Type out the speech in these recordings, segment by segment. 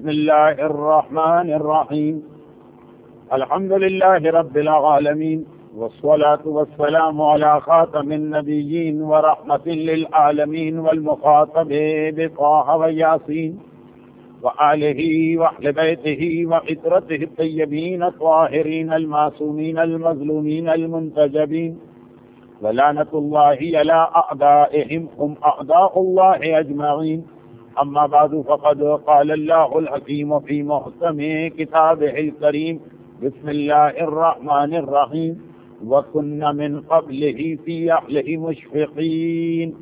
بسم الله الرحمن الرحيم الحمد لله رب العالمين والصلاة والسلام على خاتم النبيين ورحمة للعالمين والمخاطب بطه وياسين وآله وأهل بيته وعترته الطيبين الطاهرين المعصومين المظلومين المنتجبين ولعنة الله على أعدائهم هم أعداء الله أجمعين. أما بعد فقد قال الله الحكيم في محكم كتابه الكريم بسم الله الرحمن الرحيم وكنا من قبله في أهله مشفقين.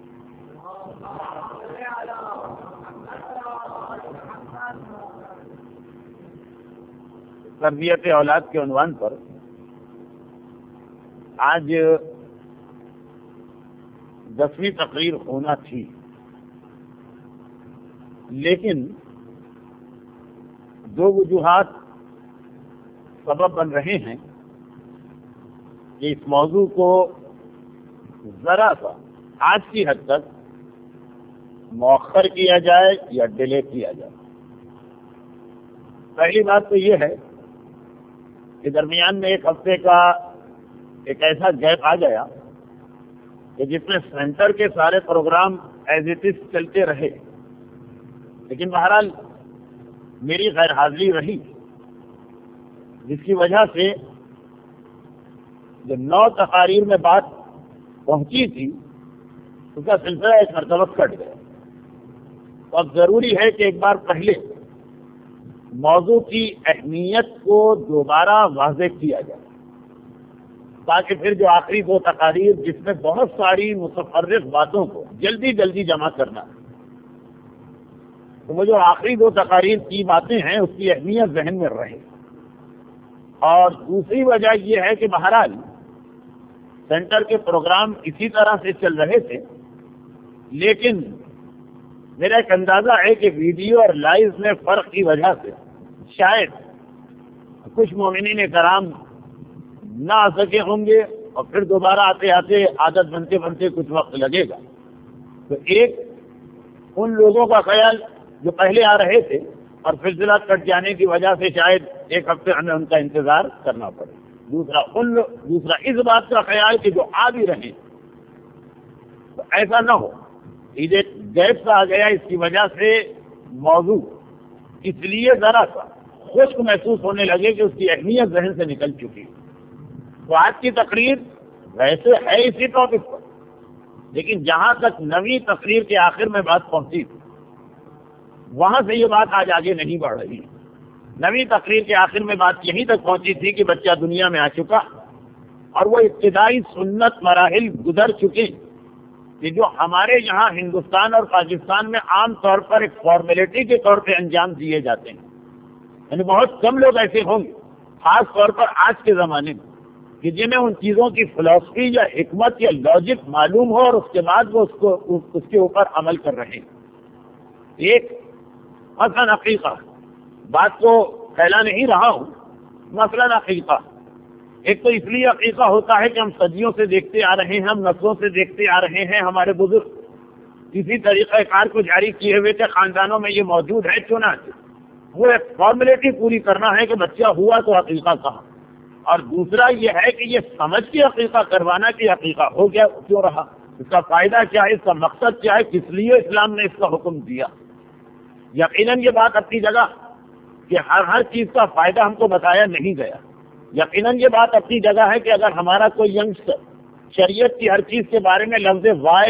تربیت اولاد کے عنوان پر آج 10ویں تقریر ہونا تھی، لیکن دو وجوہات سبب بن رہے ہیں کہ اس موضوع کو ذرا سا آج کی حد تک مؤخر کیا جائے یا ڈیلے کیا جائے. پہلی بات تو یہ ہے کہ درمیان میں ایک ہفتے کا ایک ایسا گیپ آ گیا کہ جس میں سینٹر کے سارے پروگرام ایز اٹ از چلتے رہے، لیکن بہرحال میری غیر حاضری رہی، جس کی وجہ سے جو 9 تقاریر میں بات پہنچی تھی اس کا سلسلہ ایک مرتبہ کٹ گیا. تو اب ضروری ہے کہ ایک بار پہلے موضوع کی اہمیت کو دوبارہ واضح کیا جائے، تاکہ پھر جو آخری 2 تقاریر جس میں بہت ساری متفرق باتوں کو جلدی جلدی جمع کرنا ہے، تو وہ جو آخری 2 تقاریر کی باتیں ہیں اس کی اہمیت ذہن میں رہے. اور دوسری وجہ یہ ہے کہ بہرحال سینٹر کے پروگرام اسی طرح سے چل رہے تھے، لیکن میرا ایک اندازہ ہے کہ ویڈیو اور لائیو میں فرق کی وجہ سے شاید کچھ مومنین کرام نہ آ سکے ہوں گے، اور پھر دوبارہ آتے آتے عادت بنتے بنتے کچھ وقت لگے گا. تو ایک ان لوگوں کا خیال جو پہلے آ رہے تھے اور سلسلہ کٹ جانے کی وجہ سے شاید ایک ہفتے ہمیں ان کا انتظار کرنا پڑے. دوسرا اس بات کا خیال کہ جو آ بھی رہے تو ایسا نہ ہو ایک گیپ سا آ گیا، اس کی وجہ سے موضوع اس لیے ذرا سا خشک محسوس ہونے لگے کہ اس کی اہمیت ذہن سے نکل چکی. تو آج کی تقریر ویسے ہے اسی ٹاپک پر، لیکن جہاں تک 9ویں تقریر کے آخر میں بات پہنچی تھی وہاں سے یہ بات آج آگے نہیں بڑھ رہی. 9ویں تقریر کے آخر میں بات یہیں تک پہنچی تھی کہ بچہ دنیا میں آ چکا اور وہ ابتدائی سنت مراحل گزر چکے کہ جو ہمارے یہاں ہندوستان اور پاکستان میں عام طور پر ایک فارمیلٹی کے طور پہ انجام دیے جاتے ہیں. یعنی بہت کم لوگ ایسے ہوں گے خاص طور پر آج کے زمانے میں کہ جنہیں ان چیزوں کی فلسفی یا حکمت یا لاجک معلوم ہو اور اس کے بعد وہ اس کے اوپر عمل کر رہے ہیں. ایک مثلا عقیقہ، بات کو پھیلا نہیں رہا ہوں، مثلا عقیقہ ایک تو اس لیے عقیقہ ہوتا ہے کہ ہم صدیوں سے دیکھتے آ رہے ہیں، ہم نسلوں سے دیکھتے آ رہے ہیں، ہمارے بزرگ اسی طریقہ کار کو جاری کیے ہوئے تھے، خاندانوں میں یہ موجود ہے. چنانچہ وہ ایک فارمیلٹی پوری کرنا ہے کہ بچہ ہوا تو عقیقہ کہا. اور دوسرا یہ ہے کہ یہ سمجھ کے عقیقہ کروانا کہ عقیقہ ہو گیا کیوں رہا، اس کا فائدہ کیا ہے، اس کا مقصد کیا ہے، کس لیے اسلام نے اس کا حکم دیا. یقیناً یہ بات اپنی جگہ کہ ہر چیز کا فائدہ ہم کو بتایا نہیں گیا. یقیناً یہ بات اپنی جگہ ہے کہ اگر ہمارا کوئی ینگسٹر شریعت کی ہر چیز کے بارے میں لفظ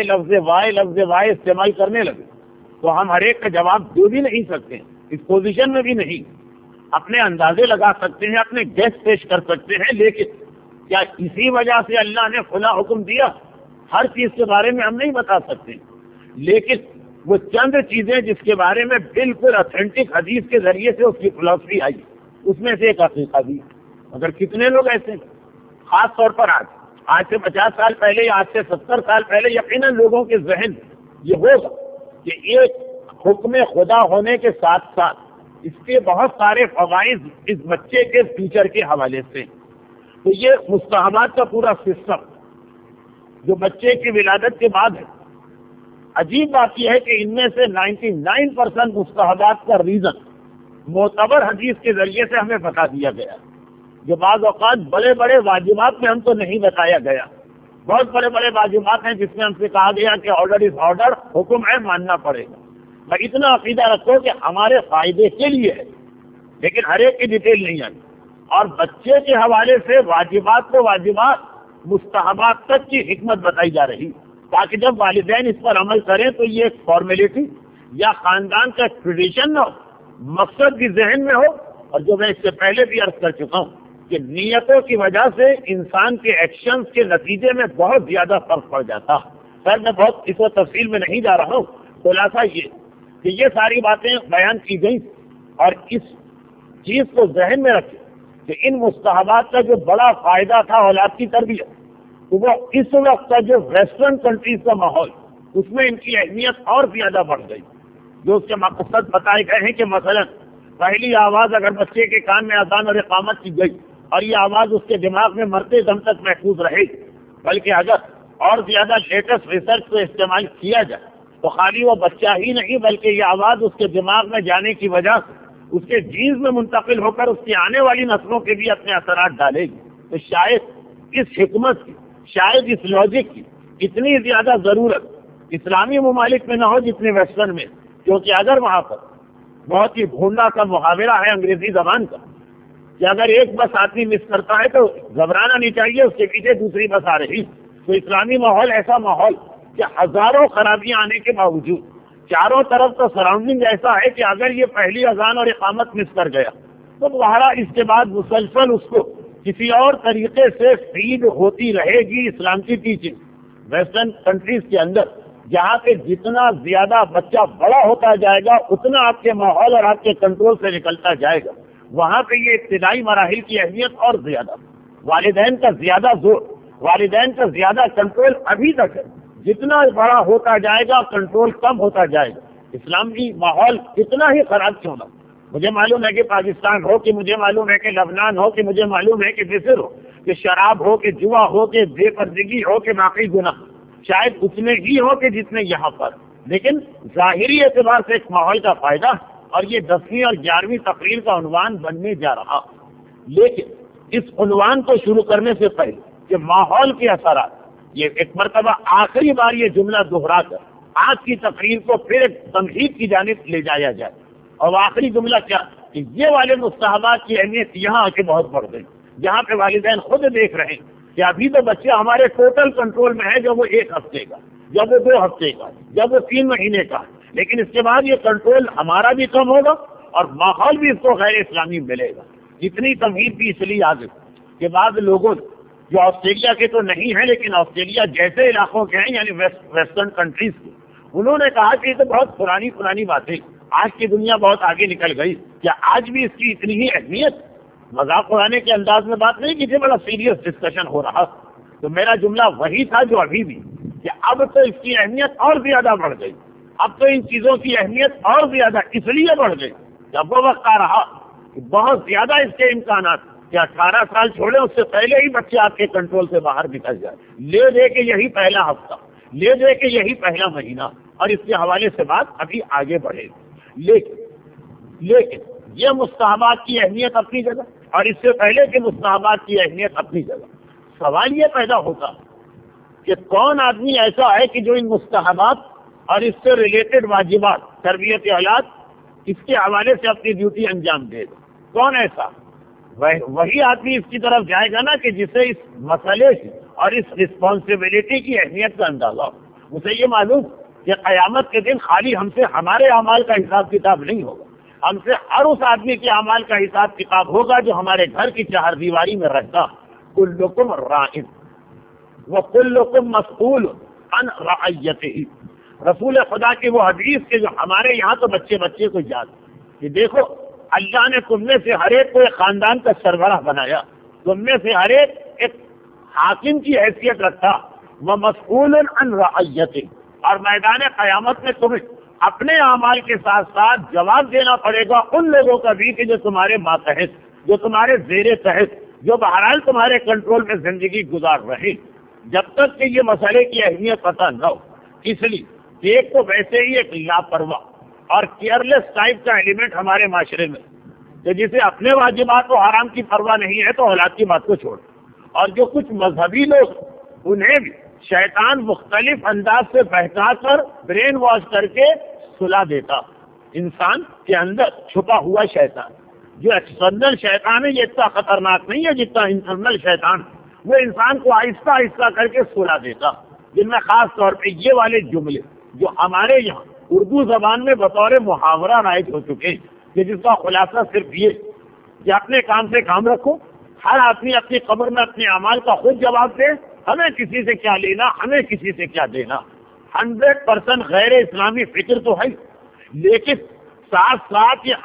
وائے استعمال کرنے لگے تو ہم ہر ایک کا جواب دے بھی نہیں سکتے، اس پوزیشن میں بھی نہیں. اپنے اندازے لگا سکتے ہیں، اپنے گیس پیش کر سکتے ہیں، لیکن کیا اسی وجہ سے اللہ نے کھلا حکم دیا؟ ہر چیز کے بارے میں ہم نہیں بتا سکتے، لیکن وہ چند چیزیں جس کے بارے میں بالکل اتھینٹک حدیث کے ذریعے سے اس کی فلسفی آئی، اس میں سے ایک عقیقہ بھی. مگر کتنے لوگ ایسے ہیں، خاص طور پر آج سے 50 سال پہلے یا آج سے 70 سال پہلے یقیناً لوگوں کے ذہن یہ ہوگا کہ ایک حکم خدا ہونے کے ساتھ ساتھ اس کے بہت سارے فوائد اس بچے کے فیوچر کے حوالے سے. تو یہ مستحبات کا پورا سسٹم جو بچے کی ولادت کے بعد ہے. عجیب بات یہ ہے کہ ان میں سے 99% مستحبات کا ریزن معتبر حدیث کے ذریعے سے ہمیں بتا دیا گیا، جو بعض اوقات بڑے بڑے واجبات میں ہم کو نہیں بتایا گیا. بہت بڑے بڑے واجبات ہیں جس میں ہم سے کہا گیا کہ آرڈر از آرڈر، حکم ہے ماننا پڑے گا. میں اتنا عقیدہ رکھو کہ ہمارے فائدے کے لیے ہے، لیکن ہر ایک کی ڈیٹیل نہیں آئی. اور بچے کے حوالے سے واجبات کو واجبات، مستحبات تک کی حکمت بتائی جا رہی، تاکہ جب والدین اس پر عمل کریں تو یہ ایک فارمیلٹی یا خاندان کا ٹریڈیشن نہ ہو، مقصد بھی ذہن میں ہو. اور جو میں اس سے پہلے بھی عرض کر چکا ہوں کہ نیتوں کی وجہ سے انسان کے ایکشنز کے نتیجے میں بہت زیادہ فرق پڑ جاتا. سر میں بہت اس وقت تفصیل میں نہیں جا رہا ہوں. خلاصہ یہ کہ یہ ساری باتیں بیان کی گئی، اور اس چیز کو ذہن میں رکھیں کہ ان مستحبات کا جو بڑا فائدہ تھا اولاد کی تربیت، تو وہ اس وقت کا جو ویسٹرن کنٹریز کا ماحول، اس میں ان کی اہمیت اور زیادہ بڑھ گئی. جو اس کے مقصد بتائے گئے ہیں کہ مثلا پہلی آواز اگر بچے کے کان میں اذان اور اقامت کی گئی اور یہ آواز اس کے دماغ میں مرتے دم تک محفوظ رہے، بلکہ اگر اور زیادہ لیٹسٹ ریسرچ کو استعمال کیا جائے تو خالی وہ بچہ ہی نہیں بلکہ یہ آواز اس کے دماغ میں جانے کی وجہ سے اس کے جینز میں منتقل ہو کر اس کی آنے والی نسلوں کے بھی اپنے اثرات ڈالے گی. تو شاید اس حکمت کی، شاید اس لاجک کی اتنی زیادہ ضرورت اسلامی ممالک میں نہ ہو جتنے ویسٹرن میں، کیونکہ اگر وہاں پر بہت ہی بھونڈا کا محاورہ ہے انگریزی زبان کا کہ اگر ایک بس آدمی مس کرتا ہے تو گھبرانا نہیں چاہیے، اس کے پیچھے دوسری بس آ رہی. تو اسلامی ماحول ایسا ماحول کہ ہزاروں خرابیاں آنے کے باوجود چاروں طرف تو سراؤنڈنگ ایسا ہے کہ اگر یہ پہلی اذان اور اقامت مس کر گیا تو بہرحال اس کے بعد مسلسل اس کو کسی اور طریقے سے فیڈ ہوتی رہے گی اسلام کی ٹیچنگ. ویسٹرن کنٹریز کے اندر جہاں پہ جتنا زیادہ بچہ بڑا ہوتا جائے گا اتنا آپ کے ماحول اور آپ کے کنٹرول سے نکلتا جائے گا. وہاں پہ یہ ابتدائی مراحل کی اہمیت اور زیادہ، والدین کا زیادہ زور، والدین کا زیادہ کنٹرول ابھی تک ہے. جتنا بڑا ہوتا جائے گا کنٹرول کم ہوتا جائے گا. اسلامی ماحول کتنا ہی خراب کیوں نہ، مجھے معلوم ہے کہ پاکستان ہو، کہ مجھے معلوم ہے کہ لبنان ہو، کہ مجھے معلوم ہے کہ مصر ہو، کہ شراب ہو، کہ جوا ہو، کہ بے پردگی ہو، کہ باقی گناہ شاید اتنے ہی ہو کہ جتنے یہاں پر، لیکن ظاہری اعتبار سے ایک ماحول کا فائدہ، اور یہ 10ویں اور 11ویں تقریر کا عنوان بننے جا رہا. لیکن اس عنوان کو شروع کرنے سے پہلے کہ ماحول کے اثرات، یہ ایک مرتبہ آخری بار یہ جملہ دہرا کر آج کی تقریر کو پھر ایک تمہید کی جانب لے جایا جائے. اور آخری جملہ کیا کہ یہ والے مستحبات کی اہمیت یہاں آ کے بہت بڑھ گئی، جہاں پہ والدین خود دیکھ رہے ہیں کہ ابھی تو بچے ہمارے ٹوٹل کنٹرول میں ہے، جب وہ 1 ہفتے کا، جب وہ 2 ہفتے کا، جب وہ 3 مہینے کا، لیکن اس کے بعد یہ کنٹرول ہمارا بھی کم ہوگا اور ماحول بھی اس کو غیر اسلامی ملے گا. اتنی تمہید بھی اس لیے آ گئی کہ بعض لوگوں جو آسٹریلیا کے تو نہیں ہیں لیکن آسٹریلیا جیسے علاقوں کے ہیں، یعنی ویسٹرن کنٹریز کے، انہوں نے کہا کہ یہ تو بہت پرانی باتیں، آج کی دنیا بہت آگے نکل گئی، کیا آج بھی اس کی اتنی ہی اہمیت؟ مذاق اڑانے کے انداز میں بات نہیں کی تھی، بڑا سیریس ڈسکشن ہو رہا. تو میرا جملہ وہی تھا جو ابھی بھی، کہ اب تو اس کی اہمیت اور زیادہ بڑھ گئی. اب تو ان چیزوں کی اہمیت اور زیادہ اس لیے بڑھ گئی کہ اب وہ وقت آ رہا کہ بہت زیادہ اس کے امکانات کہ 18 سال چھوڑے اس سے پہلے ہی بچے آپ کے کنٹرول سے باہر نکل جائے، لے دے کے یہی پہلا ہفتہ، لے دے کے یہی پہلا مہینہ، اور اس کے حوالے سے بات ابھی آگے بڑھے گی. لیکن یہ مستحبات کی اہمیت اپنی جگہ، اور اس سے پہلے کے مستحبات کی اہمیت اپنی جگہ. سوال یہ پیدا ہوتا کہ کون آدمی ایسا ہے کہ جو ان مستحبات اور اس سے ریلیٹڈ واجبات، تربیت اولاد، اس کے حوالے سے اپنی ڈیوٹی انجام دے گا؟ کون ایسا؟ وہی آدمی اس کی طرف جائے گا نا کہ جسے اس مسئلے کی اور اس رسپانسبلٹی کی اہمیت کا اندازہ ہو. اسے یہ معلوم کہ قیامت کے دن خالی ہم سے ہمارے اعمال کا حساب کتاب نہیں ہوگا، ہم سے ہر اس آدمی کے اعمال کا حساب کتاب ہوگا جو ہمارے گھر کی چہار دیواری میں رہتا. کلکم راعٍ وکلکم مسئول عن رعیتہ. رسول خدا کی وہ حدیث کہ جو ہمارے یہاں تو بچے کو یاد کہ دیکھو اللہ نے تم میں سے ہر ایک کو ایک خاندان کا سربراہ بنایا، تم میں سے ہر ایک حاکم کی حیثیت رکھا، ومسئول عن رعیتہ. اور میدان قیامت میں تمہیں اپنے اعمال کے ساتھ ساتھ جواب دینا پڑے گا ان لوگوں کا بھی کہ جو تمہارے ماتحت، جو تمہارے زیر تحت، جو بہرحال تمہارے کنٹرول میں زندگی گزار رہے. جب تک کہ یہ مسئلے کی اہمیت پتہ نہ ہو، اس لیے ایک تو ویسے ہی ایک لاپرواہ اور کیئرلیس ٹائپ کا ایلیمنٹ ہمارے معاشرے میں کہ جسے اپنے واجبات و حرام کی پرواہ نہیں ہے تو اولاد کی بات کو چھوڑ. اور جو کچھ مذہبی لوگ انہیں بھی شیطان مختلف انداز سے بہکا کر برین واش کر کے سلا دیتا. انسان کے اندر چھپا ہوا شیطان جو ایکسٹرنل شیطان ہے یہ اتنا خطرناک نہیں ہے جتنا انٹرنل شیطان. وہ انسان کو آہستہ آہستہ کر کے سلا دیتا. جن میں خاص طور پہ یہ والے جملے جو ہمارے یہاں اردو زبان میں بطور محاورہ رائج ہو چکے ہیں کہ جس کا خلاصہ صرف یہ کہ اپنے کام سے کام رکھو, ہر آدمی اپنی قبر میں اپنے اعمال کا خود جواب دے, ہمیں کسی سے کیا لینا, ہمیں کسی سے کیا دینا. 100% غیر اسلامی فکر تو ہے, لیکن ساتھ ساتھ یہ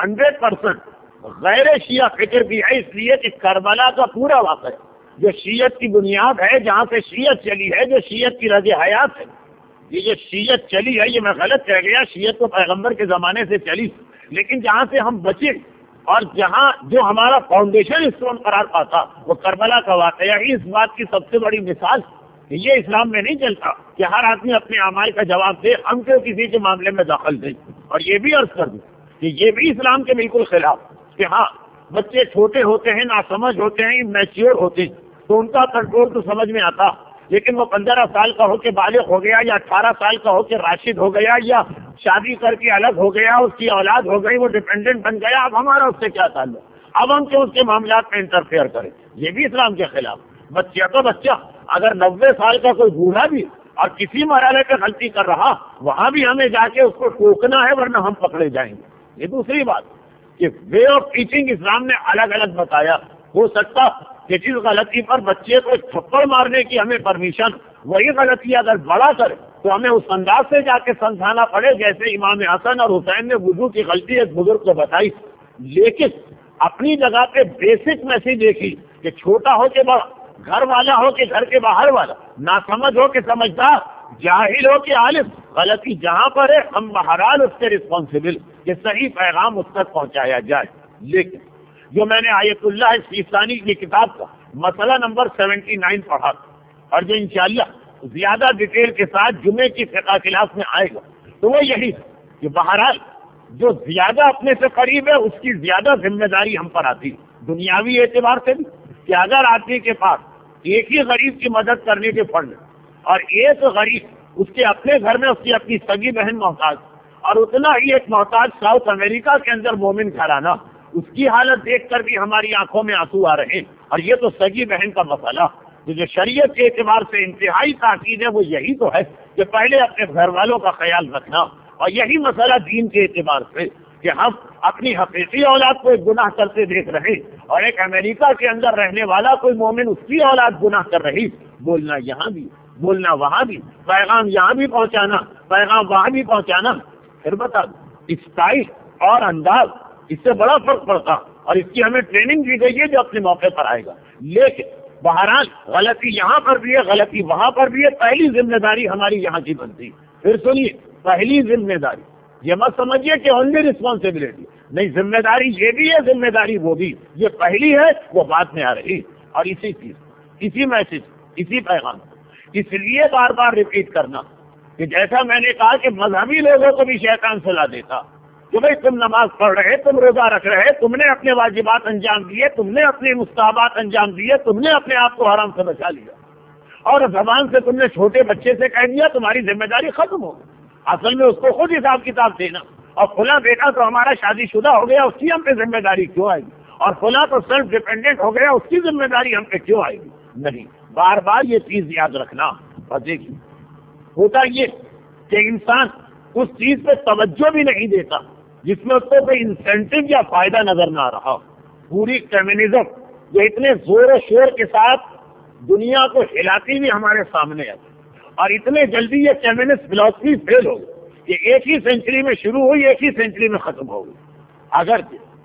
100% غیر شیعہ فکر بھی ہے, اس لیے کہ کربلا کا پورا واقعہ جو شیعت کی بنیاد ہے, جہاں سے شیعت چلی ہے, جو شیعت کی رد حیات ہے, یہ جو شیعت چلی ہے, یہ میں غلط کہہ گیا, شیعت تو پیغمبر کے زمانے سے چلی, لیکن جہاں سے ہم بچے اور جہاں جو ہمارا فاؤنڈیشن اسٹون قرار پاتا وہ کربلا کا واقعہ ہی اس بات کی سب سے بڑی مثال. یہ اسلام میں نہیں چلتا کہ ہر آدمی اپنے اعمال کا جواب دے, ہم کیوں کسی کے معاملے میں دخل دیں. اور یہ بھی عرض کر دوں کہ یہ بھی اسلام کے بالکل خلاف کہ ہاں بچے چھوٹے ہوتے ہیں, ناسمجھ ہوتے ہیں, میچیور ہوتے ہیں, تو ان کا کنٹرول تو سمجھ میں آتا, لیکن وہ 15 سال کا ہو کے بالغ ہو گیا یا 18 سال کا ہو کے راشد ہو گیا یا شادی کر کے الگ ہو گیا, اس کی اولاد ہو گئی, وہ ڈیپینڈنٹ بن گیا, اب ہمارا اس سے کیا تعلق, اب ہم کیوں اس کے معاملات میں انٹرفیئر کریں. یہ بھی اسلام کے خلاف. بچہ تو بچہ اگر 90 سال کا کوئی بوڑھا بھی اور کسی مرحلے پہ غلطی کر رہا, وہاں بھی ہمیں جا کے اس کو ٹوکنا ہے ورنہ ہم پکڑے جائیں گے. یہ دوسری بات کہ وے آف ٹیچنگ اسلام نے الگ الگ بتایا. ہو سکتا کہ جس غلطی پر بچے کو تھپڑ مارنے کی ہمیں پرمیشن, وہی غلطی اگر بڑا کرے تو ہمیں اس انداز سے جا کے سمجھانا پڑے جیسے امام حسن اور حسین نے وضو کی غلطی ایک بزرگ کو بتائی. لیکن اپنی جگہ پہ بیسک میسج دیکھی کہ چھوٹا ہو کے بڑا, گھر والا ہو کے گھر کے باہر والا, ناسمجھ ہو کے سمجھدار, جاہل ہو کے عالم, غلطی جہاں پر ہے ہم بہرحال اس کے رسپانسبل کہ صحیح پیغام اس تک پہنچایا جائے. لیکن جو میں نے آیت اللہ سیستانی کی کتاب کا مسئلہ نمبر 79 پڑھا اور جو انشاءاللہ زیادہ ڈیٹیل کے ساتھ جمعے کی فقہ کلاس میں آئے گا, تو وہ یہی ہے کہ بہرحال جو زیادہ اپنے سے قریب ہے اس کی زیادہ ذمہ داری ہم پر آتی ہے دنیاوی اعتبار سے بھی, کہ اگر آدمی کے پاس ایک ہی غریب کی مدد کرنے کے فنڈ اور ایک غریب اس کے اپنے گھر میں اس کی اپنی سگی بہن محتاج اور اتنا ہی ایک محتاج ساؤتھ امریکہ کے اندر مومن گھرانہ, اس کی حالت دیکھ کر بھی ہماری آنکھوں میں آنسو آ رہے ہیں. اور یہ تو سگی بہن کا مسئلہ جو شریعت کے اعتبار سے انتہائی تاکید ہے, وہ یہی تو ہے کہ پہلے اپنے گھر والوں کا خیال رکھنا. اور یہی مسئلہ دین کے اعتبار سے کہ ہم اپنی حقیقی اولاد کو ایک گناہ کرتے دیکھ رہے اور ایک امریکہ کے اندر رہنے والا کوئی مومن اس کی اولاد گناہ کر رہی, بولنا یہاں بھی, بولنا وہاں بھی, پیغام یہاں بھی پہنچانا, پیغام وہاں بھی پہنچانا. پھر بتا دو اسٹائل اور انداز اس سے بڑا فرق پڑتا, اور اس کی ہمیں ٹریننگ دی گئی ہے جو اپنے موقع پر آئے گا. لیکن بہرحال غلطی یہاں پر بھی ہے, غلطی وہاں پر بھی ہے, پہلی ذمہ داری ہماری یہاں کی بنتی. پھر سنیے, پہلی ذمہ داری یہ مت سمجھیے کہ اونلی رسپانسبلٹی نہیں, ذمہ داری یہ بھی ہے, ذمہ داری وہ بھی, یہ پہلی ہے وہ بعد میں آ رہی. اور اسی چیز, اسی میسج, اسی پیغام اس لیے بار بار ریپیٹ کرنا کہ جیسا میں نے کہا کہ مذہبی لوگوں کو بھی شیطان سلا دیتا کہ بھائی تم نماز پڑھ رہے, تم روزہ رکھ رہے, تم نے اپنے واجبات انجام دیے, تم نے اپنے مستحبات انجام دیے, تم نے اپنے آپ کو حرام سے بچا لیا, اور زبان سے تم نے چھوٹے بچے سے کہہ دیا تمہاری ذمہ داری ختم ہو گئی. اصل میں اس کو خود حساب کتاب دینا, اور فلاں بیٹا تو ہمارا شادی شدہ ہو گیا, اس کی ہم پہ ذمہ داری کیوں آئے گی, اور فلاں تو سیلف ڈیپینڈنٹ ہو گیا, اس کی ذمہ داری ہم پہ کیوں آئے گی. نہیں, بار بار یہ چیز یاد رکھنا. اور دیکھیے ہوتا یہ کہ انسان اس چیز پہ توجہ بھی نہیں دیتا جس میں اس کو کوئی انسینٹو یا فائدہ نظر نہ آ رہا. پوری کمیونزم جو اتنے زور و شور کے ساتھ دنیا کو ہلاتی بھی ہمارے سامنے ہے, اور اتنے جلدی یہ کمیونسٹ فلسفی فیل ہو گئی کہ ایک ہی سینچری میں شروع ہوئی, ایک ہی سینچری میں ختم ہو گئی. اگر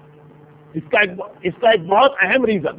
اس کا ایک بہت اہم ریزن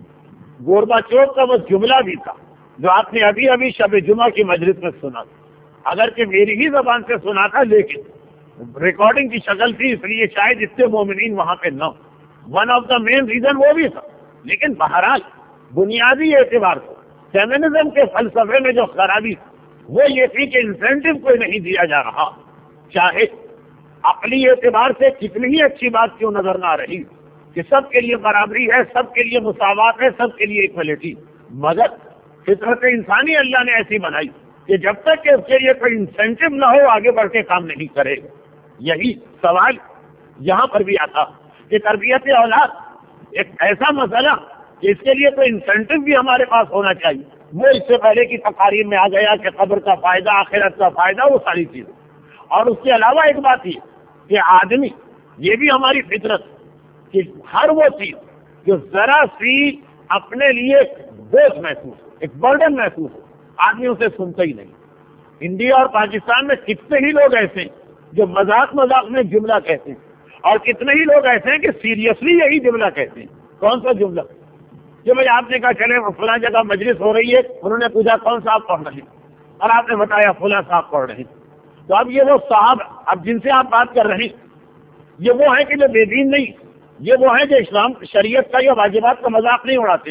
گورباچوف کا وہ جملہ بھی تھا جو آپ نے ابھی ابھی شب جمعہ کی مجلس میں سنا تھا, اگر کہ میری ہی زبان سے سنا تھا لیکن ریکارڈنگ کی شکل تھی, اس لیے شاید اتنے مومنین وہاں پہ نہ. One of the main reason وہ بھی تھا, لیکن بہرحال بنیادی اعتبار سے فیمنزم کے فلسفے میں جو خرابی تھی وہ یہ تھی کہ انسینٹو کوئی نہیں دیا جا رہا. چاہے عقلی اعتبار سے کتنی ہی اچھی بات کیوں نظر نہ آ رہی کہ سب کے لیے برابری ہے، سب کے لیے مساوات ہے، سب کے لیے ایکوالٹی، مگر فطرت انسانی اللہ نے ایسی بنائی کہ جب تک کہ اس کے لیے کوئی انسینٹو نہ ہو آگے بڑھ کے کام نہیں کرے گا۔ یہی سوال یہاں پر بھی آتا کہ تربیت اولاد ایک ایسا مسئلہ کہ اس کے لیے کوئی انسینٹو بھی ہمارے پاس ہونا چاہیے، وہ اس سے پہلے کی تقاریر میں آ گیا کہ قبر کا فائدہ، آخرت کا فائدہ، وہ ساری چیزیں۔ اور اس کے علاوہ ایک بات یہ کہ آدمی، یہ بھی ہماری فطرت کہ ہر وہ چیز جو ذرا سی اپنے لیے بوجھ محسوس، ایک برڈن محسوس ہو، آدمی اسے سنتا ہی نہیں۔ انڈیا اور پاکستان میں کتنے ہی لوگ ایسے ہیں جو مذاق مذاق میں جملہ کہتے ہیں، اور کتنے ہی لوگ ایسے ہیں کہ سیریسلی یہی جملہ کہتے ہیں۔ کون سا جملہ؟ کہ بھائی آپ نے کہا چلے فلاں جگہ مجلس ہو رہی ہے، انہوں نے پوچھا کون صاحب پڑھ رہے ہیں، اور آپ نے بتایا فلاں صاحب پڑھ رہے ہیں۔ تو اب یہ وہ صاحب اب جن سے آپ بات کر رہے ہیں، یہ وہ ہیں کہ جو بے دین نہیں، یہ وہ ہیں جو اسلام شریعت کا یا واجبات کا مذاق نہیں اڑاتے،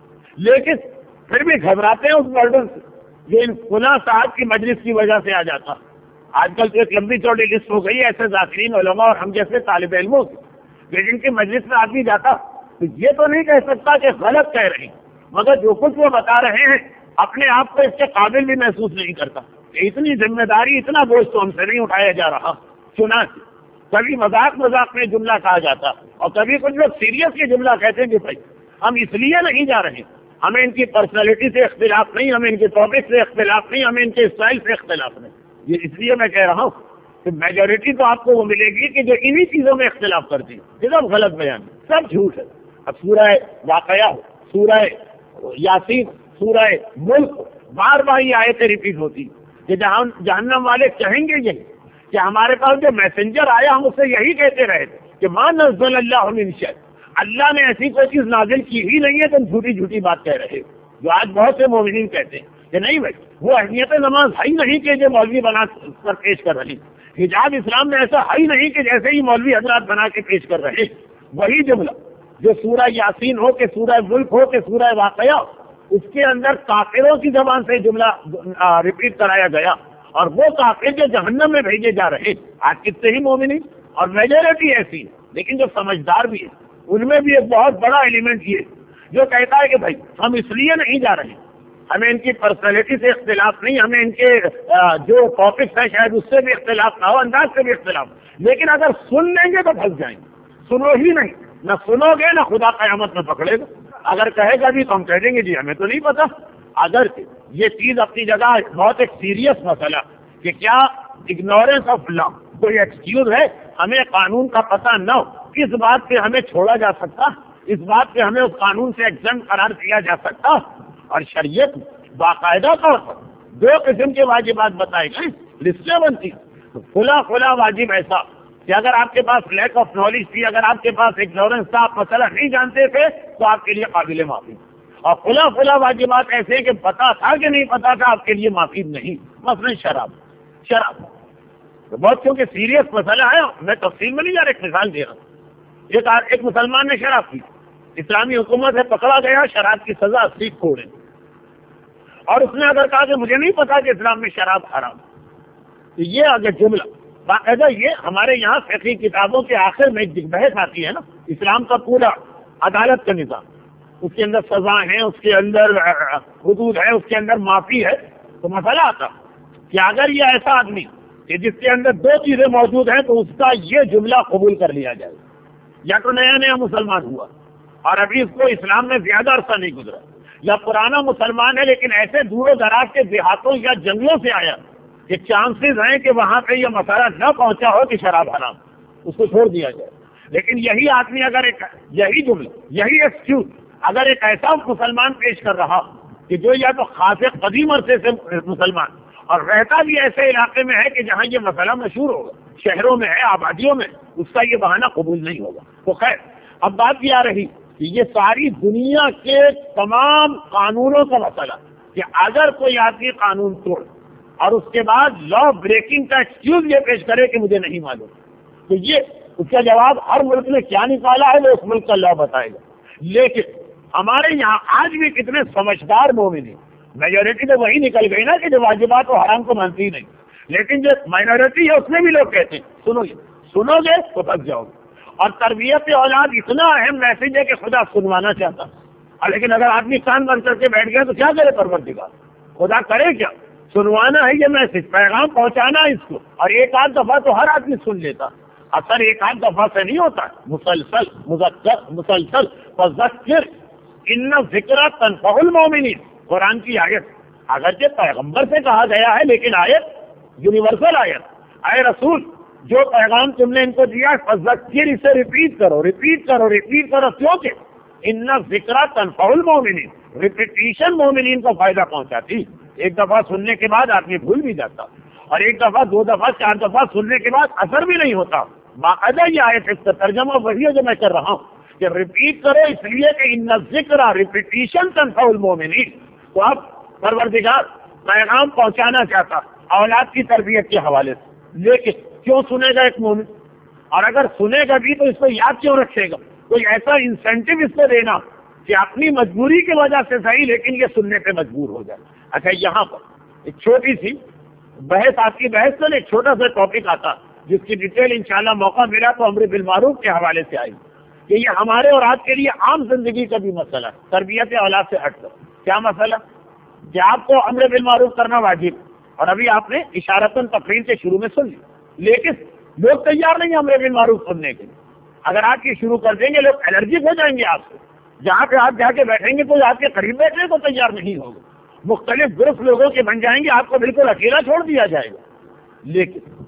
لیکن پھر بھی گھبراتے ہیں اس برڈن سے جو ان فلاں صاحب کی مجلس کی وجہ سے آ جاتا۔ آج کل تو ایک لمبی چوڑی لسٹ ہو گئی ہے ایسے ذاکرین علماء اور ہم جیسے طالب علموں کی، لیکن کی مجلس میں آدمی جاتا تو یہ تو نہیں کہہ سکتا کہ غلط کہہ رہے ہیں، مگر جو کچھ وہ بتا رہے ہیں اپنے آپ کو اس کے قابل بھی محسوس نہیں کرتا کہ اتنی ذمہ داری، اتنا بوجھ تو ہم سے نہیں اٹھایا جا رہا۔ چنانچہ کبھی مذاق مذاق میں جملہ کہا جاتا، اور کبھی کچھ لوگ سیریس یہ جملہ کہتے ہیں کہ بھائی ہم اس لیے نہیں جا رہے، ہمیں ان کی پرسنالٹی سے اختلاف نہیں، ہمیں ان کے ٹاپک سے اختلاف نہیں، ہمیں ان کے اسٹائل سے اختلاف نہیں۔ یہ اس لیے میں کہہ رہا ہوں کہ میجورٹی تو آپ کو وہ ملے گی کہ جو انہی چیزوں میں اختلاف کرتی ہے، یہ سب غلط بیان ہے، سب جھوٹ ہے۔ اب سورہ واقعہ، سورہ یاسین، سورہ ملک، بار بار یہ آیتیں ریپیٹ ہوتی کہ جہنم والے کہیں گے یہی کہ ہمارے پاس جو میسنجر آیا ہم اسے یہی کہتے رہے تھے کہ ما نزل اللہ من شیء، اللہ نے ایسی کوئی چیز نازل کی ہی نہیں ہے، تم جھوٹی جھوٹی بات کہہ رہے ہو۔ جو آج بہت سے مومنین کہتے ہیں کہ نہیں بھائی وہ اہمیت نماز ہے ہی نہیں کہ جو مولوی بنا کر پیش کر رہے، حجاب اسلام میں ایسا ہے ہی نہیں کہ جیسے ہی مولوی حضرات بنا کے پیش کر رہے۔ وہی جملہ جو سورہ یاسین ہو کہ سورہ ملک ہو کہ سورہ واقعہ، اس کے اندر کافروں کی زبان سے جملہ ریپیٹ کرایا گیا، اور وہ کافر جو جہنم میں بھیجے جا رہے۔ آج کتنے ہی مومنین اور میجورٹی ایسی ہے، لیکن جو سمجھدار بھی ہے ان میں بھی ایک بہت بڑا ایلیمنٹ یہ جو کہتا ہے کہ بھائی ہم اس لیے نہیں جا رہے، ہمیں ان کی پرسنالٹی سے اختلاف نہیں، ہمیں ان کے جو ٹاپکس ہیں شاید اس سے بھی اختلاف نہ ہو، انداز سے بھی اختلاف، لیکن اگر سن لیں گے تو پھنس جائیں گے۔ سنو ہی نہیں، نہ سنو گے نہ خدا قیامت میں پکڑے گا۔ اگر کہے گا بھی تو ہم کہہ دیں گے جی ہمیں تو نہیں پتا۔ اگر یہ چیز اپنی جگہ بہت ایک سیریس مسئلہ کہ کیا اگنورینس آف لا کوئی ایکسکیوز ہے، ہمیں قانون کا پتہ نہ ہو، اس بات پہ ہمیں چھوڑا جا سکتا، اس بات پہ ہمیں اس قانون سے ایگزمپٹ قرار دیا جا سکتا۔ اور شریعت باقاعدہ طور پر دو قسم کے واجبات بتائے گئے، لسٹیں بنتی، کھلا واجب ایسا کہ اگر آپ کے پاس لیک آف نالج تھی، اگر آپ کے پاس اگنورینس تھا، آپ مسئلہ نہیں جانتے تھے تو آپ کے لیے قابل معافی، اور کھلا واجبات ایسے کہ پتا تھا کہ نہیں پتا تھا آپ کے لیے معافی نہیں۔ مثلا شراب بہت کیونکہ سیریس مسئلہ ہے، میں تفصیل میں نہیں جا رہا، ایک مثال دے رہا ہوں۔ ایک مسلمان نے شراب پی، اسلامی حکومت سے پکڑا گیا، شراب کی سزا 80 کوڑے، اور اس نے اگر کہا کہ مجھے نہیں پتا کہ اسلام میں شراب حرام، تو یہ اگر جملہ باقاعدہ یہ ہمارے یہاں فقہی کتابوں کے آخر میں ایک بحث آتی ہے نا، اسلام کا پورا عدالت کا نظام، اس کے اندر سزا ہے، اس کے اندر حدود ہے، اس کے اندر معافی ہے، تو مسئلہ آتا کہ اگر یہ ایسا آدمی کہ جس کے اندر دو چیزیں موجود ہیں تو اس کا یہ جملہ قبول کر لیا جائے، یا تو نیا مسلمان ہوا اور ابھی اس کو اسلام میں زیادہ عرصہ نہیں گزرا، یا پرانا مسلمان ہے لیکن ایسے دور و دراز کے دیہاتوں یا جنگلوں سے آیا کہ چانسز ہیں کہ وہاں پہ یہ مسئلہ نہ پہنچا ہو کہ شراب حرام، اس کو چھوڑ دیا جائے۔ لیکن یہی آدمی اگر یہی جملہ، یہی ایکسکیوز اگر ایک ایسا مسلمان پیش کر رہا کہ جو یا تو خاص قدیم عرصے سے مسلمان اور رہتا بھی ایسے علاقے میں ہے کہ جہاں یہ مسئلہ مشہور ہوگا، شہروں میں ہے، آبادیوں میں، اس کا یہ بہانہ قبول نہیں ہوگا۔ تو خیر اب بات یہ آ رہی کہ یہ ساری دنیا کے تمام قانونوں کا مسئلہ کہ اگر کوئی آدمی قانون توڑ اور اس کے بعد لا بریکنگ کا ایکسکیوز یہ پیش کرے کہ مجھے نہیں معلوم، تو یہ اس کا جواب ہر ملک نے کیا نکالا ہے وہ اس ملک کا لا بتائے گا۔ لیکن ہمارے یہاں آج بھی کتنے سمجھدار مومن ہیں، میجورٹی تو وہی نکل گئی نا کہ جو واجبات و حرام کو مانتی نہیں، لیکن جو مائنورٹی ہے اس میں بھی لوگ کہتے ہیں سنو گے تو بچ جاؤ گے. اور تربیت اولاد اتنا اہم میسج ہے کہ خدا سنوانا چاہتا. اور لیکن اگر آدمی کان بند کر کے بیٹھ گیا تو کیا کرے پروردگار؟ خدا کرے کیا؟ سنوانا ہے یہ میسج، پیغام پہنچانا ہے اس کو. اور ایک آدھ دفعہ تو ہر آدمی سن لیتا، اثر ایک آدھ دفعہ سے نہیں ہوتا، مسلسل مسلسل. فذکر ان الذکر تنفع المؤمنین، قرآن کی آیت. اگرچہ پیغمبر سے کہا گیا ہے لیکن آیت یونیورسل آیت. اے رسول جو پیغام تم نے ان کو دیا فذکر، اسے ریپیٹ کرو ریپیٹ کرو ریپیٹ کرو. کیونکہ ان الذکر تنفع المؤمنین، ریپیٹیشن مومنین کو فائدہ پہنچاتی. ایک دفعہ سننے کے بعد آدمی بھول بھی جاتا، اور ایک دفعہ دو دفعہ چار دفعہ سننے کے بعد اثر بھی نہیں ہوتا. باقاعدہ یہ آیت اس کا ترجمہ وہی ہے جو میں کر رہا ہوں کہ ریپیٹ کرو، اس لیے کہ ان الذکر ریپیٹیشن تنفع المؤمنین. تو اب پروردگار پیغام پہنچانا چاہتا اولاد کی تربیت کے حوالے سے. لیکن کیوں سنے گا ایک مومن؟ اور اگر سنے گا بھی تو اس کو یاد کیوں رکھے گا؟ کوئی ایسا انسینٹیو اس کو دینا کہ اپنی مجبوری کی وجہ سے صحیح لیکن یہ سننے پہ مجبور ہو جائے. اچھا یہاں پر ایک چھوٹی سی بحث آتی، بحث سے ایک چھوٹا سا ٹاپک آتا جس کی ڈیٹیل انشاءاللہ موقع ملا تو امر بالمعروف کے حوالے سے آئی کہ یہ ہمارے اور آپ کے لیے عام زندگی کا بھی مسئلہ ہے، تربیت اولاد سے ہٹ کر. کیا مسئلہ؟ کہ آپ کو امر بالمعروف کرنا واجب، اور ابھی آپ نے اشارتاً تقریر کے شروع میں سن لی، لیکن لوگ تیار نہیں امر بالمعروف سننے کے لیے. اگر آپ یہ شروع کر دیں گے لوگ الرجک ہو جائیں گے آپ سے. جہاں پہ آپ جا کے بیٹھیں گے تو آپ کے قریب بیٹھنے کو تیار نہیں ہوگا. مختلف گروپ لوگوں کے بن جائیں گے، آپ کو بالکل اکیلا چھوڑ دیا جائے گا. لیکن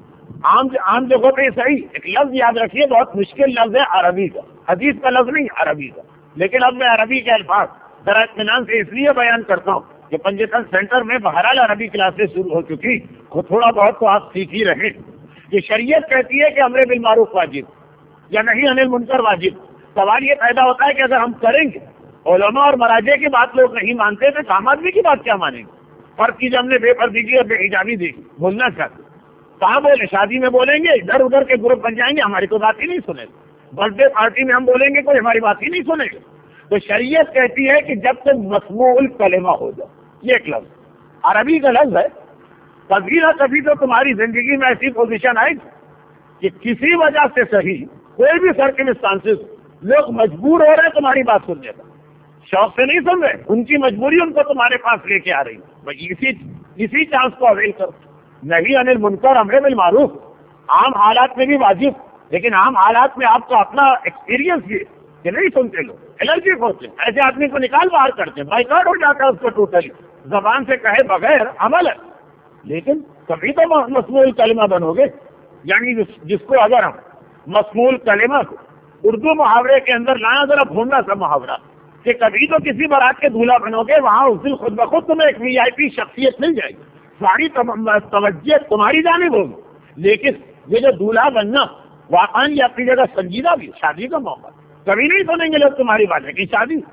عام جگہوں پہ صحیح ایک لفظ یاد رکھیے، بہت مشکل لفظ ہے عربی کا، حدیث کا لفظ نہیں عربی کا. لیکن اب میں عربی کے الفاظ ذرا اطمینان سے اس لیے بیان کرتا ہوں کہ پنجتن سینٹر میں بہرحال عربی کلاسز شروع ہو چکی، وہ تھوڑا بہت تو آپ سیکھ ہی رہے. یہ شریعت کہتی ہے کہ امر بالمعروف واجب یا نہیں انل منکر واجب. سوال یہ پیدا ہوتا ہے کہ اگر ہم کریں گے، علماء اور مراجع کی بات لوگ نہیں مانتے تو عام آدمی کی بات کیا مانیں گے؟ فرق کی جب ہم نے بے پردگی کی اور بے حجابی دیکھی، بولنا چاہتے کہاں بولے؟ شادی میں بولیں گے، ادھر ادھر کے گروپ بن جائیں گے، ہماری کوئی بات ہی نہیں سنے گا. برتھ ڈے پارٹی میں ہم بولیں گے، کوئی ہماری بات ہی نہیں سنے گا. تو شریعت کہتی ہے کہ جب تک مسموع الکلمہ ہو جائے، یہ ایک لفظ عربی کا لفظ ہے. کبھی نہ کبھی تو تمہاری زندگی میں ایسی پوزیشن آئے گی کہ کسی وجہ سے صحیح کوئی بھی سرکمسٹانسز لوگ مجبور ہو رہے ہیں تمہاری بات سننے کا. شوق سے نہیں سن رہے، ان کی مجبوری ان کو تمہارے پاس لے کے آ رہی ہے. اسی چانس کو اویل کرو. نہیں انل منکر امر بالمعروف عام حالات میں بھی واجب، لیکن عام حالات میں آپ کو اپنا ایکسپیرینس یہ کہ نہیں سنتے، لوگ الرجک ہوتے ہیں، ایسے آدمی کو نکال باہر کرتے ہیں، بائیکاٹ ہو جاتا ہے اس کو ٹوٹلی. زبان سے کہے بغیر عمل ہے، لیکن کبھی تو مسموع الکلمہ بنو گے. یعنی جس کو اگر ہم مسموع الکلمہ کو اردو محاورے کے اندر لایا، ذرا بھونڈا سا محاورہ کہ کبھی تو کسی بارات کے دولہا بنو گے، وہاں اس دن خود بخود تمہیں ایک وی آئی پی شخصیت مل جائے گی، ساری توجہ تمہاری جانب ہوگی. لیکن یہ جو دولہا بننا واقعی یہ اپنی جگہ سنجیدہ بھی، شادی کا موقع کبھی نہیں سنیں گے لوگ تمہاری باتیں کہ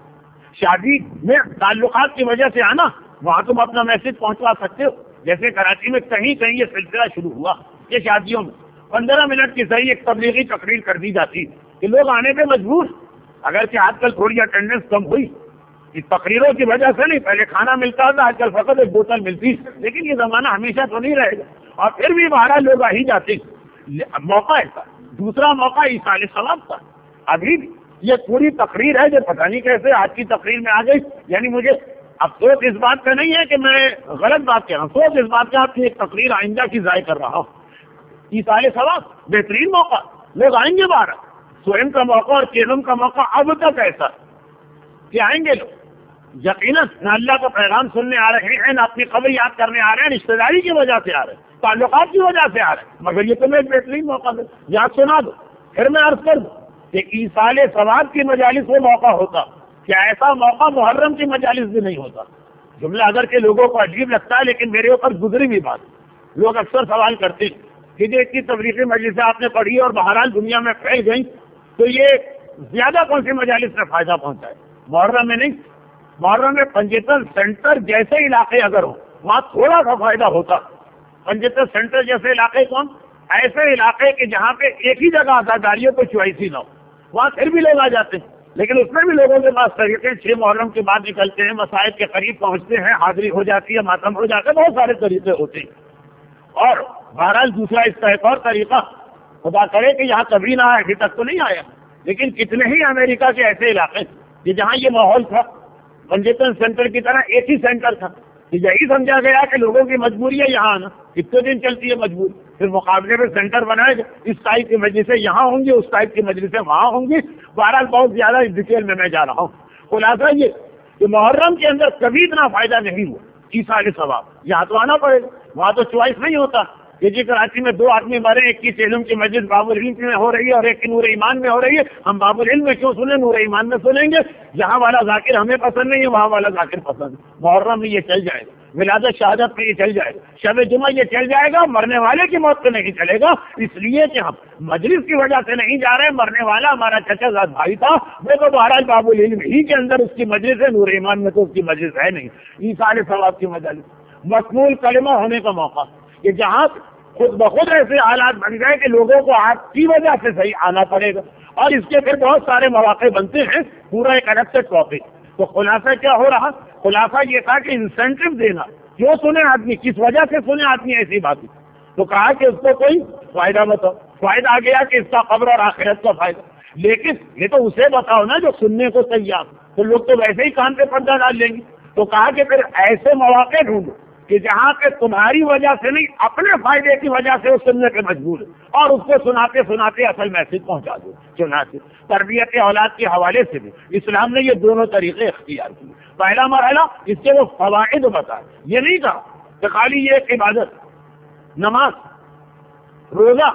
شادی میں تعلقات کی وجہ سے آنا، وہاں تم اپنا میسج پہنچوا سکتے ہو. جیسے کراچی میں کہیں کہیں یہ سلسلہ شروع ہوا کہ شادیوں میں 15 منٹ کی صحیح ایک تبلیغی تقریر کر دی جاتی کہ لوگ آنے پہ مجبور. اگرچہ آج کل تھوڑی اٹینڈنس کم ہوئی اس تقریروں کی وجہ سے نہیں، پہلے کھانا ملتا تھا، آج کل فقط ایک بوتل ملتی، لیکن یہ زمانہ ہمیشہ تو نہیں رہے گا. اور پھر بھی بہرحال لوگ آ ہی جاتے. موقع ایسا دوسرا موقع ایصال ثواب کا. ابھی بھی یہ پوری تقریر ہے جو پتہ نہیں کیسے آج کی تقریر میں آ گئی. یعنی مجھے افسوس اس بات کا نہیں ہے کہ میں غلط بات کہہ رہا ہوں، افسوس اس بات کا آپ کی ایک تقریر آئندہ کی ضائع کر رہا ہوں. ایصال ثواب بہترین موقع، لوگ آئیں گے باہر. سوئم کا موقع اور کیلم کا موقع اب تک ایسا کہ آئیں گے لوگ یقیناً نہ اللہ کا پیغام سننے آ رہے ہیں، نہ اپنی قبر یاد کرنے آ رہے ہیں، رشتے داری کی وجہ سے آ رہے ہیں، تعلقات کی وجہ سے آ رہے ہیں. مگر یہ تمہیں ایک بہترین موقع دے، یاد سنا دو. پھر میں عرض کر دوں کہ ایصال ثواب کی مجالس وہ موقع ہوتا کہ ایسا موقع محرم کی مجالس بھی نہیں ہوتا. جملہ اگر کے لوگوں کو عجیب لگتا ہے، لیکن میرے اوپر گزری بھی بات. لوگ اکثر سوال کرتے کہ جو اتنی تبلیغی مجلسیں آپ نے پڑھی اور بہرحال دنیا میں پھیل گئی، تو یہ زیادہ کون سی مجالس میں فائدہ پہنچا ہے؟ محرم میں نہیں. محرم میں پنجتن سینٹر جیسے علاقے اگر ہوں وہاں تھوڑا سا فائدہ ہوتا. پنجتن سینٹر جیسے علاقے کون؟ ایسے علاقے کہ جہاں پہ ایک ہی جگہ آزاداریوں کو چوائس ہی نہ ہو، وہاں پھر بھی لوگ آ جاتے ہیں. لیکن اس میں بھی لوگوں کے پاس طریقے 6 محرم کے بعد نکلتے ہیں، مساجد کے قریب پہنچتے ہیں، حاضری ہو جاتی ہے، ماتم ہو جاتا ہے، بہت سارے طریقے ہوتے ہیں. اور بہرحال دوسرا اس کا ایک اور طریقہ خدا کرے کہ یہاں کبھی نہ آیا، ابھی تک تو نہیں آیا، لیکن کتنے ہی امریکہ کے ایسے علاقے کہ جہاں یہ ماحول تھا کنجنکشن سینٹر کی طرح ایک ہی سینٹر تھا، کہ یہی سمجھا گیا کہ لوگوں کی مجبوری ہے یہاں آنا، کتنے دن چلتی ہے مجبوری، پھر مقابلے میں سینٹر بنائے گا، اس ٹائپ کی مجلسیں یہاں ہوں گی، اس ٹائپ کی مجلسیں وہاں ہوں گی۔ بہرحال بہت زیادہ اس ڈیٹیل میں جا رہا ہوں۔ خلاصہ یہ کہ محرم کے اندر کبھی اتنا فائدہ نہیں ہوا ایسا ثواب، یہاں تو آنا پڑے گا، وہاں تو چوائس نہیں ہوتا کہ جی کراچی میں 2 آدمی مرے، ایک کی علم کی مجلس باب العلم میں ہو رہی ہے اور ایک کی نور ایمان میں ہو رہی ہے، ہم باب العلم میں کیوں سنیں، نور ایمان میں سنیں گے، یہاں والا ذاکر ہمیں پسند نہیں ہے، وہاں والا ذاکر پسند ہے۔ محرم میں یہ چل جائے گا، ولادت شہادت میں یہ چل جائے گا، شب جمعہ یہ چل جائے گا، مرنے والے کی موت پہ نہیں چلے گا، اس لیے کہ ہم مجلس کی وجہ سے نہیں جا رہے، مرنے والا ہمارا چچا زاد بھائی تھا، وہ تو بہرحال باب العلم ہی کے اندر اس کی مجلس ہے، نور ایمان میں تو اس کی مجلس ہے نہیں، ایثار ثواب کی مجلس، مشمول کلمہ ہونے کا موقع کہ جہاں خود بخود ایسے حالات بن گئے کہ لوگوں کو آپ کی وجہ سے صحیح آنا پڑے گا، اور اس کے پھر بہت سارے مواقع بنتے ہیں، پورا ایک الگ سے ٹاپک۔ تو خلاصہ کیا ہو رہا؟ خلاصہ یہ تھا کہ انسینٹو دینا، کیوں سنے آدمی، کس وجہ سے سنے آدمی ایسی باتیں، تو کہا کہ اس کو کوئی فائدہ بتاؤ، فائدہ آ گیا کہ اس کا قبر اور آخرت کا فائدہ، لیکن یہ تو اسے بتاؤ نا جو سننے کو تیار، تو لوگ تو ویسے ہی کان پہ پردہ ڈال لیں گے، تو کہا کہ پھر ایسے مواقع ڈھونڈو کہ جہاں پہ تمہاری وجہ سے نہیں، اپنے فائدے کی وجہ سے وہ سننے پہ مجبور ہے، اور اس کو سناتے سناتے اصل میسج پہنچا دو۔ چنانچہ تربیت اولاد کے حوالے سے بھی اسلام نے یہ دونوں طریقے اختیار کیے۔ پہلا مرحلہ اس کے وہ فوائد بتائے، یہ نہیں کہا کہ خالی یہ ایک عبادت، نماز، روزہ،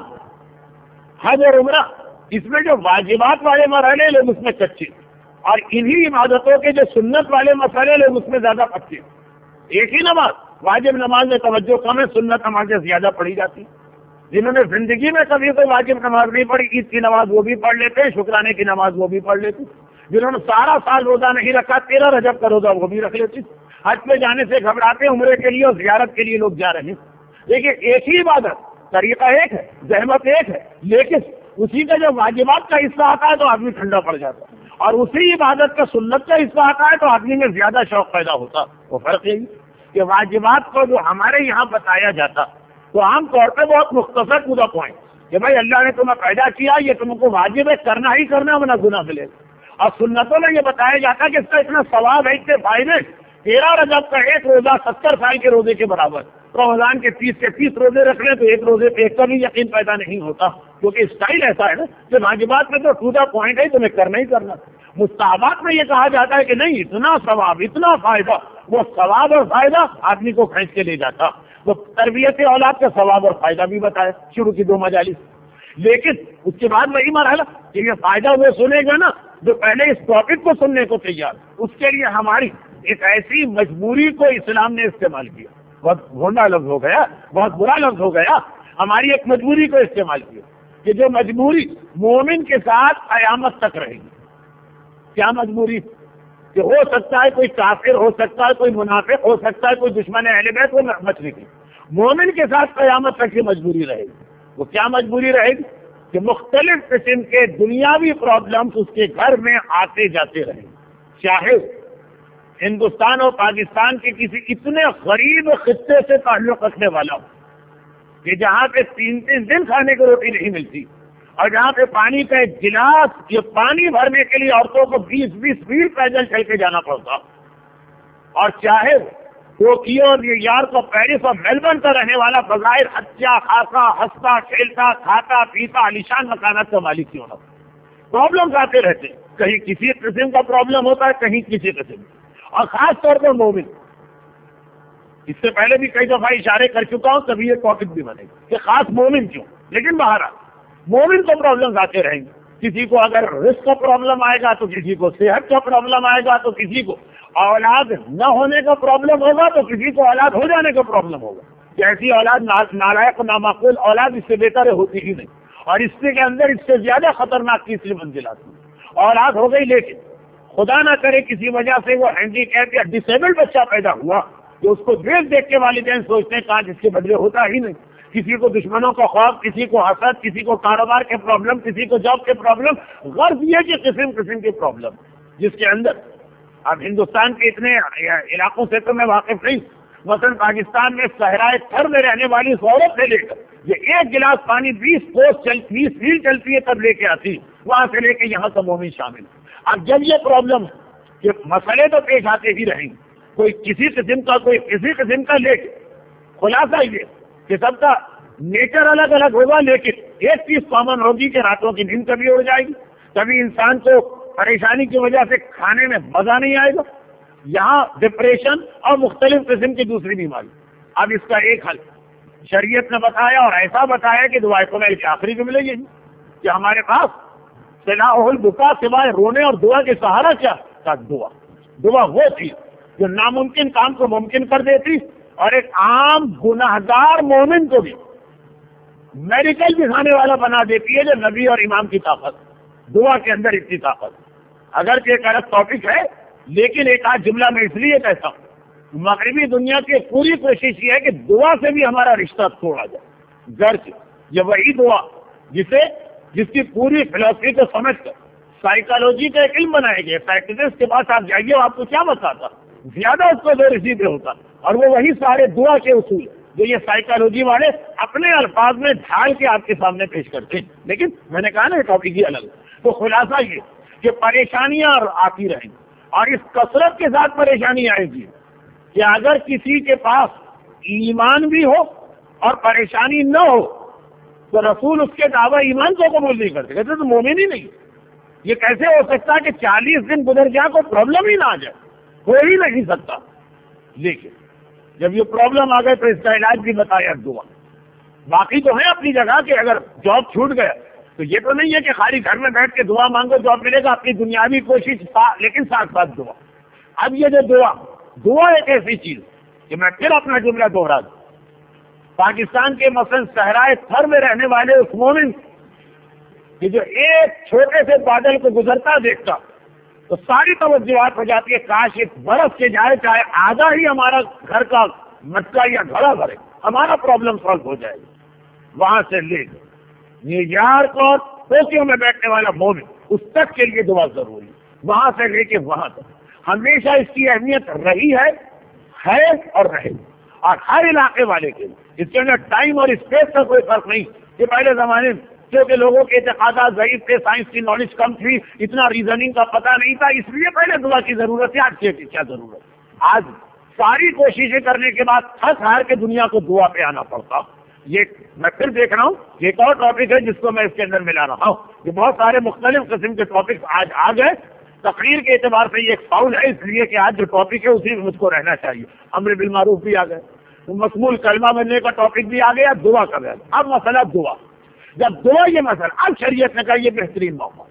حج اور عمرہ، اس میں جو واجبات والے مرحلے لوگ اس میں کچے، اور انہی عبادتوں کے جو سنت والے مسئلے لوگ اس میں زیادہ کچے۔ ایک ہی نماز، واجب نماز میں توجہ کم ہے، سنت نمازیں زیادہ پڑھی جاتی، جنہوں نے زندگی میں کبھی کوئی واجب نماز نہیں پڑھی، عید کی نماز وہ بھی پڑھ لیتے، شکرانے کی نماز وہ بھی پڑھ لیتے، جنہوں نے سارا سال روزہ نہیں رکھا، 13 رجب کا روزہ وہ بھی رکھ لیتے، حج پہ جانے سے گھبراتے، عمرے کے لیے اور زیارت کے لیے لوگ جا رہے ہیں۔ دیکھیے ایک ہی عبادت، طریقہ ایک ہے، زحمت ایک ہے، لیکن اسی کا جو واجبات کا حصہ آتا ہے تو آدمی ٹھنڈا پڑ جاتا ہے، اور اسی عبادت کا سنت کا حصہ آتا ہے تو آدمی میں زیادہ شوق پیدا ہوتا۔ وہ فرق یہی کہ واجبات کو جو ہمارے یہاں بتایا جاتا تو عام طور پہ بہت مختصر ٹو دا پوائنٹ کہ بھائی اللہ نے تمہیں پیدا کیا، یہ تم کو واجب ہے، کرنا ہی کرنا، ورنہ گناہ ملے گا۔ اور سنتوں میں یہ بتایا جاتا کہ اس کا اتنا ثواب ہے، اتنے فائدے، 13 رجب کا ایک روزہ 70 سال کے روزے کے برابر، رمضان کے 30 کے 30 روزے رکھ لیں تو ایک روزے پہ ایک کا بھی یقین پیدا نہیں ہوتا، کیونکہ اسٹائل ایسا ہے نا کہ واجبات میں تو ٹو دا پوائنٹ ہے، تمہیں کرنا ہی کرنا۔ مستحبات میں یہ کہا جاتا ہے کہ نہیں، اتنا ثواب، اتنا فائدہ، وہ ثواب اور فائدہ آدمی کو کھینچ کے لے جاتا۔ وہ تربیت اولاد کا ثواب اور فائدہ بھی بتایا شروع کی 2 مجالس، لیکن اس کے بعد وہی مرحلہ کہ یہ فائدہ وہ سنے گا نا جو پہلے اس ٹاپک کو سننے کو تیار، اس کے لیے ہماری ایک ایسی مجبوری کو اسلام نے استعمال کیا، بہت گھونڈا لفظ ہو گیا، بہت برا لفظ ہو گیا، ہماری ایک مجبوری کو استعمال کیا کہ جو مجبوری مومن کے ساتھ قیامت تک رہے گی۔ کیا مجبوری؟ کہ ہو سکتا ہے کوئی کافر ہو سکتا ہے، کوئی منافق ہو سکتا ہے، کوئی دشمن اہل بیت، وہ مچھلی کی مومن کے ساتھ قیامت تک کی مجبوری رہے گی۔ وہ کیا مجبوری رہے گی؟ کہ مختلف قسم کے دنیاوی پرابلمز اس کے گھر میں آتے جاتے رہیں گے، چاہے ہندوستان اور پاکستان کے کسی اتنے غریب خطے سے تعلق رکھنے والا ہو کہ جہاں پہ 3 دن کھانے کو روٹی نہیں ملتی، اور جہاں پہ پانی کا ایک گلاس، یہ پانی بھرنے کے لیے عورتوں کو 20 میل پیدل چل کے جانا پڑتا، اور چاہے ٹوکیو اور نیو یارک اور پیرس اور میلبرن کا رہنے والا بظاہر اچھا خاصا ہنستا کھیلتا کھاتا پیتا عالیشان مکانات کا مالک کیوں نہ، پرابلمز آتے رہتے ہیں، کہیں کسی قسم کا پرابلم ہوتا ہے، کہیں کسی قسم، اور خاص طور پر مومن۔ اس سے پہلے بھی کئی دفعہ اشارے کر چکا ہوں، کبھی یہ ٹاپک بھی بنے گا کہ خاص مومن کیوں، لیکن بہرحال مومن کو پرابلمز آتے رہیں گے، کسی کو اگر رزق کا پرابلم آئے گا تو کسی کو صحت کا پرابلم آئے گا، تو کسی کو اولاد نہ ہونے کا پرابلم ہوگا، تو کسی کو اولاد ہو جانے کا پرابلم ہوگا۔ ایسی اولاد نالائق نامعقول اولاد اس سے بہتر ہوتی ہی نہیں، اور اس کے اندر اس سے زیادہ خطرناک تیسری منزل آتی ہے۔ اولاد ہو گئی لیکن خدا نہ کرے کسی وجہ سے وہ ہینڈی کیپ یا ڈسیبلڈ بچہ پیدا ہوا، جو اس کو دیکھ کے والدین سوچتے ہیں کہاں جس کے بدلے ہوتا ہی نہیں، کسی کو دشمنوں کا خوف، کسی کو حسد، کسی کو کاروبار کے پرابلم، کسی کو جاب کے پرابلم، غرض یہ کہ قسم کے پرابلم، جس کے اندر اب ہندوستان کے اتنے علاقوں سے تو میں واقف نہیں، مثلا پاکستان میں صحرائے تھر میں رہنے والی اس عورت سے لے کر یہ ایک گلاس پانی 20 میل چلتی ہے تب لے کے آتی، وہاں سے لے کے یہاں تک مومن شامل ہے۔ اب جب یہ پرابلم کہ مسئلے تو پیش آتے ہی رہیں گے، کوئی کسی قسم کا کوئی کسی قسم کا، لیکن خلاصہ یہ کہ سب کا نیچر الگ الگ ہوگا، لیکن ایک چیز کامن ہوگی کہ راتوں کی نیند کبھی اڑ جائے گی، کبھی انسان کو پریشانی کی وجہ سے کھانے میں مزہ نہیں آئے گا، یہاں ڈپریشن اور مختلف قسم کی دوسری بیماری۔ اب اس کا ایک حل شریعت نے بتایا، اور ایسا بتایا کہ دعائے قناعت کی آخری جملے یہ کہ ہمارے پاس سلاح البکا سوائے رونے اور دعا کے سہارا کیا تھا؟ دعا وہ تھی جو ناممکن کام کو ممکن کر دیتی، اور ایک عام گناہگار مومن کو بھی میڈیکل دکھانے والا بنا دیتی ہے، جو نبی اور امام کی طاقت، دعا کے اندر اتنی طاقت۔ اگر ایک الگ ٹاپک ہے، لیکن ایک آدھ جملہ میں اس لیے کہتا ہوں، مغربی دنیا کی پوری کوشش یہ ہے کہ دعا سے بھی ہمارا رشتہ توڑا جائے، گرچہ یہ وہی دعا جس کی پوری فلسفی کو سمجھ کر سائیکالوجی کا ایک علم بنائے گئے، سائیکلسٹ کے پاس آپ جائیے، آپ کو کیا بتاتا، زیادہ اس کو دور اسی پہ ہوتا، اور وہ وہی سارے دعا کے اصول جو یہ سائیکالوجی والے اپنے الفاظ میں ڈھال کے آپ کے سامنے پیش کرتے ہیں۔ لیکن میں نے کہا نا یہ ٹاپک ہی الگ ہے، تو خلاصہ یہ کہ پریشانیاں آتی رہیں گی، اور اس کثرت کے ساتھ پریشانی آئے گی کہ اگر کسی کے پاس ایمان بھی ہو اور پریشانی نہ ہو تو رسول اس کے دعوی ایمان کو قبول نہیں کرتے، کہتے تو مومن ہی نہیں۔ یہ کیسے ہو سکتا کہ 40 دن گزر جائے کوئی پرابلم ہی نہ آ جائے؟ ہو ہی نہیں سکتا۔ لیکن جب یہ پرابلم آ گئے تو اس کا علاج بھی بتایا دعا۔ باقی تو ہے اپنی جگہ کہ اگر جاب چھوٹ گیا تو یہ تو نہیں ہے کہ خالی گھر میں بیٹھ کے دعا مانگو جاب ملے گا، اپنی دنیاوی کوشش لیکن ساتھ ساتھ دعا۔ اب یہ جو دعا ایک ایسی چیز کہ میں پھر اپنا جملہ دوہرا دوں، پاکستان کے مثلا صحرائے تھر میں رہنے والے اس مومن کہ جو ایک چھوٹے سے بادل کو گزرتا دیکھتا تو ساری توجہات ہو جاتی ہے، کاش ایک برف کے جائے، چاہے آدھا ہی ہمارا گھر کا مٹکا یا گھڑا بھرے، ہمارا پرابلم سالو ہو جائے گا۔ وہاں سے لے کے نیو یارک اور ٹوکیو میں بیٹھنے والا مومن، اس تک کے لیے دعا ضروری، وہاں سے لے کے وہاں تک ہمیشہ اس کی اہمیت رہی ہے اور رہے گی، اور ہر علاقے والے کے لیے اس کے اندر ٹائم اور اسپیس کا کوئی فرق نہیں کہ پہلے زمانے میں کیونکہ لوگوں کے اعتقادات ضعیف تھے، سائنس کی نالج کم تھی، اتنا ریزننگ کا پتہ نہیں تھا، اس لیے پہلے دعا کی ضرورت ہے۔ آج کی کیا ضرورت؟ آج ساری کوششیں کرنے کے بعد تھک ہار کے دنیا کو دعا پہ آنا پڑتا۔ یہ میں پھر دیکھ رہا ہوں ایک اور ٹاپک ہے جس کو میں اس کے اندر ملا رہا ہوں، یہ بہت سارے مختلف قسم کے ٹاپکس آج آ گئے۔ تقریر کے اعتبار سے یہ ایک فاؤل ہے، اس لیے کہ آج جو ٹاپک ہے اسی میں مجھ کو رہنا چاہیے۔ امر بالمعروف بھی آ گئے، مشمول کلمہ بننے کا ٹاپک بھی آ گیا، دعا کا گیا۔ اب مسئلہ دعا، جب دعا یہ مسئلہ، اب شریعت نے کہا یہ بہترین موقع،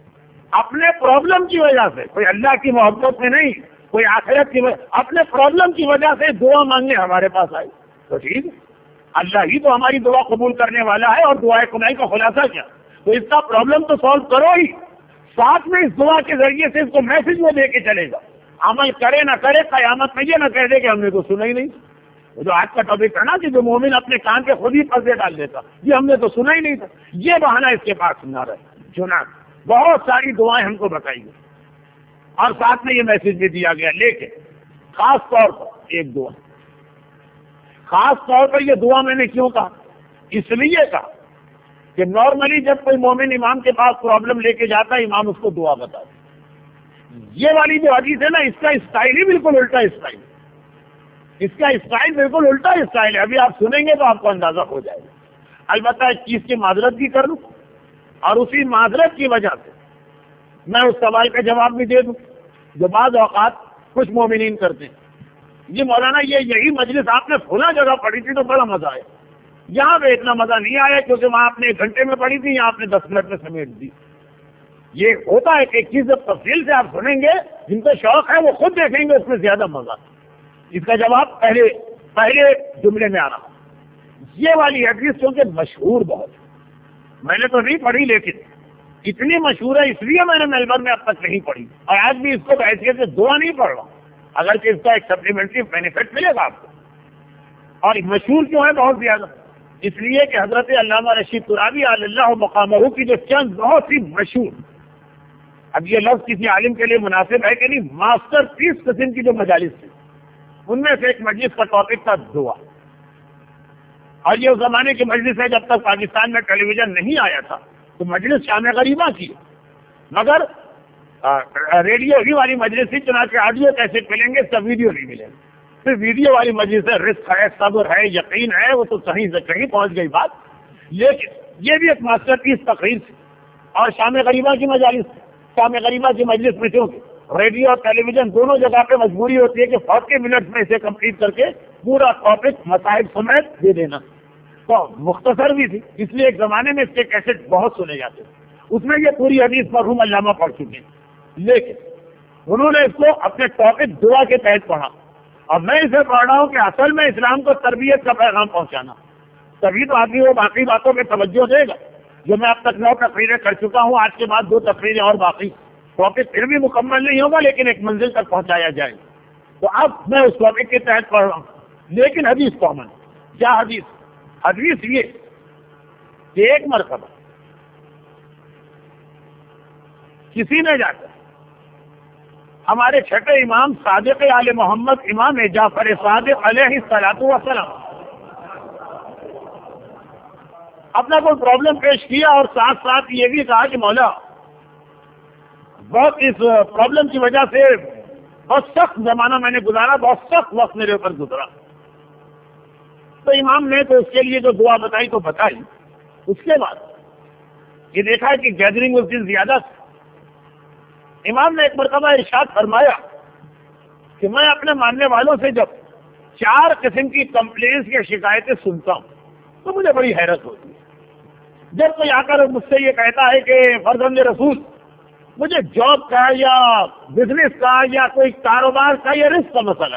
اپنے پرابلم کی وجہ سے، کوئی اللہ کی محبت میں نہیں، کوئی آخرت کی وجہ، اپنے پرابلم کی وجہ سے دعا مانگنے ہمارے پاس آئی تو ٹھیک ہے، اللہ ہی تو ہماری دعا قبول کرنے والا ہے، اور دعائے قناعت کا خلاصہ کیا؟ تو اس کا پرابلم تو سالو کرو ہی، ساتھ میں اس دعا کے ذریعے سے اس کو میسج وہ دے کے چلے گا، عمل کرے نہ کرے قیامت میں یہ نہ کہہ دے کہ ہم نے تو سنا ہی نہیں۔ جو آج کا ٹاپک ہے نا کہ جو مومن اپنے کان پہ خود ہی پردے ڈال دیتا، یہ ہم نے تو سنا ہی نہیں تھا، یہ بہانہ اس کے پاس نہ رہے۔ چنانچہ بہت ساری دعائیں ہم کو بتائی گئی اور ساتھ میں یہ میسج بھی دیا گیا، لیکن خاص طور پر ایک دعا، خاص طور پر یہ دعا میں نے کیوں کہا؟ اس لیے کہا کہ نارملی جب کوئی مومن امام کے پاس پرابلم لے کے جاتا ہے، امام اس کو دعا بتاتا ہے۔ یہ والی جو حدیث ہے نا، اس کا اسٹائل ہی بالکل الٹا اسٹائل، اس کا اسٹائل بالکل الٹا اسٹائل ہے۔ ابھی آپ سنیں گے تو آپ کو اندازہ ہو جائے گا۔ البتہ ایک چیز کی معذرت بھی کر لوں، اور اسی معذرت کی وجہ سے میں اس سوال کا جواب بھی دے دوں جو بعض اوقات کچھ مومنین کرتے ہیں، یہ مولانا یہی مجلس آپ نے فلاں جگہ پڑھی تھی تو بڑا مزہ آیا، یہاں پہ اتنا مزہ نہیں آیا کیونکہ وہاں آپ نے 1 گھنٹے میں پڑھی تھی، یہاں آپ نے 10 منٹ میں سمیٹ دی۔ یہ ہوتا ہے کہ ایک چیز جب تفصیل سے آپ سنیں گے، جن کو شوق ہے وہ خود دیکھیں گے اس میں زیادہ مزہ۔ اس کا جواب پہلے جملے میں آ رہا۔ یہ والی حدیث کیونکہ مشہور بہت ہے، میں نے تو نہیں پڑھی لیکن اتنی مشہور ہے اس لیے میں نے میلبرن میں اب تک نہیں پڑھی، اور آج بھی اس کو بحیثیت سے دعا نہیں پڑھ رہا، اگرچہ اس کا ایک سپلیمنٹری بینیفٹ ملے گا آپ کو۔ اور مشہور کیوں ہے بہت زیادہ؟ اس لیے کہ حضرت علامہ رشید ترابی علی اللہ مقامہ کی جو چند بہت ہی مشہور، اب یہ لفظ کسی عالم کے لیے مناسب ہے کہ نہیں، ماسٹر پیس قسم کی جو مجالس تھی، ان میں سے ایک مجلس کا ٹاپک تھا دعا. اور یہ اس زمانے کی مجلس ہے جب تک پاکستان میں ٹیلی ویژن نہیں آیا تھا, تو مجلس شام غریبہ کی, مگر ریڈیو ہی والی مجلس تھی, چنانچہ آڈیو کیسے ملیں گے, سب ویڈیو نہیں ملیں گے. پھر ویڈیو والی مجلس ہے, رزق ہے, صبر ہے, یقین ہے, وہ تو صحیح سے کہیں پہنچ گئی بات. لیکن یہ بھی ایک ماسٹر پیس تقریر تھی. اور شام غریبہ کی مجالس, شام غریبہ کی مجلس میں چونکہ ریڈیو اور ٹیلی ویژن دونوں جگہ پہ مجبوری ہوتی ہے کہ 40 منٹ میں اسے کمپلیٹ کر کے پورا ٹاپک مسائل سمیت دے دینا, تو مختصر بھی تھی, اس لیے ایک زمانے میں اس کے کیسٹ بہت سنے جاتے تھے. اس میں یہ پوری حدیث مرحوم علامہ پڑھ چکے ہیں, لیکن انہوں نے اس کو اپنے ٹاپک دعا کے تحت پڑھا. اور میں اسے پڑھ رہا ہوں کہ اصل میں اسلام کو تربیت کا پیغام پہنچانا, تبھی تو آدمی وہ باقی باتوں پہ توجہ دے گا. جو میں اب تک 9 تقریریں کر چکا ہوں, آج کے بعد 2 تقریریں اور باقی, ٹاپک پھر بھی مکمل نہیں ہوگا لیکن ایک منزل تک پہنچایا جائے گا. تو اب میں اس ٹاپک کے تحت پڑھ رہا ہوں. لیکن حدیث کامن, کیا حدیث؟ حدیث یہ کہ ایک مرتبہ کسی نے جا کر ہمارے چھٹے امام صادق آل محمد امام جعفر صادق علیہ الصلوۃ والسلام اپنا کوئی پرابلم پیش کیا, اور ساتھ ساتھ یہ بھی کہا کہ مولا بہت اس پرابلم کی وجہ سے بہت سخت زمانہ میں نے گزارا, بہت سخت وقت میرے اوپر گزرا. تو امام نے تو اس کے لیے جو دعا بتائی تو بتائی. اس کے بعد یہ دیکھا کہ گیدرنگ اس دن زیادہ تھی. امام نے ایک مرتبہ ارشاد فرمایا کہ میں اپنے ماننے والوں سے جب 4 قسم کی کمپلینس یا شکایتیں سنتا ہوں تو مجھے بڑی حیرت ہوتی ہے. جب کوئی آ کر مجھ سے یہ کہتا ہے کہ فرزند رسول مجھے جاب کا یا بزنس کا یا کوئی کاروبار کا یا رزق کا مسئلہ,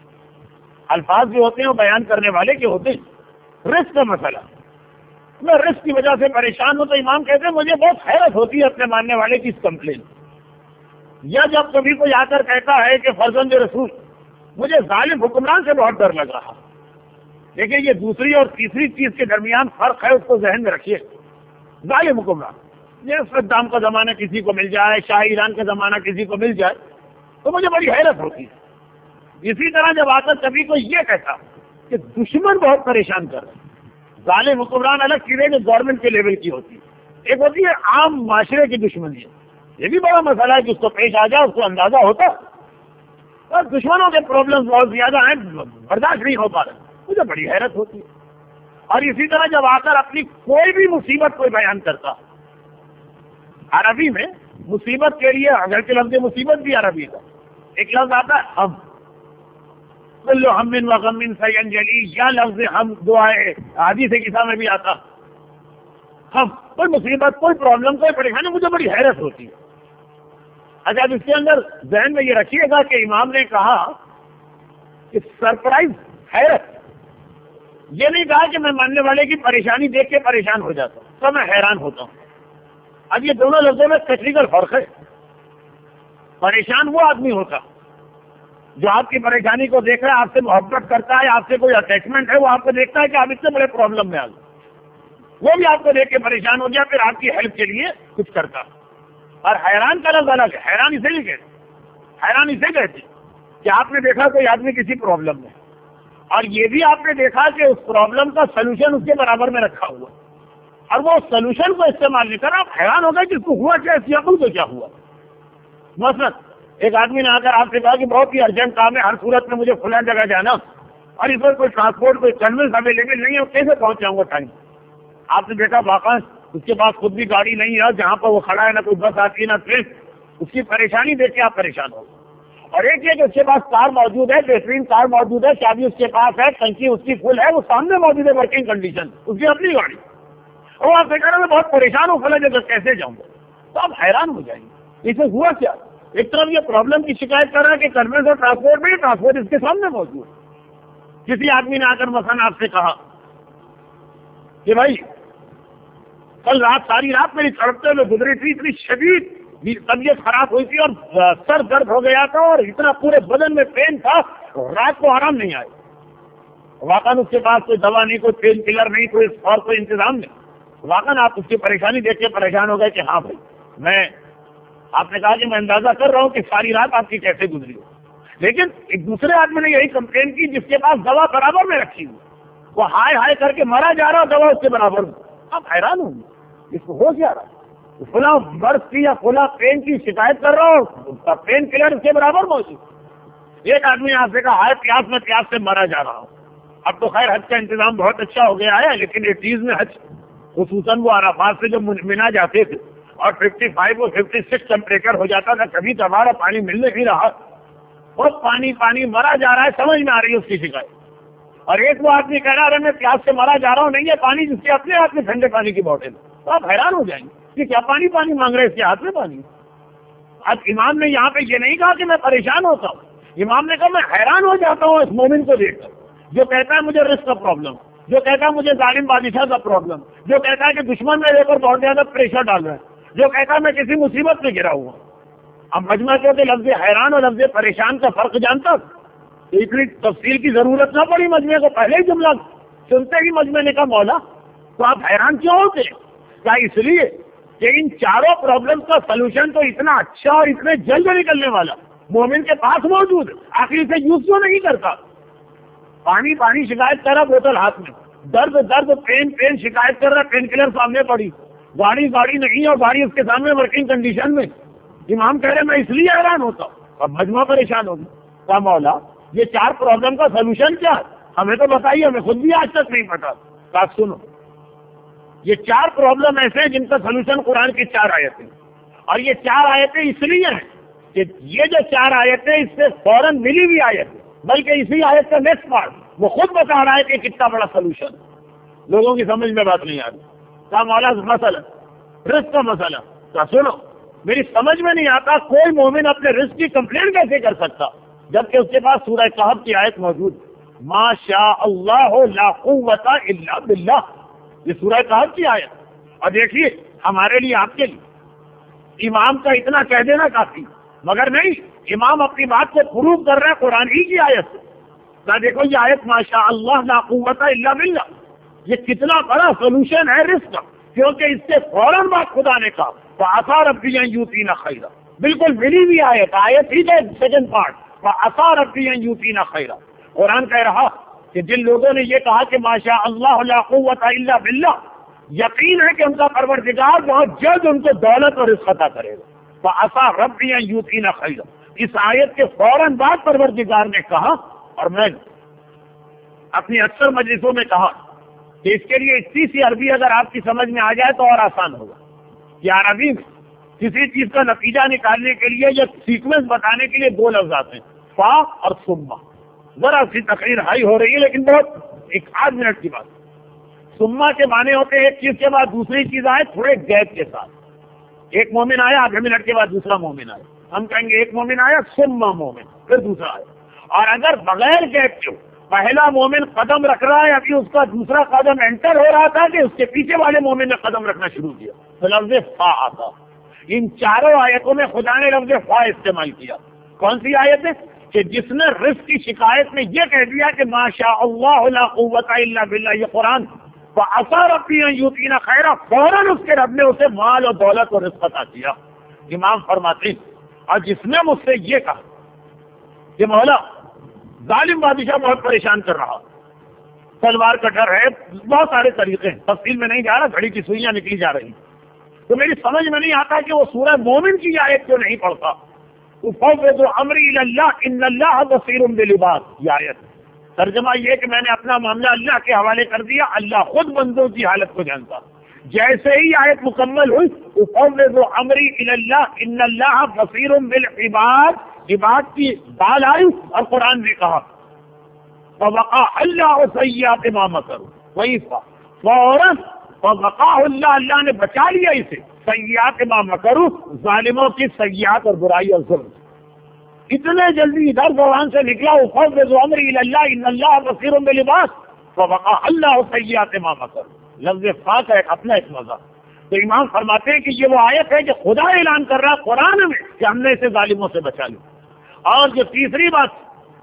الفاظ بھی ہوتے ہیں بیان کرنے والے کے ہوتے ہیں, رزق کا مسئلہ, میں رزق کی وجہ سے پریشان ہوں, تو امام کہتے ہیں مجھے بہت حیرت ہوتی ہے اپنے ماننے والے کی اس کمپلین. یا جب کبھی کوئی آ کر کہتا ہے کہ فرزند رسول مجھے ظالم حکمران سے بہت ڈر لگ رہا. دیکھیں یہ دوسری اور تیسری چیز کے درمیان فرق ہے, اس کو ذہن میں رکھیے. ظالم حکمران, یہ صدام کا زمانہ کسی کو مل جائے, شاہ ایران کا زمانہ کسی کو مل جائے تو مجھے بڑی حیرت ہوتی ہے. اسی طرح جب آ کر کبھی کوئی یہ کہتا کہ دشمن بہت پریشان کر رہے, ظالم حکمران الگ چیزیں جو گورنمنٹ کے لیول کی ہوتی ہے, ایک ہوتی ہے عام معاشرے کی دشمنی. یہ بھی بڑا مسئلہ ہے کہ اس کو پیش آ جائے, اس کو اندازہ ہوتا ہے. اور دشمنوں کے پرابلم بہت زیادہ ہیں, برداشت نہیں ہو پا رہے, مجھے بڑی حیرت ہوتی ہے. اور اسی طرح جب آ کر اپنی کوئی بھی مصیبت کوئی بیان کرتا, عربی میں مصیبت کے لیے اگرچہ لفظ مصیبت بھی عربی کا ایک لفظ آتا ہے ہم, کل ہم و غم سینجلی, یا لفظ ہم دعائے حدیث کسا میں بھی آتا. ہم کوئی مصیبت, کوئی پرابلم, کوئی پریشانی, مجھے بڑی حیرت ہوتی ہے. اچھا اب اس کے اندر ذہن میں یہ رکھیے گا کہ امام نے کہا کہ سرپرائز حیرت, یہ نہیں کہا کہ میں ماننے والے کی پریشانی دیکھ کے پریشان ہو جاتا ہوں, تو میں حیران ہوتا ہوں. اب یہ دونوں لفظوں میں ٹیکنیکل فرق ہے. پریشان وہ آدمی ہوتا جو آپ کی پریشانی کو دیکھ رہا ہے, آپ سے محبت کرتا ہے, آپ سے کوئی اٹیچمنٹ ہے, وہ آپ کو دیکھتا ہے کہ آپ اتنے بڑے پرابلم میں آ گئے, وہ بھی آپ کو دیکھ کے پریشان ہو گیا, پھر آپ کی ہیلپ کے لیے کچھ کرتا. اور حیران کا لفظ الگ ہے. حیران اسے نہیں کہتے, حیران اسے کہتے کہ آپ نے دیکھا کوئی آدمی کسی پرابلم میں, اور یہ بھی آپ نے دیکھا کہ اس پرابلم کا سلوشن اس کے برابر میں رکھا ہوا, اور وہ سلوشن کو استعمال نہیں کر. آپ حیران ہو گئے کہ اس کو ہوا کیا, اس عقل کو کیا ہوا. مثلا ایک آدمی نے آ کر آپ سے کہا کہ بہت ہی ارجنٹ کام ہے, ہر صورت میں مجھے فلاں جگہ جانا, اور اس پر کوئی ٹرانسپورٹ, کوئی کنوینس اویلیبل نہیں ہے, کیسے پہنچ جاؤں گا ٹائم. آپ نے دیکھا واقعہ اس کے پاس خود بھی گاڑی نہیں ہے, جہاں پر وہ کھڑا ہے نہ کوئی بس آتی ہے نہ ٹرین. اس کی پریشانی دیکھ کے آپ پریشان ہو. اور ایک یہ کہ اس کے پاس کار موجود ہے, بہترین کار موجود ہے, چابی اس کے پاس ہے, ٹنکی اس کی فل ہے, وہ سامنے موجود ہے ورکنگ کنڈیشن, اس کی اپنی گاڑی, اور آپ سے کہہ رہے میں بہت پریشان ہوں, فلاں جگہ کیسے جاؤں گا. تو آپ حیران ہو جائیں گے اسے ہوا کیا. ایک طرف یہ پرابلم کی شکایت کر رہا ہے کہ کنوینس اور ٹرانسپورٹ میں, ٹرانسپورٹ اس کے سامنے موجود ہے. کسی آدمی نے آ کر مثلا آپ سے کہا کہ بھائی کل رات, ساری رات میری تڑپتے ہوئے گزری تھی, اتنی شدید طبیعت خراب ہوئی تھی, اور سر درد ہو گیا تھا, اور اتنا پورے بدن میں پین تھا, رات کو آرام نہیں آئے. واقعا اس کے پاس کوئی دوا نہیں, کوئی پین کلر نہیں, کوئی اور کوئی انتظام نہیں. واقعا آپ اس کی پریشانی دیکھ کے پریشان ہو گئے کہ ہاں بھائی, میں, آپ نے کہا کہ میں اندازہ کر رہا ہوں کہ ساری رات آپ کی کیسے گزری ہو. لیکن ایک دوسرے آدمی نے یہی کمپلین کی جس کے پاس دوا برابر میں رکھی ہوئی، وہ ہائے ہائے کر کے مرا جا رہا، دوا اس کے برابر میں. آپ حیران ہوں گے اس کو ہو کیا رہا. فلاں برف کی یا فلاں پین کی شکایت کر رہا ہوں، اس کا پین کلر اس کے برابر موجود. ایک آدمی آپ سے کہا ہائے پیاس میں پیاس سے مرا جا رہا ہوں. اب تو خیر حج کا انتظام بہت اچھا ہو گیا ہے، لیکن 80s میں حج خصوصاً وہ عرفات سے جو منا جاتے تھے اور 55 اور 56 ٹیمپریچر ہو جاتا تھا، کبھی تو ہمارا پانی ملنے نہیں رہا، بہت پانی پانی مرا جا رہا ہے، سمجھ میں آ رہی ہے اس کی شکایت. اور ایک وہ آدمی کہہ رہا ہے میں پیاس سے مرا جا رہا ہوں، نہیں ہے پانی جس کے اپنے ہاتھ میں ٹھنڈے پانی کی بوٹل. تو آپ حیران ہو جائیں گے کہ کیا پانی پانی مانگ رہے ہیں، اس کے ہاتھ میں پانی. اب امام نے یہاں پہ یہ نہیں کہا کہ میں پریشان ہوتا ہوں، امام نے کہا میں حیران ہو جاتا ہوں اس مومن کو دیکھ کر جو کہتا ہے مجھے رزق کا پرابلم، جو کہتا ہے مجھے ظالم بادشاہ کا پرابلم، جو کہتا ہے کہ دشمن میرے اوپر بہت زیادہ پریشر ڈال رہا ہے، جو کہتا ہے میں کسی مصیبت میں گرا ہوا. اب مجمع کے لفظ حیران اور لفظ پریشان کا فرق جانتا، تو اتنی تفصیل کی ضرورت نہ پڑی. مجمع کو پہلے ہی جملہ سنتے ہی مجمع نے کہا مولا تو آپ حیران کیوں ہوتے؟ کیا اس لیے کہ ان چاروں پرابلم کا سلوشن تو اتنا اچھا اور اتنے جلد نکلنے والا مومن کے پاس موجود، آخر سے یوز کیوں نہیں کرتا؟ پانی پانی شکایت کر رہا، بوتل ہاتھ میں، درد درد پین پین شکایت کر رہا، پین کلر سامنے پڑی، گاڑی گاڑی نہیں اور گاڑی اس کے سامنے ورکنگ کنڈیشن میں. امام کہہ رہے میں اس لیے حیران ہوتا ہوں. اب مجمع پریشان ہوگی. کیا مولا یہ چار پرابلم کا سلوشن کیا ہے؟ ہمیں تو بتائیے، ہمیں خود بھی آج تک نہیں پتا. بات سنو، یہ چار پرابلم ایسے ہیں جن کا سلوشن قرآن کی 4 آیتیں، اور یہ 4 آیتیں اس لیے ہیں کہ یہ جو 4 آیتیں اس سے فوراً ملی ہوئی آیت ہے، بلکہ اسی آیت کا نیکسٹ پارٹ وہ خود بتا رہا ہے کہ کتنا بڑا سلوشن. لوگوں کی سمجھ میں بات نہیں آ رہی. کیا مولا مسئلہ رزق کا مسئلہ؟ کیا سنو، میری سمجھ میں نہیں آتا کوئی مومن اپنے رزق کی کمپلین کیسے کر سکتا جبکہ اس کے پاس سورہ کہف کی آیت موجود. ما شاء اللہ لا قوت الا باللہ، یہ سورہ کہف کی آیت. اور دیکھیے ہمارے لیے آپ کے لیے امام کا اتنا کہہ دینا کافی، مگر نہیں، امام اپنی بات کو پروو کر رہا ہے قرآن ہی کی آیت سے. دیکھو یہ آیت ما شاء اللہ لا قوت الا باللہ، یہ کتنا بڑا سولوشن ہے رزق کا، کیونکہ اس سے فوراً بات خدا نے کہا فَعَسَىٰ رَبِّي أَن يُؤْتِينَ خَيْرًا. بالکل ملی ہوئی آیت ہی ہے سیکنڈ پارٹ فَعَسَىٰ رَبِّي أَن يُؤْتِينَ خَيْرًا. قرآن کہہ رہا کہ جن لوگوں نے یہ کہا کہ ما شاء اللہ لا قوت الا باللہ، یقین ہے کہ ان کا پروردگار بہت جلد ان کو دولت اور رزق عطا کرے گا. فَعَسَىٰ رَبِّي أَن يُؤْتِينَ خَيْرًا، اس آیت کے فوراً بعد پروردگار نے کہا، اور میں اپنی اکثر مجلسوں میں کہا کہ اس کے لیے اتنی سی عربی اگر آپ کی سمجھ میں آ جائے تو اور آسان ہوگا. کہ عربی میں کسی چیز کا نتیجہ نکالنے کے لیے یا سیکوینس بتانے کے لیے 2 لفظ آتے ہیں، فا اور ثم. ذرا سی تقریر ہائی ہو رہی ہے لیکن بہت ایک آدھ منٹ کی بات. ثم کے معنی ہوتے ہیں ایک چیز کے بعد دوسری چیز آئے تھوڑے گیپ کے ساتھ. ایک مومن آیا، آدھے منٹ کے بعد دوسرا مومن آیا، ہم کہیں گے ایک مومن آیا ثم مومن، پھر دوسرا آیا. اور اگر بغیر گیپ کے پہلا مومن قدم رکھ رہا ہے، ابھی اس کا دوسرا قدم انٹر ہو رہا تھا کہ اس کے پیچھے والے مومن نے قدم رکھنا شروع کیا، تو لفظ فا آتا. ان چاروں آیتوں میں خدا نے لفظ فا استعمال کیا. کون سی آیت ہے؟ کہ جس نے رزق کی شکایت میں یہ کہہ دیا کہ ما شاء اللہ لا قوت الا باللہ، یہ قرآن فَعَسَىٰ رَبِّي أَن يُؤْتِينَ خَيْرًا، فوراً اس کے رب نے اسے مال اور دولت اور رزق عطا کیا. امام فرماتے ہیں اور جس نے مجھ سے یہ کہا کہ مولا ظالم بادشاہ بہت پریشان کر رہا، تلوار کا ڈر ہے، بہت سارے طریقے ہیں، تفصیل میں نہیں جا رہا، گھڑی کی سوئیاں نکلی جا رہی، تو میری سمجھ میں نہیں آتا کہ وہ سورہ مومن کی آیت کیوں نہیں پڑھتا. فَوْضُ أَمْرِي إِلَى اللَّهِ إِنَّ اللَّهَ بَصِيرٌ بِالْعِبَادِ، یہ آیت. ترجمہ یہ کہ میں نے اپنا معاملہ اللہ کے حوالے کر دیا، اللہ خود بندوں کی حالت کو جانتا. جیسے ہی آیت مکمل ہوئی فَوْضُ أَمْرِي إِلَى اللَّهِ إِنَّ اللَّهَ بَصِيرٌ بِالْعِبَادِ، عباد کی بال آئی اور قرآن نے کہا فَوَقَعَ اللَّهُ سَيِّئَاتِ مَا مَكَرُوا، وہی فوراً فَوَقَعَ اللہ نے بچا لیا اسے سیئات ما مکروا، ظالموں کی سیئات اور برائی اور ظلم. اتنے جلدی ادھر زبان سے نکلا فَوْضُ أَمْرِي إِلَى اللَّهِ إِنَّ اللَّهَ بَصِيرٌ بِالْعِبَادِ فَوَقَعَ اللَّهُ سَيِّئَاتِ مَا مَكَرُوا. لفظ فا کا ایک اپنا ایک مزہ. تو امام فرماتے ہیں کہ یہ وہ آیت ہے کہ خدا اعلان کر رہا ہے قرآن میں کہ ہم نے اسے ظالموں سے بچا لیا. اور جو تیسری بات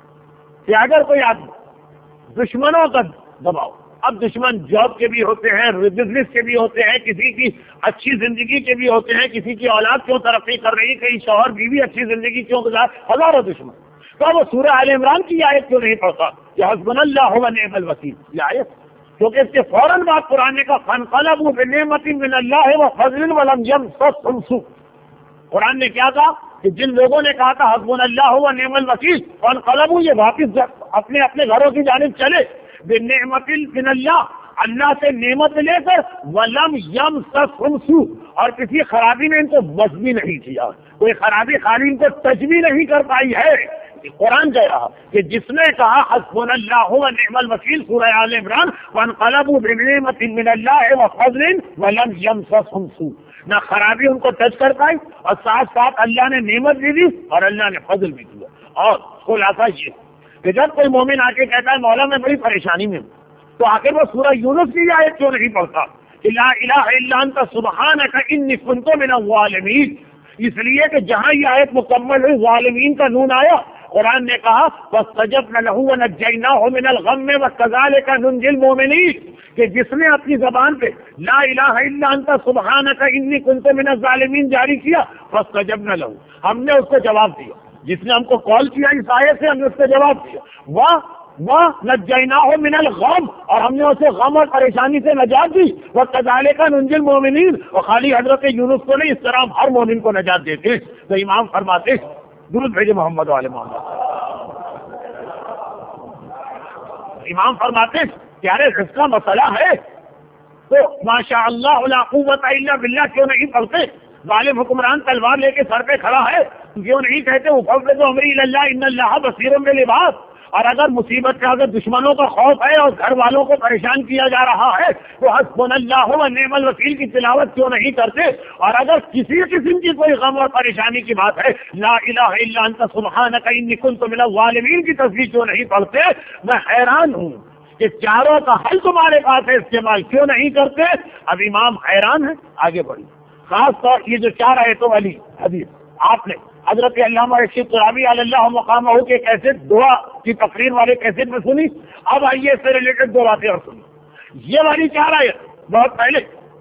کہ اگر کوئی آدمی دشمنوں کا دباؤ، اب دشمن جاب کے بھی ہوتے ہیں، بزنس کے بھی ہوتے ہیں، کسی کی اچھی زندگی کے بھی ہوتے ہیں، کسی کی اولاد کیوں ترقی کر رہی، کہیں شوہر بیوی اچھی زندگی کیوں گزار، ہزاروں دشمن. تو وہ سورہ آل عمران کی آیت کیوں نہیں پڑھتا کہ حسبنا اللہ و نعم الوکیل؟ یہ آیت کیونکہ اس کے فوراً بعد قرآن نے کہا فانقلبوا بنعمت من اللہ وفضل ولم یمسسہم سوء۔ قرآن نے کیا کہا کہ جن لوگوں نے کہا تھا حسبنا اللہ و نعم الوکیل، فانقلبوا یہ واپس اپنے اپنے گھروں کی جانب چلے بنعمت من اللہ، اللہ سے نعمت لے کر، ولم یمسسہم سوء، اور کسی خرابی نے ان کو بس بھی نہیں کیا، کوئی خرابی خالی ان کو ٹچ بھی نہیں کر پائی ہے۔ قرآن کہہ رہا کہ جس نے کہا حسبنا اللہ و نعم الوکیل سورہ آل عمران وانقلبوا بنعمت من اللہ وفضل ولم یمسسہم سوء، نہ خرابی ان کو ٹچ کر پائی اور ساتھ ساتھ اللہ نے نعمت بھی دی اور اللہ نے فضل بھی دیا۔ اور خلاصہ یہ کہ جب کوئی مومن آ کے کہتا ہے مولا میں بڑی پریشانی میں ہوں، تو آخر وہ سورہ یونس کی آیت کیوں نہیں پڑھتا کہ لا الہ الا انت سبحانک انی کنت من الظالمین؟ اس لیے کہ جہاں یہ آیت مکمل ہوئی ظالمین کا نون آیا، قرآن نے کہا فاستجبنا له ونجيناه من الغم وكذلك ننجي المؤمنين، کہ جس نے اپنی زبان پہ لا الہ الا انت سبحانک انی کنت من الظالمین جاری کیا، فاستجبنا له، ہم نے اس کو جواب دیا، جس نے ہم کو کال کیا اس آیت سے ہم نے اس کو جواب دیا، وَنَجَّيْنَاهُ مِنَ الْغَمِّ، اور ہم نے اسے غم اور پریشانی سے نجات دی، وَكَذَلِكَ نُنْجِي الْمُؤْمِنِينَ، اور خالی حضرت یونس کو نہیں، اس طرح ہم ہر مومن کو نجات دیتے۔ تو امام فرماتے درود بھیجے محمد و آل محمد۔ امام فرماتے پیارے رزق کا مسئلہ ہے تو ماشاء اللہ لا قوت الا باللہ کیوں نہیں پڑھتے؟ ظالم حکمران تلوار لے کے سر پہ کھڑا ہے، کیوں نہیں کہتے وفوض امری الی اللہ ان اللہ بصیر بالعباد؟ اور اگر مصیبت کا اگر دشمنوں کا خوف ہے اور گھر والوں کو پریشان کیا جا رہا ہے تو حسبنا اللہ و نعم الوکیل کی تلاوت کیوں نہیں کرتے؟ اور اگر کسی قسم کی کوئی غم اور پریشانی کی بات ہے لا الہ الا انت سبحانک انی کنت من الظالمین کی تسبیح کیوں نہیں پڑھتے؟ میں حیران ہوں کہ چاروں کا حل تمہارے پاس ہے، استعمال کیوں نہیں کرتے؟ اب امام حیران ہے۔ آگے بڑھی خاص طور یہ جو 4 آیتوں والی حدیث آپ نے حضرت علامہ رشید ترابی علی اللہ مقامہ کے کیسٹ دعا کی تقریر والے کیسٹ میں سنی، اب آئیے اس سے ریلیٹڈ 2 باتیں اور سنی۔ یہ والی 4 آیت بہت پہلے،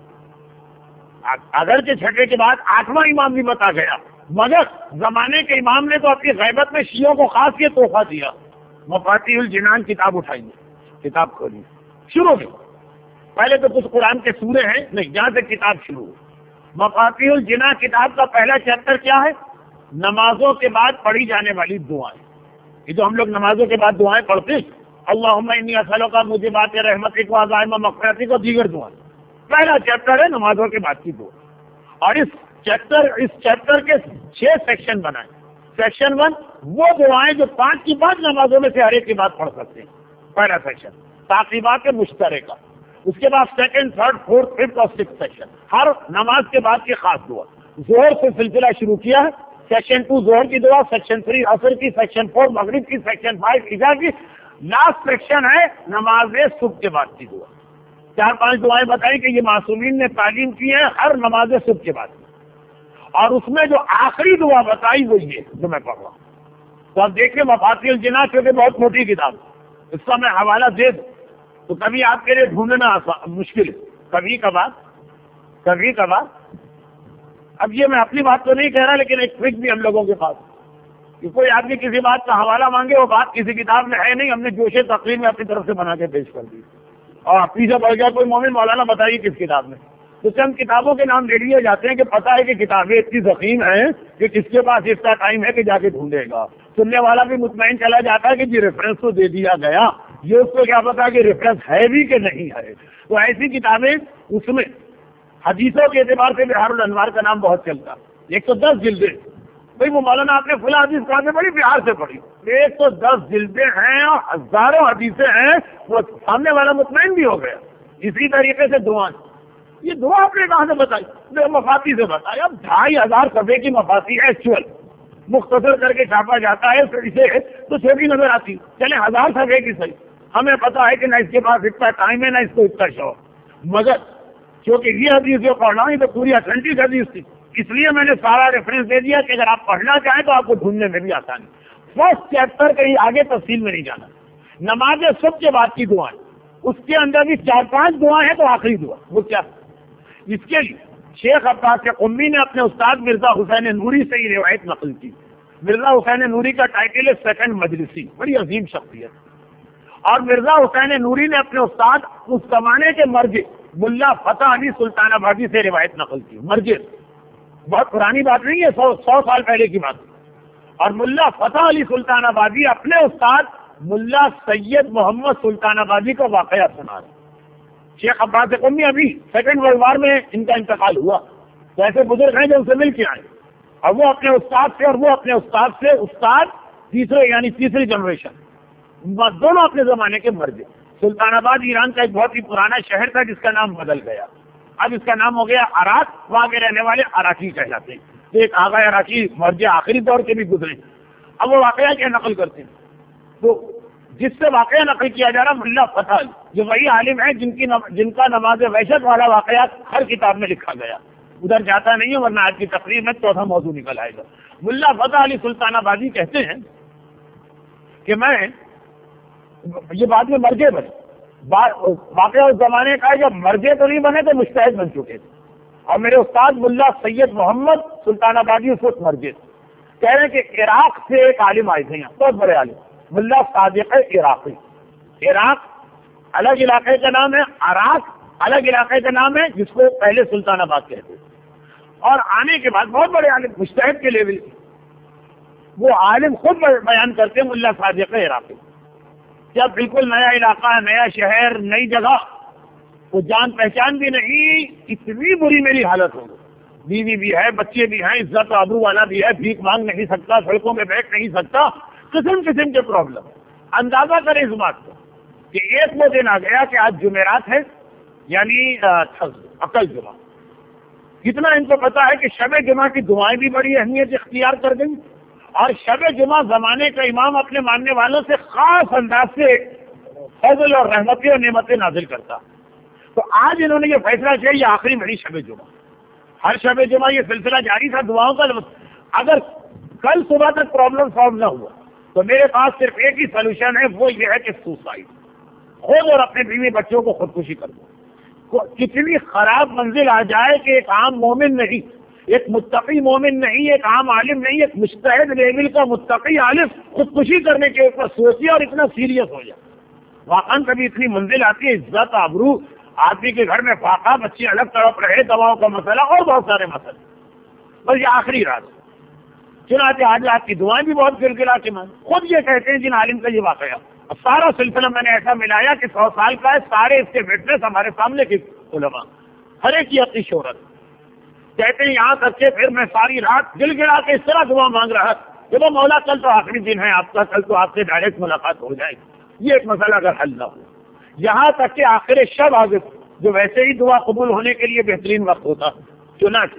اگرچہ چھٹے کے بعد 8واں امام بھی بتا گیا، مگر زمانے کے امام نے تو اپنی غیبت میں شیعوں کو خاص یہ تحفہ دیا۔ مفاتیح الجنان کتاب اٹھائیے، کتاب کھولیے، شروع میں پہلے تو کچھ قرآن کے سورے ہیں نہیں، جہاں سے کتاب شروع ہو۔ مفاتیح الجنان کتاب کا پہلا چیپٹر کیا ہے؟ نمازوں کے بعد پڑھی جانے والی دعائیں۔ یہ جو ہم لوگ نمازوں کے بعد دعائیں پڑھتے ہیں، اللہم انی اسألک موجبات رحمتک وعزائم مغفرتک و دیگر دعائیں، پہلا چیپٹر ہے نمازوں کے بعد کی دعا۔ اور اس چیپٹر کے 6 سیکشن بنائے۔ سیکشن 1 وہ دعائیں جو 5 کی 5 نمازوں میں سے ہر ایک کی بات پڑھ سکتے ہیں، پہلا سیکشن تعقیبات مشترکہ۔ اس کے بعد 2nd، 3rd، 4th، 5th اور 6th سیکشن، ہر نماز کے بعد کی خاص دعا۔ ظہر سے سلسلہ شروع کیا ہے، سیکشن 2 ظہر کی دعا، سیکشن 3 عصر کی، سیکشن 4 مغرب کی، سیکشن 5 عشاء کی، لاسٹ سیکشن ہے نماز صبح کے بعد کی دعا۔ 4-5 دعائیں بتائی کہ یہ معصومین نے تعلیم کی ہے ہر نماز صبح کے بعد، اور اس میں جو آخری دعا بتائی وہ یہ جو میں پڑھ رہا ہوں۔ تو اب دیکھیں مفاتیح الجنان کیونکہ بہت موٹی کتاب، اس کا میں حوالہ دے دوں تو کبھی آپ کے لیے ڈھونڈنا مشکل ہے، کبھی کبھار۔ اب یہ میں اپنی بات تو نہیں کہہ رہا، لیکن ایک ٹرک بھی ہم لوگوں کے پاس کہ کوئی آدمی کسی بات کا حوالہ مانگے، وہ بات کسی کتاب میں ہے نہیں، ہم نے جوش تقریر میں اپنی طرف سے بنا کے پیش کر دی، اور پیچھے پڑ گیا کوئی مومن مولانا بتائیے کس کتاب میں، تو چند کتابوں کے نام لے لیے جاتے ہیں کہ پتہ ہے کہ کتابیں اتنی ضخیم ہیں کہ کس کے پاس اتنا ٹائم ہے کہ جا کے ڈھونڈے گا۔ سننے والا بھی مطمئن چلا جاتا ہے کہ جی ریفرنس تو دے دیا گیا، یہ اس کو کیا پتا کہ ریفرنس ہے بھی کہ نہیں ہے۔ تو ایسی کتابیں اس میں حدیثوں کے اعتبار سے بہار الانوار کا نام بہت چلتا، 110 جلدیں۔ بھائی وہ مولانا آپ نے فلاں حدیث کہاں سے پڑھی؟ بہار سے پڑھی۔ 110 جلدیں ہیں اور ہزاروں حدیثیں ہیں، وہ سامنے والا مطمئن بھی ہو گیا۔ اسی طریقے سے دعائیں، یہ دعا آپ نے کہاں سے بتائی؟ مفاتی سے بتائی۔ اب 2500 صفحے کی مفاتی ایکچوئل مختصر کر کے چھاپا جاتا ہے اسے تو چھوٹی نظر آتی، چلے 1000 صفحے کی صحیح، ہمیں پتا ہے کہ نہ اس کے پاس اتنا ٹائم ہے نہ اس کو اتنا شوق، مگر کیونکہ یہ حدیث جو پڑھنا ہے تو پوری اتھینٹک حدیث تھی، اس لیے میں نے سارا ریفرنس دے دیا کہ اگر آپ پڑھنا چاہیں تو آپ کو ڈھونڈنے میں بھی آسانی۔ فرسٹ چیپٹر کہیں آگے تفصیل میں نہیں جانا، نماز صبح کے بعد کی دعائیں، اس کے اندر بھی 4-5 دعائیں ہیں، تو آخری دعا وہ کیا؟ اس کے لیے شیخ عباس قمی نے اپنے استاد مرزا حسین نوری سے یہ روایت نقل کی مرزا حسین نوری کا ٹائٹل ہے سیکنڈ مجلسی، بڑی عظیم شخصیت. اور مرزا حسین نوری نے اپنے استاد اس زمانے کے مرجع ملا فتح علی سلطان آبادی سے روایت نقل کی. مرجع بہت پرانی بات نہیں ہے، 100 سال پہلے کی بات. اور ملا فتح علی سلطان آبادی اپنے استاد ملا سید محمد سلطان آبادی کا واقعہ سنا رہے. شیخ عباس قمی ابھی سیکنڈ ورلڈ وار میں ان کا انتقال ہوا، تو ایسے بزرگ ہیں جو ان سے مل کے آئے، اور وہ اپنے استاد سے اور وہ اپنے استاد سے استاد تیسرے یعنی تیسری جنریشن، دونوں اپنے زمانے کے مرجع. سلطان آباد ایران کا ایک بہت ہی پرانا شہر تھا جس کا نام بدل گیا، اب اس کا نام ہو گیا عراق. وہاں کے رہنے والے عراقی کہلاتے ہیں. ایک آغا عراقی مرجع آخری دور کے بھی گزرے. اب وہ واقعہ کیا نقل کرتے ہیں، تو جس سے واقعہ نقل کیا جا رہا ملا فتح علی، جو وہی عالم ہے جن کا نماز وحشت والا واقعہ ہر کتاب میں لکھا گیا. ادھر جاتا نہیں ہے ورنہ آج کی تقریر میں چوتھا موضوع نکل آئے گا. ملا فتح علی سلطان آبادی کہتے ہیں کہ میں یہ بعد میں مرجع بنے. واقعہ اس زمانے کا جب مرجع تو نہیں بنے تو مجتہد بن چکے تھے. اور میرے استاد ملا سید محمد سلطان آبادی اس وقت مرجع تھے. کہہ رہے ہیں کہ عراق سے ایک عالم آئے تھے یہاں، بہت بڑے عالم، ملا صادق عراقی. عراق الگ علاقے کا نام ہے، عراق الگ علاقے کا نام ہے جس کو پہلے سلطان آباد کہتے تھے. اور آنے کے بعد بہت بڑے عالم مجتہد کے لیول کے، وہ عالم خود بیان کرتے ہیں ملا صادق عراقی. جب بالکل نیا علاقہ، نیا شہر، نئی جگہ، وہ جان پہچان بھی نہیں، اتنی بری میری حالت ہو گئی. بیوی بھی ہے، بچے بھی ہیں، عزت و آبرو والا بھی ہے، بھیک مانگ نہیں سکتا، سڑکوں میں بیٹھ نہیں سکتا، قسم قسم کے پرابلم. اندازہ کریں اس بات کو کہ ایک وہ دن آ گیا کہ آج جمعرات ہے، یعنی عقل جمعہ. کتنا ان کو پتا ہے کہ شب جمعہ کی دعائیں بھی بڑی اہمیت اختیار کر گئی، اور شب جمعہ زمانے کا امام اپنے ماننے والوں سے خاص انداز سے فضل اور رحمتیں اور نعمتیں نازل کرتا. تو آج انہوں نے یہ فیصلہ کیا یہ آخری بڑی شب جمعہ. ہر شب جمعہ یہ سلسلہ جاری تھا دعاؤں کا. اگر کل صبح تک پرابلم سالو نہ ہوا تو میرے پاس صرف ایک ہی سولوشن ہے، وہ یہ ہے کہ سوسائڈ، خود اور اپنے بیوی بچوں کو خودکشی کر دو. کتنی خراب منزل آ جائے کہ ایک عام مومن نہیں، ایک متقی مومن نہیں، ایک عام عالم نہیں، ایک مجتہد لیول کا متقی عالم خودکشی کرنے کے اوپر سوچے اور اتنا سیریس ہو جائے. واقعاً کبھی اتنی منزل آتی ہے، عزت آبرو، آدمی کے گھر میں فاقہ، بچے الگ طرف رہے، دواؤں کا مسئلہ اور بہت سارے مسئلے. بس یہ آخری رات. چنانچہ آج رات کی دعائیں بھی بہت گرگرا کے مان. خود یہ کہتے ہیں جن عالم کا یہ واقعہ. اب سارا سلسلہ میں نے ایسا ملایا کہ 100 سال کا ہے، سارے اس کے وٹنس ہمارے سامنے کے علماء، ہر ایک کی اپنی شہرت. کہتے ہیں یہاں تک کہ پھر میں ساری رات گل گڑا کے اس طرح دعا مانگ رہا کہ وہ مولا کل تو آخری دن ہے آپ کا، کل تو آپ سے ڈائریکٹ ملاقات ہو جائے گی، یہ ایک مسئلہ اگر حل نہ ہو. یہاں تک کہ آخر شب آگے جو ویسے ہی دعا قبول ہونے کے لیے بہترین وقت ہوتا، چنانچہ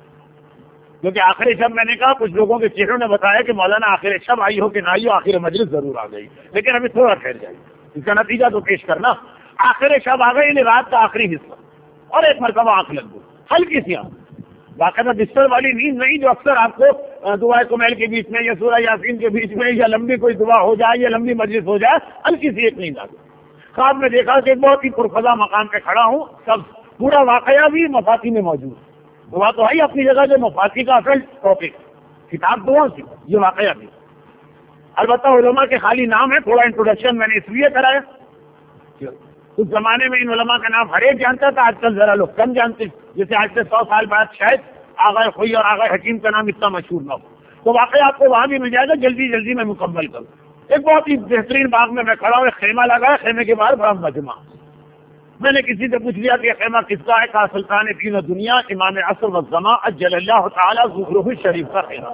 کیونکہ آخر شب میں نے کہا کچھ لوگوں کے چہروں نے بتایا کہ مولانا آخر شب آئی ہو کہ نہ آئی ہو، آخر مجلس ضرور آ گئی، لیکن ابھی تھوڑا ٹھہر جائے، اس کا نتیجہ تو پیش کرنا. آخر شب آ گئی، رات کا آخری حصہ، اور ایک مرتبہ آنکھ لگ گئی، ہلکی سی آنکھ، باقاعدہ بستر والی نیند نہیں جو اکثر آپ کو دعائے کمیل کے بیچ میں یا سورہ یاسین کے بیچ میں یا لمبی کوئی دعا ہو جائے یا لمبی مجلس ہو جائے، ہلکی سی ایک نیند آ گئی. خواب میں دیکھا کہ بہت ہی پرفضا مقام پہ کھڑا ہوں، سب پورا واقعہ بھی مفاتی میں موجود. دعا تو ہے اپنی جگہ جو مفاتی کا اصل ٹاپک، کتاب دعا کی، یہ واقعہ بھی. البتہ علماء کے خالی نام ہے، تھوڑا انٹروڈکشن میں نے اس لیے کرایا اس زمانے میں ان علماء کا نام ہر ایک جانتا تھا، آج کل ذرا لوگ کم جانتے، جیسے آج سے 100 سال بعد شاید آغا خوئی اور آغا حکیم کا نام اتنا مشہور نہ ہو. تو واقعہ آپ کو وہاں بھی مل جائے گا، جلدی جلدی میں مکمل کروں. ایک بہت ہی بہترین باغ میں کھڑا ہوں، ایک خیمہ لگا ہے، خیمے کے باہر بڑا مجمع. میں نے کسی سے پوچھ لیا کہ یہ خیمہ کس کا ہے؟ کہا سلطان دین و دنیا امام عصر والزمان اجل اللہ تعالی ظہورہ الشریف کا خیمہ.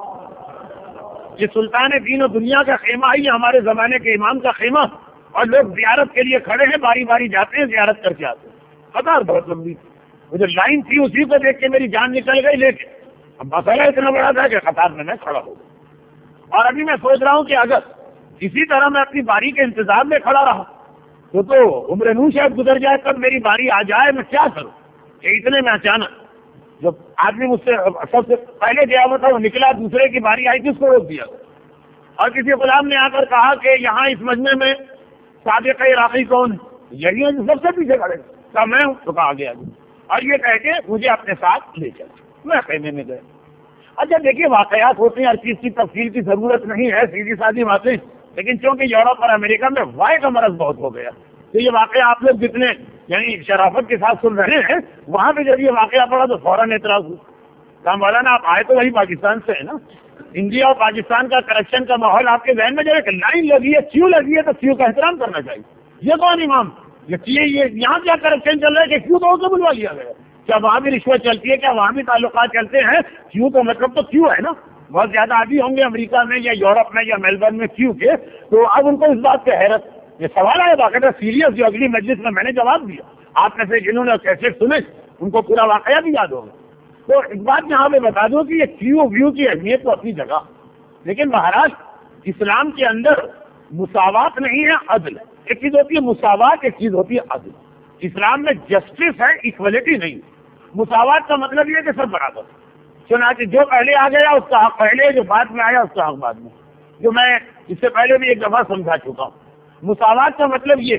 یہ سلطان دین و دنیا کا خیمہ ہے، یہ ہمارے زمانے کے امام کا خیمہ، اور لوگ زیارت کے لیے کھڑے ہیں، باری باری جاتے ہیں، زیارت کر کے آتے ہیں. قطار بہت لمبی تھی، وہ جو لائن تھی اسی کو دیکھ کے میری جان نکل گئی. لیکن اب مسئلہ اتنا بڑا تھا کہ قطار میں کھڑا ہو گیا. اور ابھی میں سوچ رہا ہوں کہ اگر اسی طرح میں اپنی باری کے انتظار میں کھڑا رہا تو عمر نو شاید گزر جائے، کب میری باری آ جائے میں کیا کروں. کہ اتنے میں اچانک جب آدمی مجھ سے سب سے پہلے گیا ہوا تھا وہ نکلا، دوسرے کی باری آئی تھی، اس کو روک دیا. اور کسی غلام نے آ کر کہا کہ یہاں اس مجمع میں صادق عراقی کون ہے؟ یہی ہے جو سب سے پیچھے کھڑے. کہا میں ہوں. تو کہا آگے آگے، اور یہ کہہ کے مجھے اپنے ساتھ لے چلا. میں خیمے میں گیا. اچھا دیکھیے واقعات ہوتے ہیں، ہر چیز کی تفصیل کی ضرورت نہیں ہے، سیدھی سادھی باتیں، لیکن چونکہ یورپ اور امریکہ میں وائے کا مرض بہت ہو گیا، تو یہ واقعہ آپ لوگ جتنے یعنی شرافت کے ساتھ سن رہے ہیں، وہاں پہ جب یہ واقعہ پڑا تو فوراً اعتراض ہوا۔ کہا مولانا آپ آئے تو وہی پاکستان سے ہے نا، انڈیا اور پاکستان کا کرپشن کا ماحول آپ کے ذہن میں جو ہے لائن لگی ہے، کیوں لگی ہے، تو کیوں کا احترام کرنا چاہیے۔ یہ کون امام، یہ یہاں کیا کرپشن چل رہا ہے کہ کیوں تو اسے بلوا لیا گیا، کیا وہاں بھی رشوت چلتی ہے، کیا وہاں بھی تعلقات چلتے ہیں، کیوں تو مطلب تو کیوں ہے نا، بہت زیادہ آدمی ہوں گے امریکہ میں یا یورپ میں یا میلبرن میں کیوں کے، تو اب ان کو اس بات پہ حیرت، یہ سوال آیا باقاعدہ سیریس، جو اگلی مجلس میں نے جواب دیا، آپ میں سے جنہوں نے کیسے سنے ان کو پورا واقعہ بھی یاد ہوگا۔ تو ایک بات یہاں پہ بتا دوں کہ یہ کیو ویو کی اہمیت تو اپنی جگہ، لیکن مہاراج اسلام کے اندر مساوات نہیں ہے، عدل۔ ایک چیز ہوتی ہے مساوات، ایک چیز ہوتی ہے عدل۔ اسلام میں جسٹس ہے، ایکولیٹی نہیں۔ مساوات کا مطلب یہ کہ سب برابر، چنانچہ جو پہلے آ گیا اس کا حق پہلے، جو بعد میں آیا اس کا حق بعد میں، جو میں اس سے پہلے بھی ایک دفعہ سمجھا چکا ہوں۔ مساوات کا مطلب یہ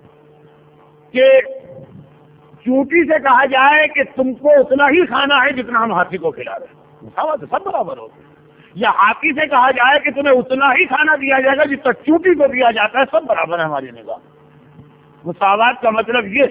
کہ چونٹی سے کہا جائے کہ تم کو اتنا ہی کھانا ہے جتنا ہم ہاتھی کو کھلا رہے ہیں، مساوات سب برابر ہوتے ہیں۔ یا ہاتھی سے کہا جائے کہ تمہیں اتنا ہی کھانا دیا جائے گا جتنا چونٹی کو دیا جاتا ہے، سب برابر ہے ہماری نگاہ۔ مساوات کا مطلب یہ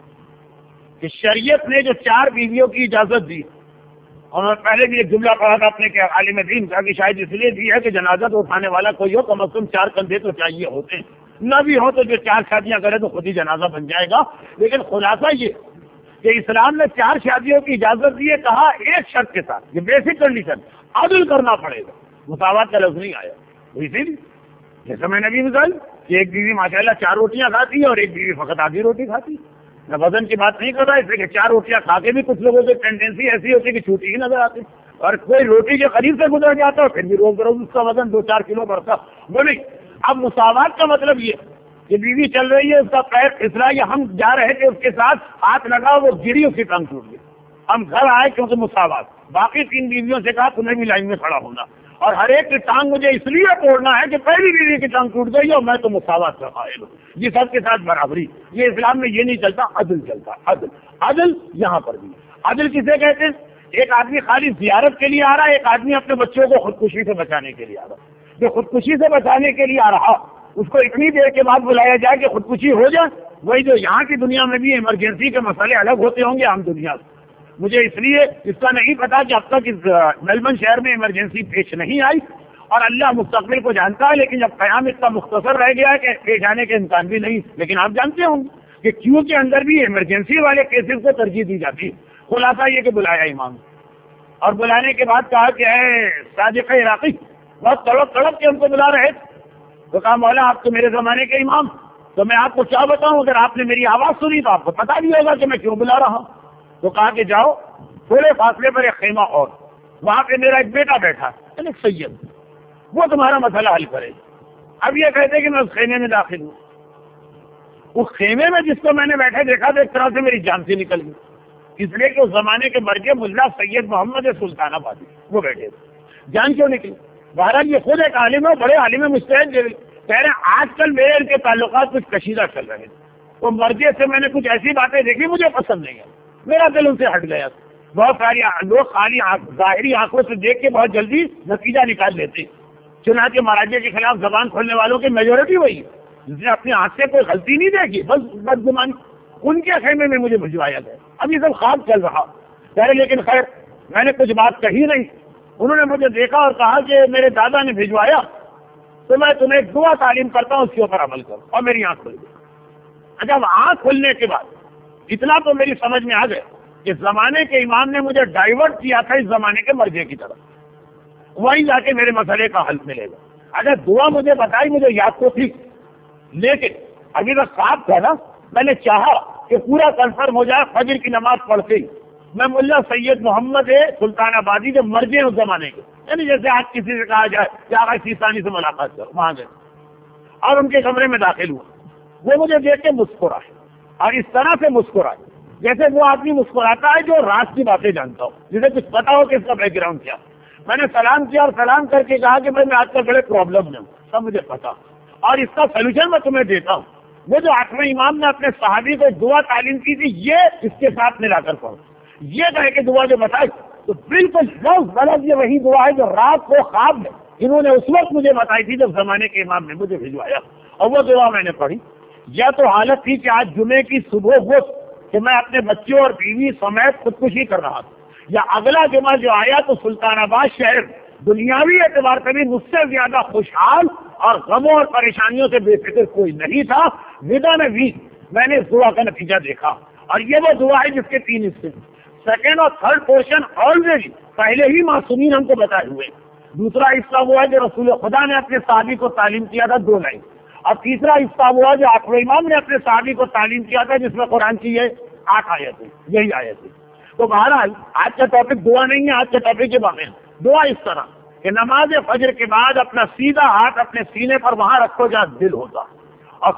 کہ شریعت نے جو 4 بیویوں کی اجازت دی، اور میں پہلے بھی ایک جملہ پڑھا تھا اپنے کہ عالم دین کا کہ شاید اس لیے دی ہے کہ جنازہ تو اٹھانے والا کوئی ہو، کم از کم 4 کندھے تو چاہیے ہوتے ہیں، نہ بھی ہو تو جو 4 شادیاں کرے تو خود ہی جنازہ بن جائے گا۔ لیکن خلاصہ یہ کہ اسلام نے 4 شادیوں کی اجازت دی ہے، کہا ایک شرط کے ساتھ، یہ بیسک کنڈیشن، عدل کرنا پڑے گا۔ مساوات کا لفظ نہیں آیا، اسی لیے جیسے میں نے بھی مثال کہ ایک بیوی ماشاءاللہ 4 روٹیاں کھاتی ہے اور ایک بیوی فقط آدھی روٹی کھاتی ہے۔ میں وزن کی بات نہیں کر رہا، اس لیے کہ 4 روٹیاں کھا کے بھی کچھ لوگوں کی ٹینڈنسی ایسی ہوتی ہے کہ چھوٹی ہی نظر آتی، اور کوئی روٹی کے قریب سے گزر جاتا ہے پھر بھی روز بروز اس کا وزن 2-4 کلو بڑھتا۔ بولے اب مساوات کا مطلب یہ کہ بیوی چل رہی ہے، اس کا پیر پھسلا، یا ہم جا رہے تھے اس کے ساتھ ہاتھ لگا، وہ گری، اس کی ٹانگ ٹوٹ گئی، ہم گھر آئے کیونکہ مساوات۔ باقی 3 بیویوں سے کہا تمہیں بھی لائن میں کھڑا ہونا، اور ہر ایک کی ٹانگ مجھے اس لیے توڑنا ہے کہ پہلی بیوی کی ٹانگ ٹوٹ گئی اور میں تو مساوات کا قائل ہوں، یہ سب کے ساتھ برابری۔ یہ اسلام میں یہ نہیں چلتا، عدل چلتا، عدل۔ عدل یہاں پر بھی، عدل کسے کہتے ہیں؟ ایک آدمی خالی زیارت کے لیے آ رہا ہے، ایک آدمی اپنے بچوں کو خودکشی سے بچانے کے لیے آ رہا ہے۔ جو خودکشی سے بچانے کے لیے آ رہا اس کو اتنی دیر کے بعد بلایا جائے کہ خودکشی ہو جائے، وہی جو یہاں کی دنیا میں بھی ایمرجنسی کے مسئلے الگ ہوتے ہوں گے عام دنیا سے۔ مجھے اس لیے اس کا نہیں پتا کہ اب تک اس میلبرن شہر میں ایمرجنسی پیش نہیں آئی، اور اللہ مستقبل کو جانتا ہے، لیکن جب قیام اتنا مختصر رہ گیا ہے کہ پیش آنے کے امکان بھی نہیں، لیکن آپ جانتے ہوں گے کہ کیوں کے اندر بھی ایمرجنسی والے کیسز کو ترجیح دی جاتی ہے۔ خلاصہ یہ کہ بلایا امام، اور بلانے کے بعد کہا کہ اے صادق عراقی، بہت تڑپ تڑپ کے ہم کو بلا رہے تھے، تو کہا مولا آپ تو میرے زمانے کے امام، تو میں آپ کو کیا بتاؤں، اگر آپ نے میری آواز سنی تو آپ کو پتا بھی ہوگا کہ میں کیوں بلا رہا ہوں۔ تو کہا کہ جاؤ تھوڑے فاصلے پر ایک خیمہ، اور وہاں پہ میرا ایک بیٹا بیٹھا ہے، ایک سید، وہ تمہارا مسئلہ حل کرے۔ اب یہ کہتے کہ میں اس خیمے میں داخل ہوں، اس خیمے میں جس کو میں نے بیٹھے دیکھا تو ایک طرح سے میری جان سے نکل گئی، اس لیے کہ اس زمانے کے مرکے ملا سید محمد سلطان آبادی وہ بیٹھے تھے۔ جان کیوں نکلی؟ بہرحال یہ خود ایک عالم ہے، بڑے عالم مجتہد، کہہ رہے ہیں آج کل میرے ان کے تعلقات کچھ کشیدہ چل رہے ہیں، تو مرجے سے میں نے کچھ ایسی باتیں دیکھی مجھے پسند نہیں ہے، میرا دل ان سے ہٹ گیا۔ بہت ساری لوگ خالی ظاہری آنکھوں سے دیکھ کے بہت جلدی نتیجہ نکال لیتے، چنانچہ مہاراجے کے خلاف زبان کھولنے والوں کی میجورٹی وہی ہے جس نے اپنی آنکھ سے کوئی غلطی نہیں دیکھی، بس بدگمانی۔ ان کے خیمے میں مجھے بھجوایا گیا، اب یہ سب خواب چل رہا ہے، لیکن خیر میں نے کچھ بات کہی نہیں۔ انہوں نے مجھے دیکھا اور کہا کہ میرے دادا نے بھجوایا، تو میں تمہیں ایک دعا تعلیم کرتا ہوں، اس کے اوپر عمل کرو، اور میری آنکھ کھل گئی۔ اچھا آنکھ کھلنے کے بعد اتنا تو میری سمجھ میں آ گیا کہ زمانے کے امام نے مجھے ڈائیورٹ کیا تھا اس زمانے کے مرجے کی طرف، وہیں جا کے میرے مسئلے کا حل ملے گا۔ اگر دعا مجھے بتائی مجھے یاد تو تھی، لیکن ابھی تک خواب تھا نا، میں نے چاہا کہ پورا کنفرم ہو جائے فجر کی نماز پڑھتے ہی میں ملا سید محمد سلطان آبادی جو مرجے اس زمانے کے، یعنی جیسے آج کسی سے کہا جائے کہ آقا سیستانی سے ملاقات کرو، وہاں گئے اور ان کے کمرے میں داخل ہوا۔ وہ مجھے دیکھ کے مسکرائے، اور اس طرح سے مسکرائے جیسے وہ آدمی مسکراتا ہے جو راز کی باتیں جانتا ہو، جسے کچھ پتا ہو کہ اس کا بیک گراؤنڈ کیا۔ میں نے سلام کیا اور سلام کر کے کہا کہ میں آج کل بڑے پرابلم میں ہوں، سب مجھے پتا، اور اس کا سولوشن میں تمہیں دیتا ہوں۔ وہ جو 8ویں امام نے اپنے صحابی کو دعا تعلیم کی تھی، یہ اس کے ساتھ ملا کر پڑھو، یہ کہہ کے دعا جو بتائی تو بالکل لفظ غلط یہ وہی دعا ہے جو رات کو خواب میں انہوں نے اس وقت مجھے بتائی تھی جب زمانے کے امام نے مجھے بھجوایا، اور وہ دعا میں نے پڑھی۔ یا تو حالت تھی کہ آج جمعے کی صبح وہ کہ میں اپنے بچوں اور بیوی سمیت خودکشی کر رہا تھا، یا اگلا جمعہ جو آیا تو سلطان آباد شہر دنیاوی اعتبار سے بھی مجھ سے زیادہ خوشحال اور غموں اور پریشانیوں سے بے فکر کوئی نہیں تھا۔ ودان ویک میں نے اس دعا کا نتیجہ دیکھا، اور یہ وہ دعا ہے جس کے 3 حصے، سیکنڈ اور تھرڈ پورشن آلریڈی پہلے ہی معصومین ہم کو بتائے ہوئے۔ دوسرا حصہ وہ ہے جو رسول خدا نے اپنے صحابی کو تعلیم کیا تھا 2 لائن، اور تیسرا حصہ وہ ہے جو آخری امام نے اپنے صحابی کو تعلیم کیا تھا جس میں قرآن کی یہ 8 آیتیں، یہی آیتیں۔ تو بہرحال آج کا ٹاپک دعا نہیں ہے، آج کا ٹاپک ہے باقی دعا اس طرح کہ نماز فجر کے بعد اپنا سیدھا ہاتھ اپنے سینے پر وہاں رکھو جہاں دل ہوتا، اور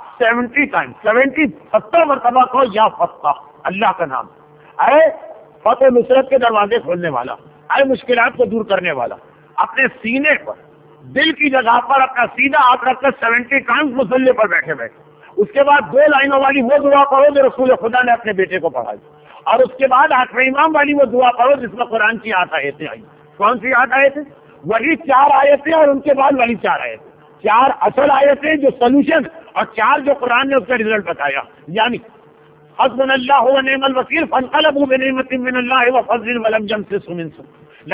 70 مرتبہ کو یا فتح، اللہ کا نام، اے فتح نصرت کے دروازے کھولنے والا، اے مشکلات کو دور کرنے والا، اپنے سینے پر دل کی جگہ پر اپنا سیدھا ہاتھ رکھ کر 70 ٹائمز مصلی پر بیٹھے اس کے بعد 2 لائنوں والی وہ دعا کرو جو رسول خدا نے اپنے بیٹے کو پڑھائی، اور اس کے بعد آخری امام والی وہ دعا کرو جس میں قرآن کی 8 آیتیں آئی۔ کون سی 8 آیتیں؟ وہی 4 آیتیں اور ان کے بعد والی 4 آیتیں، 4 اصل آیتیں جو سولوشن، اور 4 جو قرآن نے اس کا رزلٹ بتایا، یعنی حسبنا اللہ ونعم الوکیل فانقلبوا بنعمت من اللہ وفضل ولم یمسسهم منسوء لا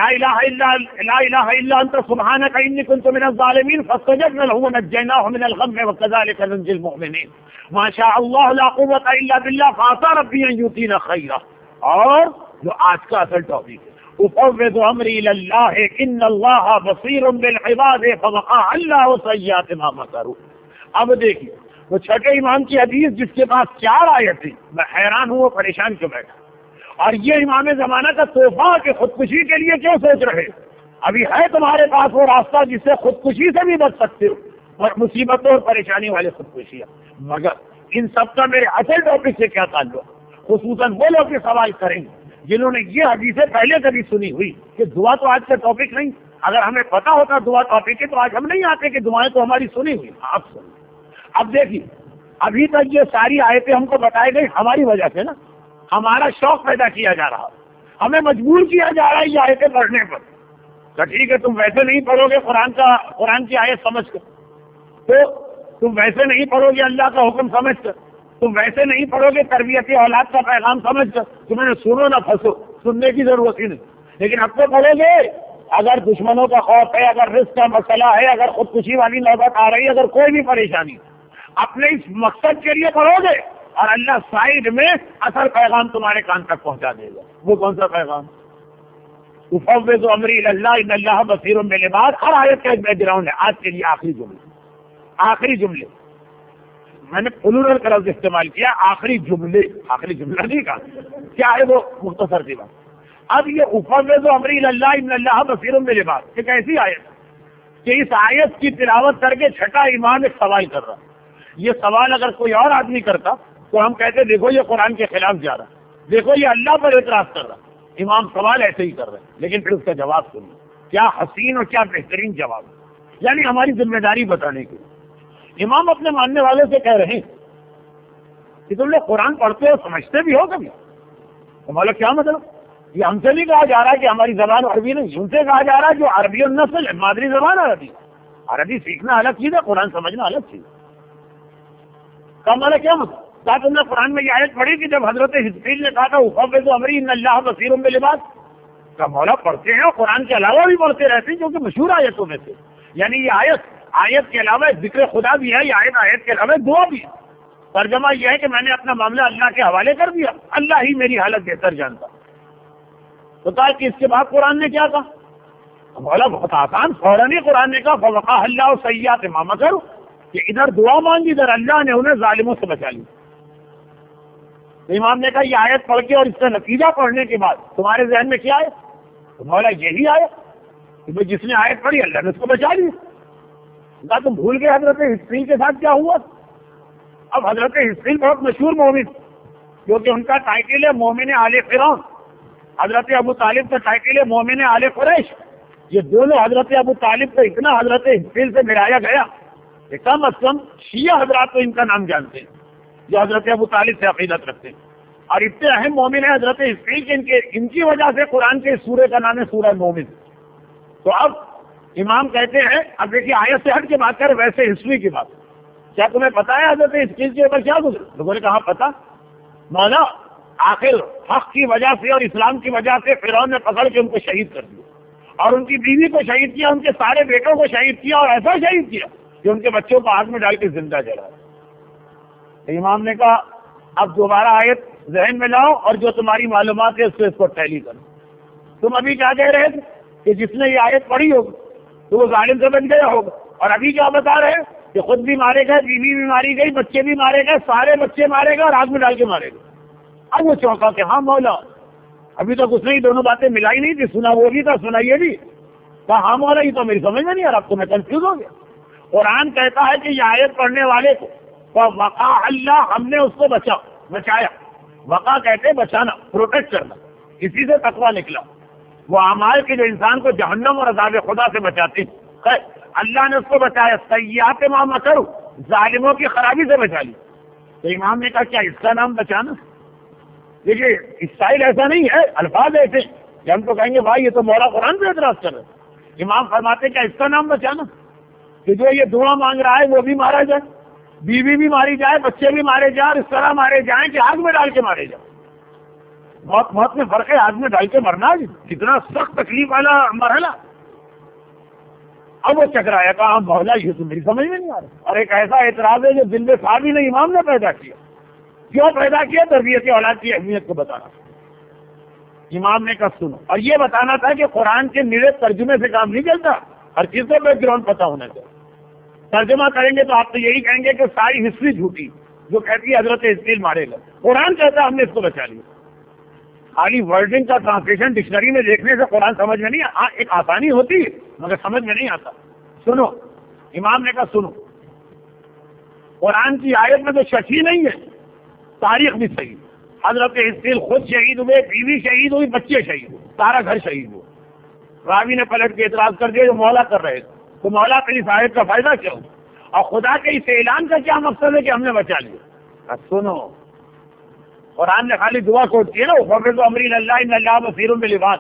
الہ الا انت سبحانک انی کنت من الظالمین فاستجبنا له ونجیناہ من الغم وکذلک ننجی المؤمنین ما شاء اللہ لا قوة الا باللہ فعسى ربی ان یؤتینا خیرا۔ اور جو آج کا اصل ٹاپک ہے، افوض امری الی اللہ ان اللہ بصیر بالعباد فوقع اللہ سیئات ما مکروا۔ اب دیکھیے وہ چھٹے امام کی حدیث جس کے پاس 4 آیتیں، میں حیران ہوں وہ پریشان کیوں بیٹھا، اور یہ امام زمانہ کا تحفہ کہ خودکشی کے لیے کیوں سوچ رہے؟ ابھی ہے تمہارے پاس وہ راستہ جس سے خودکشی سے بھی بچ سکتے ہو، اور مصیبتوں اور پریشانی والے خودکشیاں۔ مگر ان سب کا میرے اصل ٹاپک سے کیا تعلق؟ خصوصاً وہ لوگ یہ سوال کریں گے جنہوں نے یہ حدیثیں پہلے کبھی سنی ہوئی کہ دعا تو آج کا ٹاپک نہیں، اگر ہمیں پتا ہوتا دعا ٹاپک ہے تو آج ہم نہیں آتے کہ دعائیں تو ہماری سنی ہوئی۔ آپ سنیں، اب دیکھیے ابھی تک یہ ساری آیتیں ہم کو بتائی گئی ہماری وجہ سے نا، ہمارا شوق پیدا کیا جا رہا، ہمیں مجبور کیا جا رہا ہے یہ آیتیں پڑھنے پر۔ تو ٹھیک ہے، تم ویسے نہیں پڑھو گے قرآن کی آیت سمجھ کر، تو تم ویسے نہیں پڑھو گے اللہ کا حکم سمجھ کر، تم ویسے نہیں پڑھو گے تربیت اولاد کا پیغام سمجھ کر، تمہیں سنو نہ پھنسو، سننے کی ضرورت ہی نہیں، لیکن اب تو پڑھو گے۔ اگر دشمنوں کا خوف ہے، اگر رزق کا مسئلہ ہے، اگر خودکشی والی نوبت آ رہی ہے، اگر کوئی بھی پریشانی، اپنے اس مقصد کے لیے پڑھو گے اور اللہ سائڈ میں اصل پیغام تمہارے کان تک پہنچا دے گا۔ وہ کون سا پیغام؟ افوض امری الی اللہ ان اللہ بصیر بالعباد۔ ہر آیت کا ایک بیک گراؤنڈ ہے۔ آج کے لیے آخری جملے میں نے پلورل کا لفظ استعمال کیا، آخری جملہ نہیں کہا، کیا ہے وہ مختصر سی بات۔ اب یہ افوض امری الی اللہ ان اللہ بصیر بالعباد ایک ایسی آیت کہ اس آیت کی تلاوت کر کے چھٹا امام ایک سوال کر رہا۔ یہ سوال اگر کوئی اور آدمی کرتا تو ہم کہتے دیکھو یہ قرآن کے خلاف جا رہا، دیکھو یہ اللہ پر اعتراض کر رہا۔ امام سوال ایسے ہی کر رہے ہیں، لیکن پھر اس کا جواب سنیے، کیا حسین اور کیا بہترین جواب، یعنی ہماری ذمہ داری بتانے کی۔ امام اپنے ماننے والے سے کہہ رہے ہیں کہ تم لوگ قرآن پڑھتے ہو، سمجھتے بھی ہو کبھی؟ تمہارا کیا مطلب؟ یہ ہم سے نہیں کہا جا رہا کہ ہماری زبان عربی نہیں، ان سے کہا جا رہا ہے جو عربی النسل ہے، مادری زبان عربی سیکھنا الگ چیز ہے، قرآن سمجھنا الگ چیز ہے۔ ہمارا کیا مطلب؟ کیا تم نے قرآن میں یہ آیت پڑھی کہ جب حضرت حزقیل نے کہا تھا افوض امری ان اللہ بصیر بالعباد؟ کا مولا پڑھتے ہیں اور قرآن کے علاوہ بھی پڑھتے رہتے ہیں، کیونکہ مشہور آیتوں میں سے، یعنی یہ آیت کے علاوہ ذکر خدا بھی ہے، یہ آیت کے علاوہ دعا بھی ہے۔ ترجمہ یہ ہے کہ میں نے اپنا معاملہ اللہ کے حوالے کر دیا، اللہ ہی میری حالت بہتر جانتا۔ تو کہا کہ اس کے بعد قرآن نے کیا کہا؟ مولا بہت آسان، فوراً ہی قرآن نے کہا فوقع اللہ سیئات ما مکروا، کہ ادھر دعا مانگی، ادھر اللہ نے انہیں ظالموں سے بچا لی۔ تو امام نے کہا یہ آیت پڑھ کے اور اس کا نتیجہ پڑھنے کے بعد تمہارے ذہن میں کیا ہے؟ تو مولا یہی آیا کہ جس نے آیت پڑھی اللہ نے اس کو بچا لیا۔ کہا تم بھول گئے حضرت حزقیل کے ساتھ کیا ہوا؟ اب حضرت حزقیل بہت مشہور مومن، کیونکہ ان کا ٹائٹل ہے مومن آل فرعون، حضرت ابو طالب کا ٹائٹل ہے مومن آل قریش۔ یہ دونوں حضرت ابو طالب کو اتنا حضرت حزقیل سے ملایا گیا کہ کم از کم شیعہ حضرات تو ان کا نام جانتے ہیں جو حضرت ابو طالب سے عقیدت رکھتے ہیں۔ اور اتنے اہم مومن ہیں حضرت اسماعیل کہ ان کی وجہ سے قرآن کے سورے کا نام ہے سورہ مومن. تو اب امام کہتے ہیں، اب دیکھیے آیت سے ہٹ کے بات کریں، ویسے ہسٹری کی بات. کیا تمہیں پتا ہے حضرت اسماعیل کے اوپر کیا گزرا؟ لوگوں نے کہا پتا. مولا آخر حق کی وجہ سے اور اسلام کی وجہ سے فرعون نے پکڑ کے ان کو شہید کر دیا، اور ان کی بیوی کو شہید کیا، ان کے سارے بیٹوں کو شہید کیا، اور ایسا شہید کیا کہ ان کے بچوں کو آگ میں ڈال کے زندہ جلایا. امام نے کہا اب دوبارہ آیت ذہن میں لاؤ اور جو تمہاری معلومات ہے اس کو ٹیلی کرو. تم ابھی کیا کہہ رہے تھے کہ جس نے یہ آیت پڑھی ہوگی تو وہ ظالم سے بن گیا ہوگا، اور ابھی کیا بتا رہے ہیں کہ خود بھی مارے گئے، بیوی بھی ماری گئی، بچے بھی مارے گئے، سارے بچے مارے گئے اور آگ میں ڈال کے مارے گئے. اب وہ چونکا کہ ہاں مولا، ابھی تک اس نے یہ دونوں باتیں ملائی نہیں تھی، سنا وہ بھی تھا سنا یہ بھی. کہا ہاں مولا یہ تو میری سمجھ میں نہیں آ رہا، اب تو میں کنفیوز ہو گیا. قرآن کہتا ہے کہ یہ آیت پڑھنے والے کو وقع اللہ، ہم نے اس کو بچایا. وقع کہتے بچانا، پروٹیکٹ کرنا، اسی سے تقویٰ نکلا. وہ اعمال کے جو انسان کو جہنم اور عذاب خدا سے بچاتے ہیں، اللہ نے اس کو بچایا. سیئات ما مکروا، ظالموں کی خرابی سے بچا لی. تو امام نے کہا کیا اس کا نام بچانا؟ دیکھیے اسٹائل ایسا نہیں ہے، الفاظ ایسے کہ ہم تو کہیں گے بھائی یہ تو مولا قرآن پہ اعتراض کر رہے ہیں. امام فرماتے کیا اس کا نام بچانا کہ جو یہ دعا مانگ رہا ہے وہ بھی مارا جائے، بیوی بھی ماری جائے، بچے بھی مارے جائیں، اور اس طرح مارے جائیں کہ آگ میں ڈال کے مارے جائیں. موت میں فرق ہے، آگ میں ڈال کے مرنا کتنا سخت تکلیف والا مرحلہ. اب وہ چکرایا کہا مولا یہ تو میری سمجھ میں نہیں آ رہا. اور ایک ایسا اعتراض ہے جو دل میں صاحب ہی نہیں امام نے پیدا کیا. کیوں پیدا کیا؟ تربیت اولاد کی اہمیت کو بتانا. امام نے کہا سنو، اور یہ بتانا تھا کہ قرآن کے میرے ترجمے سے کام نہیں چلتا، ہر چیز کا بیک گراؤنڈ پتا ہونا چاہیے. ترجمہ کریں گے تو آپ تو یہی کہیں گے کہ ساری ہسٹری جھوٹی جو کہتی ہے حضرت اسماعیل مارے گا. قرآن کہتا ہے ہم نے اس کو بچا لیا. خالی ورڈنگ کا ٹرانسلیشن ڈکشنری میں دیکھنے سے قرآن سمجھ میں نہیں ایک آسانی ہوتی ہے مگر سمجھ میں نہیں آتا. سنو، امام نے کہا سنو، قرآن کی آیت میں تو شک ہی نہیں ہے، تاریخ بھی صحیح. حضرت اسماعیل خود شہید ہوئے، بیوی شہید ہوئی، بچے شہید ہوئے، سارا گھر شہید ہوا. راوی نے پلٹ کے اعتراض کر دیا جو مولا کر رہے تھے، تو مولا پہ اس آیت کا فائدہ کیا ہو؟ اور خدا کے اس اعلان کا کیا مقصد ہے کہ ہم نے بچا لیا؟ سنو، قرآن نے خالی دعا کوٹ کی ہے نا، فَوَّضُ أَمْرِي إِلَى اللَّهِ إِنَّ اللَّهَ بَصِيرٌ بِالْعِبَادِ.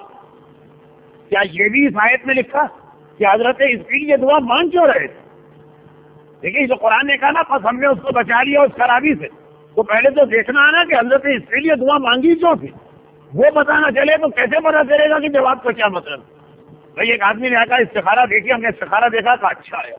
کیا یہ بھی اس آیت میں لکھا کہ حضرت اسماعیل یہ دعا مانگ کیوں رہے تھے؟ دیکھیے جو قرآن نے کہا نا بس ہم نے اس کو بچا لیا اس خرابی سے، تو پہلے تو دیکھنا آنا کہ حضرت اسماعیل یہ دعا مانگی کیوں تھی. وہ بتانا چلے تو کیسے پتا چلے گا کہ جواب کا کیا مطلب. بھائی ایک آدمی نے کہا استخارہ دیکھیے، ہم نے استخارہ دیکھا تو اچھا آیا،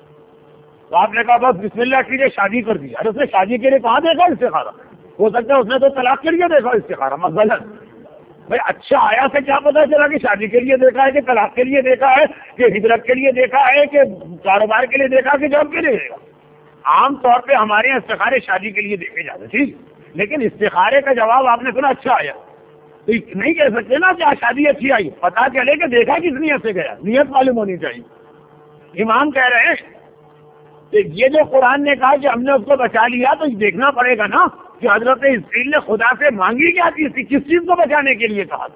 تو آپ نے کہا بس بسم اللہ کیجیے شادی کر دی. ارے اس نے شادی کے لیے کہاں دیکھا استخارہ؟ ہو سکتا ہے اس نے تو طلاق کے لیے دیکھا استخارہ. غلط. بھائی اچھا آیا سے کیا پتا چلا کہ شادی کے لیے دیکھا ہے کہ طلاق کے لیے دیکھا ہے کہ ہجرت کے لیے دیکھا ہے کہ کاروبار کے لیے دیکھا کہ جاب کے لیے دیکھا؟ عام طور پہ ہمارے یہاں استخارے شادی کے لیے دیکھے جاتے، ٹھیک، لیکن استخارے کا جواب آپ نے سنا اچھا آیا تو نہیں کہہ سکتے نا کہ شادی اچھی آئی، پتا چلے کہ دیکھا کس نیت سے گیا، نیت معلوم ہونی چاہیے. امام کہہ رہے ہیں کہ یہ جو قرآن نے کہا کہ ہم نے اس کو بچا لیا تو دیکھنا پڑے گا نا کہ حضرت اسماعیل نے خدا سے مانگی کیا چیز تھی، کس چیز کو بچانے کے لیے کہا تھا.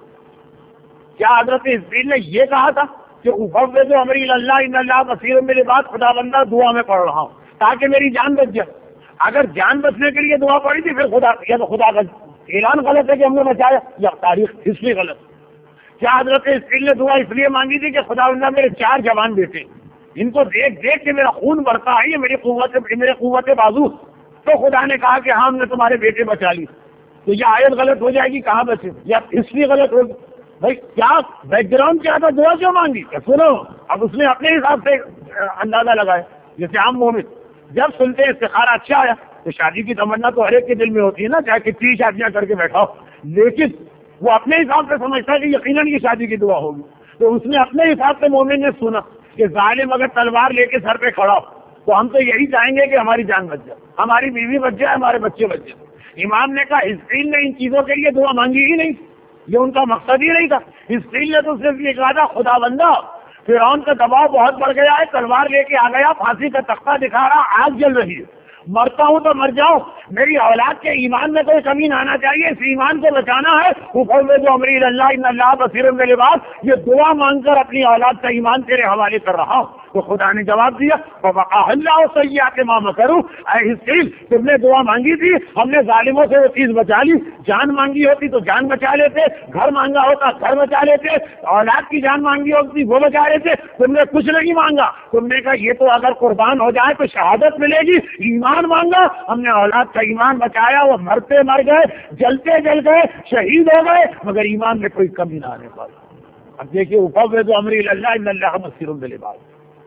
کیا حضرت اسماعیل نے یہ کہا تھا کہ فَوَّضُ أَمْرِي إِلَى اللَّهِ إِنَّ اللَّهَ بَصِيرٌ بِالْعِبَادِ، خدا بندہ دعا میں پڑھ رہا ہوں تاکہ میری جان بچ جائے. اگر جان بچنے کے لیے دعا پڑی تھی پھر خدا یا تو خدا کا اعلان غلط ہے کہ ہم نے بچایا، یا تاریخ ہسٹری غلط. کیا حضرت اسماعیل نے دعا اس لیے مانگی تھی کہ خدا بندہ میرے 4 جوان بیٹے، ان کو دیکھ دیکھ کے میرا خون بڑھتا ہے، یہ میری قوت بازو، تو خدا نے کہا کہ ہم نے تمہارے بیٹے بچا لی. تو یہ آیت غلط ہو جائے گی، کہاں بچے، یا ہسٹری غلط ہوگی. بھائی کیا بیک گراؤنڈ کیا تھا، دعا کیوں مانگی؟ سنو، اب اس نے اپنے حساب سے اندازہ لگایا. جیسے عام مومن جب سنتے ہیں استخارہ اچھا آیا تو شادی کی تمنا تو ہر ایک کے دل میں ہوتی ہے نا، چاہے کتنی شادیاں کر کے بیٹھا ہو، لیکن وہ اپنے حساب سے سمجھتا ہے کہ یقیناً یہ شادی کی دعا ہوگی. تو اس نے اپنے حساب سے مومن نے سنا کہ ظالم اگر تلوار لے کے سر پہ کھڑا ہو تو ہم تو یہی چاہیں گے کہ ہماری جان بچ جائے، ہماری بیوی بچ جائے، ہمارے بچے بچ جائے. امام نے کہا اسماعیل نے ان چیزوں کے لیے دعا مانگی ہی نہیں، یہ ان کا مقصد ہی نہیں تھا. اسماعیل نے تو صرف یہ کہا تھا خدا بندہ فرعون کا دباؤ بہت بڑھ گیا ہے، تلوار لے کے آ گیا، پھانسی کا تختہ دکھا رہا، آگ جل رہی ہے، مرتا ہوں تو مر جاؤں، میری اولاد کے ایمان میں کوئی کمی نہ آنا چاہیے، اس ایمان کو بچانا ہے۔ افوض امری الی اللہ ان اللہ بصیر بالعباد، یہ دعا مانگ کر اپنی اولاد کا ایمان تیرے حوالے کر رہا ہوں۔ تو خدا نے جواب دیا وَوَقَاهَ اللَّهُ سَيِّئَاتِ مَا مَكَرُوا، اے حزقیل تم نے دعا مانگی تھی، ہم نے ظالموں سے وہ چیز بچا لی، جان مانگی ہوتی تو جان بچا لیتے، گھر مانگا ہوتا گھر بچا لیتے، اولاد کی جان مانگی ہوتی وہ بچا لیتے، تم نے کچھ نہیں مانگا، تم نے کہا یہ تو اگر قربان ہو جائے تو شہادت ملے گی، ایمان مانگا، ہم نے اولاد کا ایمان بچایا، وہ مرتے مر گئے، جلتے جل گئے، شہید ہو گئے، مگر ایمان میں کوئی کمی نہ آنے پائی۔ اب دیکھیے افوض امری الی اللہ ان اللہ بصیر بالعباد،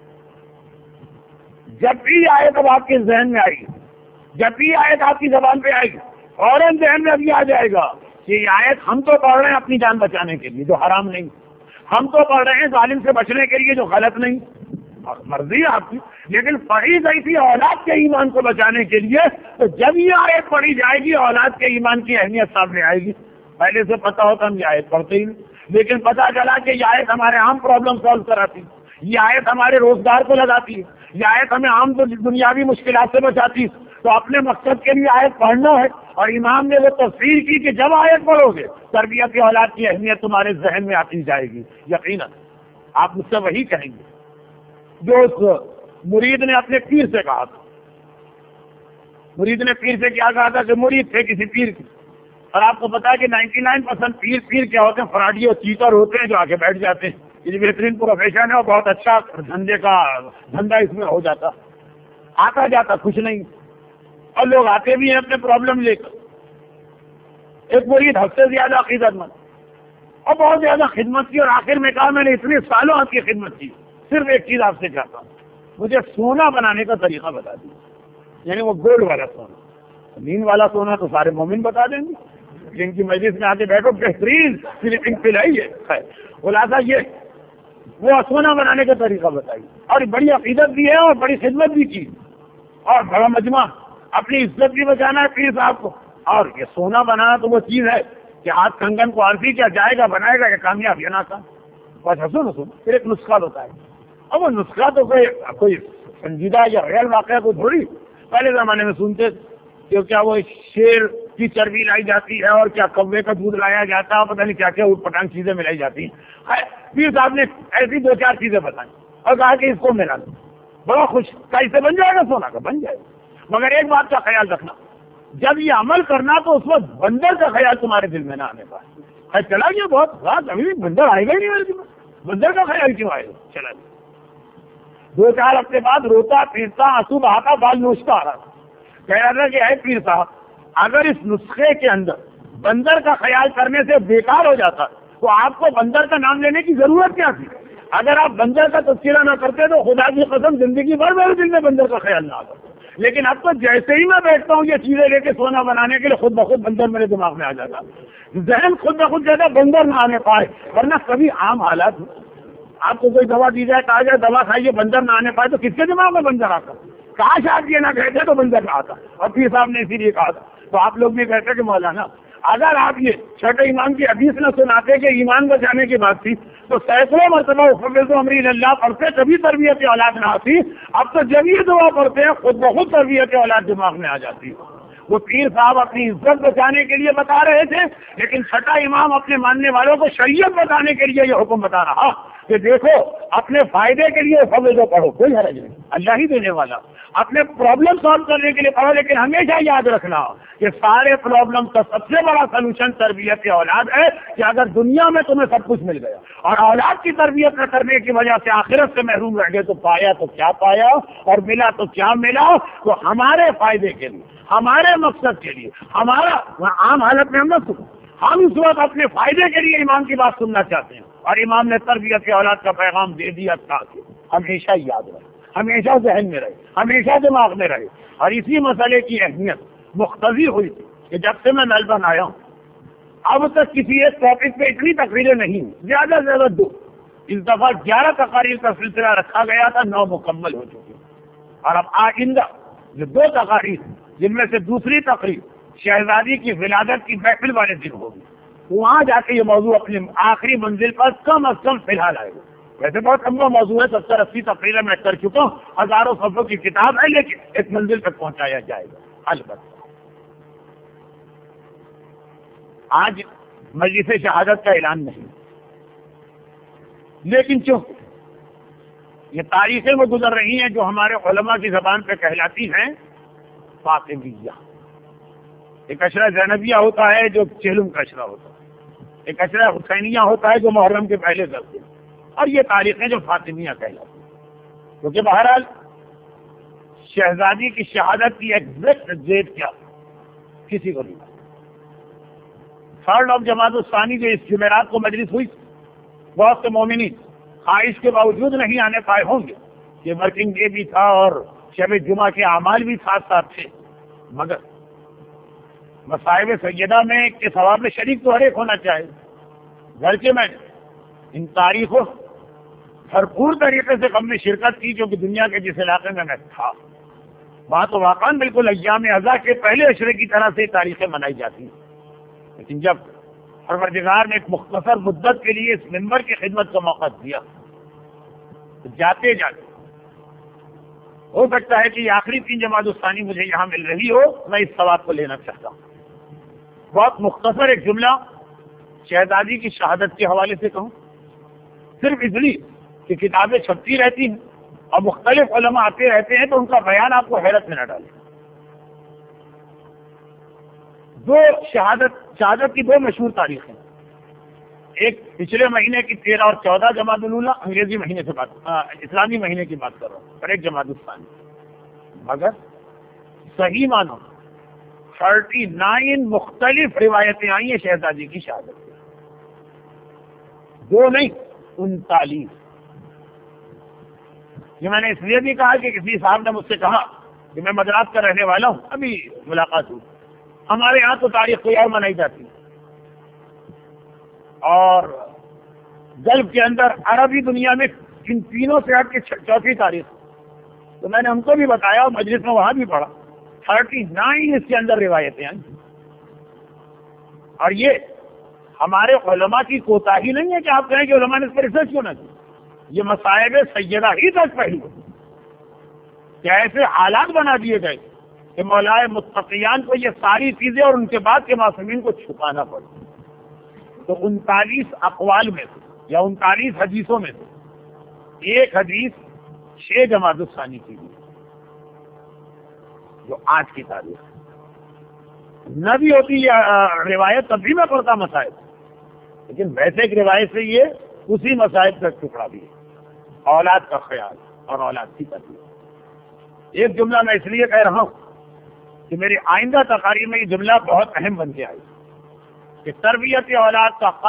جب بھی آیت اب آپ کے ذہن میں آئے گی، جب بھی آیت آپ کی زبان پہ آئے گی، فوراً ذہن میں ابھی آ جائے گا کہ یہ آیت ہم تو پڑھ رہے ہیں اپنی جان بچانے کے لیے جو حرام نہیں، ہم تو پڑھ رہے ہیں ظالم سے بچنے کے لیے جو غلط نہیں، مرضی ہے آپ کی، لیکن پڑھی گئی تھی اولاد کے ایمان کو بچانے کے لیے، تو جب یہ آیت پڑھی جائے گی اولاد کے ایمان کی اہمیت سامنے آئے گی۔ پہلے سے پتا ہوتا ہم یہ آیت پڑھتے ہی نہیں، لیکن پتا چلا کہ یہ آیت ہمارے عام پرابلم سالو کراتی، یہ آیت ہمارے روزگار کو لگاتی ہے، یہ آیت ہمیں عام دنیاوی مشکلات سے بچاتی، تو اپنے مقصد کے لیے آیت پڑھنا ہے۔ اور امام نے وہ تفسیر کی کہ جب آیت پڑھو گے تربیت اولاد کی اہمیت تمہارے ذہن میں آتی جائے گی، یقیناً آپ مجھ سے وہی کہیں گے جو اس مرید نے اپنے پیر سے کہا تھا۔ مرید نے پیر سے کیا کہا تھا کہ مرید تھے کسی پیر کی، اور آپ کو پتا ہے کہ 99% پیر کیا ہوتے ہیں، فراڈی اور چیٹر ہوتے ہیں جو آگے بیٹھ جاتے ہیں۔ یہ بہترین پروفیشن ہے اور بہت اچھا دھندا اس میں ہو جاتا، آتا جاتا کچھ نہیں، اور لوگ آتے بھی ہیں اپنے پرابلم لے کر۔ ایک مرید حد سے زیادہ عقیدت مند اور بہت زیادہ خدمت کی، اور آخر میں کہا میں نے اتنے سالوں آپ کی خدمت کی، صرف ایک چیز آپ سے چاہتا ہوں، مجھے سونا بنانے کا طریقہ بتا دیجیے، یعنی وہ گولڈ والا سونا، نین والا سونا تو سارے مومن بتا دیں گے، جن کی مجلس میں آ کے بیٹھو بہترین سلیپنگ پلائی ہے، خلاصہ یہ وہ سونا بنانے کا طریقہ بتائیے، اور بڑی عقیدت بھی ہے اور بڑی خدمت بھی کی، اور بڑا مجمع، اپنی عزت بھی بچانا ہے پیر صاحب کو، اور یہ سونا بنانا تو وہ چیز ہے کہ ہاتھ کنگن کو عارفی کیا جائے گا بنائے گا کہ کامیاب یا ناکام، بس حسن پھر ایک نسخہ ہوتا ہے، اب وہ نسخہ تو کوئی سنجیدہ یا ریئل واقعہ کو تھوڑی پہلے زمانے میں سنتے کہ کیا وہ شیر کی چربی لائی جاتی ہے اور کیا کوے کا دودھ لایا جاتا ہے، پتہ نہیں کیا کیا اوٹ پٹانگ چیزیں ملائی جاتی ہیں۔ پیر صاحب نے ایسی 2-4 چیزیں بتائیں اور کہا کہ اس کو ملا دو، بڑا خوش کا اس سے بن جائے گا سونا کا، بن جائے گا، مگر ایک بات کا خیال رکھنا، جب یہ عمل کرنا تو اس وقت بندر کا خیال تمہارے دل میں نہ آنے پائے۔ چلا گیا بہت رات، ابھی بھی بندر آئے گا ہی نہیں میرے دل میں، بندر کا خیال کیوں آئے گا؟ چلا گیا 2-4 ہفتے بعد روتا پھرتا آنسو بہاتا بال نوچتا آ رہا تھا، کہہ رہا تھا کہ اے پیر صاحب اگر اس نسخے کے اندر بندر کا خیال کرنے سے بیکار ہو جاتا تو آپ کو بندر کا نام لینے کی ضرورت کیا تھی؟ اگر آپ بندر کا تذکرہ نہ کرتے تو خدا کی قسم زندگی بھر میرے دل میں بندر کا خیال نہ آتا، لیکن اب تو جیسے ہی میں بیٹھتا ہوں یہ چیزیں لے کے سونا بنانے کے لیے خود بخود بندر میرے دماغ میں آ جاتا، ذہن خود بخود جاتا بندر نہ آنے پائے، ورنہ کبھی عام حالات آپ کو کوئی دوا دی جائے کہا جائے دوا کھائیے بندر نہ آنے پائے تو کس کے دماغ میں بندر آتا؟ کاش آپ یہ نہ کہتے تو بندر نہ آتا، اور پیر صاحب نے اسی لیے کہا تھا۔ تو آپ لوگ بھی کہتے کہ مولانا اگر آپ یہ چھٹے ایمان کی حدیث نہ سناتے کہ ایمان بچانے کی بات تھی تو سینکڑوں مرتبہ افوض امری اللہ پڑھتے کبھی تربیت اولاد نہ آتی، اب تو جب یہ دعا پڑھتے ہیں خود بخود تربیت اولاد دماغ میں آ جاتی۔ وہ پیر صاحب اپنی عزت بچانے کے لیے بتا رہے تھے، لیکن چھٹا امام اپنے ماننے والوں کو شریعت بتانے کے لیے یہ حکم بتا رہا کہ دیکھو اپنے فائدے کے لیے فوض پڑھو، کوئی حرج نہیں، اللہ ہی دینے والا، اپنے پرابلم سالو کرنے کے لیے پڑھو، لیکن ہمیشہ یاد رکھنا کہ سارے پرابلم کا سب سے بڑا سلوشن تربیت اولاد ہے، کہ اگر دنیا میں تمہیں سب کچھ مل گیا اور اولاد کی تربیت نہ کرنے کی وجہ سے آخرت سے محروم رہ گئے تو پایا تو کیا پایا اور ملا تو کیا ملا۔ تو ہمارے فائدے کے لیے، ہمارے مقصد کے لیے، ہمارا عام حالت میں ہم اس وقت اپنے فائدے کے لیے امام کی بات سننا چاہتے ہیں، اور امام نے تربیت کی اولاد کا پیغام دے دیا تاکہ ہمیشہ یاد رہے، ہمیشہ ذہن میں رہے، ہمیشہ دماغ میں رہے۔ اور اسی مسئلے کی اہمیت مقتضی ہوئی کہ جب سے میں میلبرن آیا ہوں اب تک کسی ایک ٹاپک پہ اتنی تقریریں نہیں، زیادہ سے زیادہ 2، اس دفعہ 11 تقاریر کا سلسلہ رکھا گیا تھا، 9 مکمل ہو چکے، اور اب آئندہ جو 2 تقاریر جن میں سے دوسری تقریر شہزادی کی ولادت کی محفل والے دن ہوگی، وہاں جا کے یہ موضوع اپنی آخری منزل پر کم از کم فی الحال آئے گا، ویسے بہت لمبا موضوع ہے، 70-80 تقریریں میں کر چکا ہوں، ہزاروں صفحوں کی کتاب ہے، لیکن ایک منزل تک پہنچایا جائے گا البتہ۔ آج مجلس شہادت کا اعلان نہیں، لیکن چونکہ یہ تاریخیں وہ گزر رہی ہیں جو ہمارے علماء کی زبان پہ کہلاتی ہیں فاطمیہ۔ ایک عشرہ زینبیہ ہوتا ہے جو چہلم کا عشرہ ہوتا ہے، ایک عشرہ حسینیہ ہوتا ہے جو محرم کے پہلے 10 دن، اور یہ تاریخیں جو فاطمیہ کہلاتی ہیں، کیونکہ بہرحال شہزادی کی شہادت کی ایگزیکٹ ڈیٹ کیا کسی کو نہیں، 3 جمادی الثانی جو اس جمعرات کو مجلس ہوئی، بہت سے مومنین خواہش کے باوجود نہیں آنے پائے ہوں گے کہ ورکنگ ڈے بھی تھا اور شب جمعہ کے اعمال بھی ساتھ ساتھ تھے، مگر مصائب سیدہ میں کے ثواب میں شریک تو ہر ایک ہونا چاہے۔ گرچہ میں ان تاریخوں بھرپور طریقے سے ہم نے شرکت کی، کیونکہ دنیا کے جس علاقے میں تھا وہاں تو واقعاً بالکل ایام اضحیٰ کے پہلے عشرے کی طرح سے تاریخیں منائی جاتی ہیں، لیکن جب پروردگار نے ایک مختصر مدت کے لیے اس منبر کی خدمت کا موقع دیا تو جاتے جاتے ہو سکتا ہے کہ یہ آخری 3 جمادی الثانی مجھے یہاں مل رہی ہو، میں اس ثواب کو لینا چاہتا ہوں۔ بہت مختصر ایک جملہ شہزادی کی شہادت کے حوالے سے کہوں، صرف اس لیے کہ کتابیں چھپتی رہتی ہیں اور مختلف علماء آتے رہتے ہیں تو ان کا بیان آپ کو حیرت میں نہ ڈالے۔ شہادت کی 2 مشہور تاریخیں، ایک پچھلے مہینے کی 13 اور 14 جمادی الاولیٰ، انگریزی مہینے سے اسلامی مہینے کی بات کر رہا ہوں، اور ایک جمادی الثانی، مگر صحیح معنوں 39 مختلف روایتیں آئی ہیں شہزادی کی شہادت کی، 2 نہیں 39۔ یہ میں نے اس لیے بھی کہا کہ کسی صاحب نے مجھ سے کہا کہ میں مدراس کا رہنے والا ہوں، ابھی ملاقات ہوئی، ہمارے یہاں تو تاریخ کوئی اور منائی جاتی ہے، اور گلف کے اندر عربی دنیا میں ان تینوں سے ہٹ کے 4تھی تاریخ، تو میں نے ان کو بھی بتایا اور مجلس میں وہاں بھی پڑھا 39 اس کے اندر روایتیں ہیں، اور یہ ہمارے علماء کی کوتاہی نہیں ہے کہ آپ کہیں کہ علماء نے اس پر ریسرچ کیوں نہ کی، یہ مصائب سیدہ ہی تک پہلو کہ ایسے حالات بنا دیے گئے کہ مولائے متقیان کو یہ ساری چیزیں اور ان کے بعد کے معصومین کو چھپانا پڑتا۔ تو 39 اقوال میں سے یا 39 حدیثوں میں سے ایک حدیث 6 جمادی الثانی کی جو آج کی تاریخ نہ بھی ہوتی یہ روایت تب بھی میں پڑھتا مسائل، لیکن ویسے ایک روایت سے یہ اسی مسائل کا ٹکڑا بھی ہے، اولاد کا خیال اور اولاد کی تربیت۔ ایک جملہ میں اس لیے کہہ رہا ہوں کہ میری آئندہ تقاریر میں یہ جملہ بہت اہم بن کے آئی کہ تربیت اولاد کا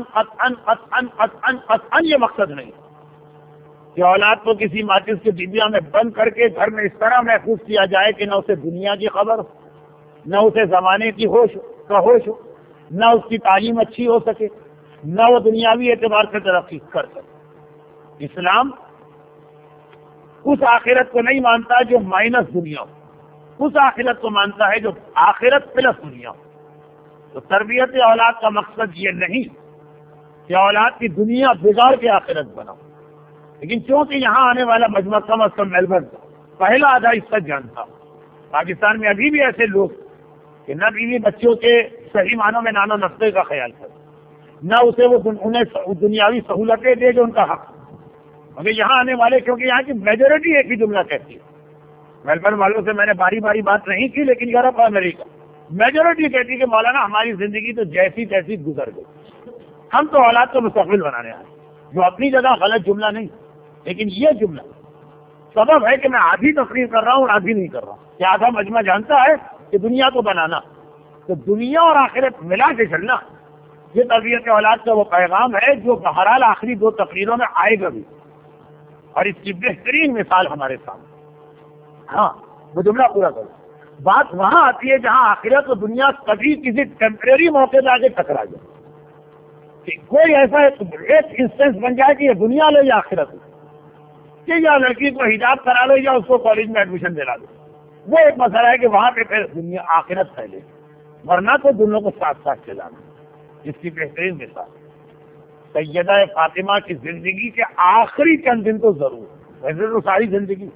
قطعاً یہ مقصد نہیں کہ اولاد کو کسی ماچس کے ڈبیا میں بند کر کے گھر میں اس طرح محفوظ کیا جائے کہ نہ اسے دنیا کی خبر ہو، نہ اسے زمانے کی ہوش ہو، نہ اس کی تعلیم اچھی ہو سکے، نہ وہ دنیاوی اعتبار سے ترقی کر سکے۔ اسلام اس آخرت کو نہیں مانتا جو مائنس دنیا ہو، اس آخرت کو مانتا ہے جو آخرت پلس دنیا ہو۔ تو تربیت اولاد کا مقصد یہ نہیں کہ اولاد کی دنیا بگاڑ کے آخرت بناؤ، لیکن چونکہ یہاں آنے والا مجمع کم از کم میلبرن پہلا آدھا حصہ جانتا، پاکستان میں ابھی بھی ایسے لوگ کہ نہ بیوی بچوں کے صحیح معنوں میں نانو نسخے کا خیال کرے، نہ اسے وہ انہیں دنیاوی سہولتیں دے جو ان کا حق، مگر یہاں آنے والے کیونکہ یہاں کی میجورٹی ایک ہی جملہ کہتی ہے، میلبرن والوں سے میں نے باری باری بات نہیں کی، لیکن یورپ اور امریکہ میجورٹی کہتی ہے کہ مولانا ہماری زندگی تو جیسی تیسی گزر گئی، ہم تو اولاد کو مستقبل بنانے آئے، جو اپنی جگہ غلط جملہ نہیں، لیکن یہ جملہ سبب ہے کہ میں آدھی تقریر کر رہا ہوں اور آدھی نہیں کر رہا ہوں، کہ آدھا مجمع جانتا ہے کہ دنیا کو بنانا، تو دنیا اور آخرت ملا کے چلنا، یہ تربیت اولاد کا وہ پیغام ہے جو بہرحال آخری 2 تقریروں میں آئے گا بھی، اور اس کی بہترین مثال ہمارے سامنے۔ ہاں وہ جملہ پورا کرو، بات وہاں آتی ہے جہاں آخرت و دنیا کبھی کسی ٹیمپریری موقع پہ آگے ٹکرا جائے، کہ کوئی ایسا ایک انسٹنس بن جائے کہ یہ دنیا لو یا آخرت ہو، کہ یا لڑکی کو حجاب کرا لو یا اس کو کالج میں ایڈمیشن دلا دو، وہ ایک مسئلہ ہے کہ وہاں پہ پھر دنیا آخرت پھیلے، ورنہ تو دونوں کو ساتھ ساتھ چلانا، اس کی بہترین مثال سیدہ فاطمہ کی زندگی کے آخری چند دن تو ضرور، ویسے تو ساری زندگی،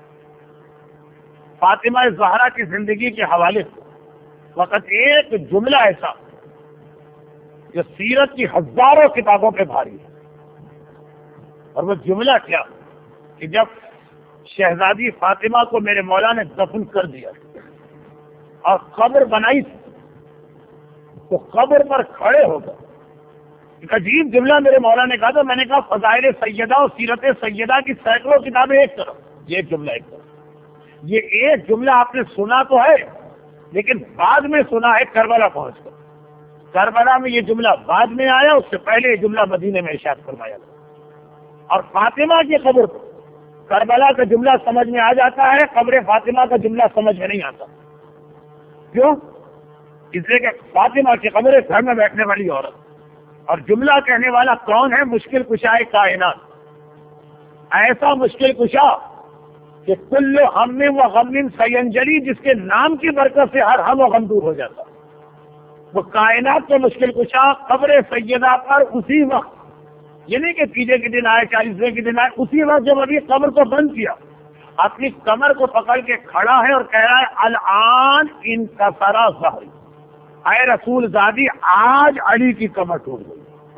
فاطمہ زہرا کی زندگی کے حوالے سے وقت ایک جملہ ایسا جو سیرت کی ہزاروں کتابوں پہ بھاری ہے، اور وہ جملہ کیا کہ جب شہزادی فاطمہ کو میرے مولا نے دفن کر دیا اور قبر بنائی تھی تو قبر پر کھڑے ہو گئے. ایک عجیب جملہ میرے مولا نے کہا تھا، میں نے کہا فضائل سیدہ اور سیرت سیدہ کی سینکڑوں کتابیں ایک طرف، یہ ایک جملہ ایک طرف. یہ ایک جملہ آپ نے سنا تو ہے لیکن بعد میں سنا ہے کربلا پہنچ کر. کربلا میں یہ جملہ بعد میں آیا، اس سے پہلے یہ جملہ مدینے میں ارشاد فرمایا گیا. اور فاطمہ کی قبر پر کربلا کا جملہ سمجھ میں آ جاتا ہے، قبر فاطمہ کا جملہ سمجھ میں نہیں آتا. کیوں؟ اس لیے کہ فاطمہ کی قبر گھر میں بیٹھنے والی عورت، اور جملہ کہنے والا کون ہے؟ مشکل کشائے کائنات، ایسا مشکل کشا کہ کل ہم و غم سینجلی، جس کے نام کی برکت سے ہر ہم و غم دور ہو جاتا. وہ کائنات کے مشکل کشا قبر سیدہ پر اسی وقت، یہ نہیں کہ تیجے کے دن آئے 40ویں کے دن آئے، اسی وقت جب ابھی قبر کو بند کیا اپنی کمر کو پکڑ کے کھڑا ہے اور کہہ رہا ہے الان انکسر ظہری، اے رسول زادی آج علی کی کمر ٹوٹ گئی.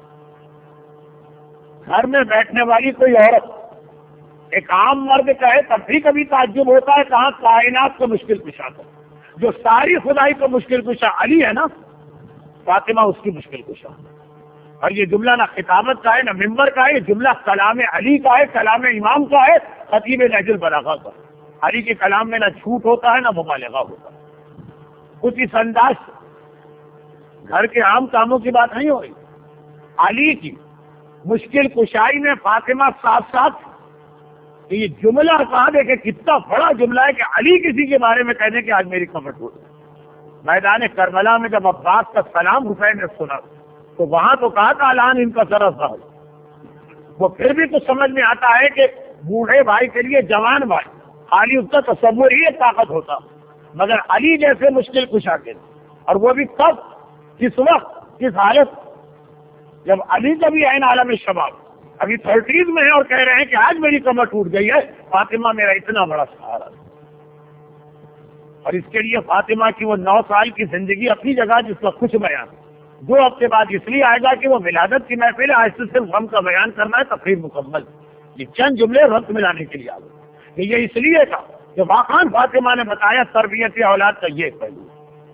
گھر میں بیٹھنے والی کوئی عورت ایک عام مرد کہے تب بھی کبھی تعجب ہوتا ہے، کہاں کائنات کو مشکل کشا تھا. جو ساری خدائی کو مشکل کشا علی ہے نا، فاطمہ اس کی مشکل کشا. اور یہ جملہ نہ خطابت کا ہے نہ ممبر کا ہے، یہ جملہ کلام علی کا ہے، کلام امام کا ہے، خطیب نہج البلاغہ کا. علی کے کلام میں نہ جھوٹ ہوتا ہے نہ مبالغہ ہوتا ہے. کچھ اس انداز سے گھر کے عام کاموں کی بات نہیں ہو رہی. علی کی مشکل کشائی میں فاطمہ ساتھ ساتھ. یہ جملہ کہا دیکھے کتنا بڑا جملہ ہے کہ علی کسی کے بارے میں کہنے کہ آج میری کمر ٹوٹ گئی. میدان کربلا میں جب عباس کا سلام حسین نے سنا تو وہاں تو کہا تھا الان ان کا سرس ظہر. وہ پھر بھی تو سمجھ میں آتا ہے کہ بوڑھے بھائی کے لیے جوان بھائی خالی اس کا تصور ہی ایک طاقت ہوتا، مگر علی جیسے مشکل کشا کے، اور وہ بھی کب، کس وقت، کس حالت، جب علی کا بھی عین عالم شباب ابھی 30s میں ہے اور کہہ رہے ہیں کہ آج میری کمر ٹوٹ گئی ہے، فاطمہ میرا اتنا بڑا سہارا. اور اس کے لیے فاطمہ کی وہ 9 سال کی زندگی اپنی جگہ جس کا کچھ بیان 2 ہفتے بعد اس لیے آئے گا کہ وہ ولادت کی محفل ہے، آج صرف غم کا بیان کرنا ہے، تقریر مکمل. یہ چند جملے وقت ملانے کے لیے آ گئے کہ یہ اس لیے تھا کہ واقعاً فاطمہ نے بتایا تربیت اولاد کا یہ پہلو.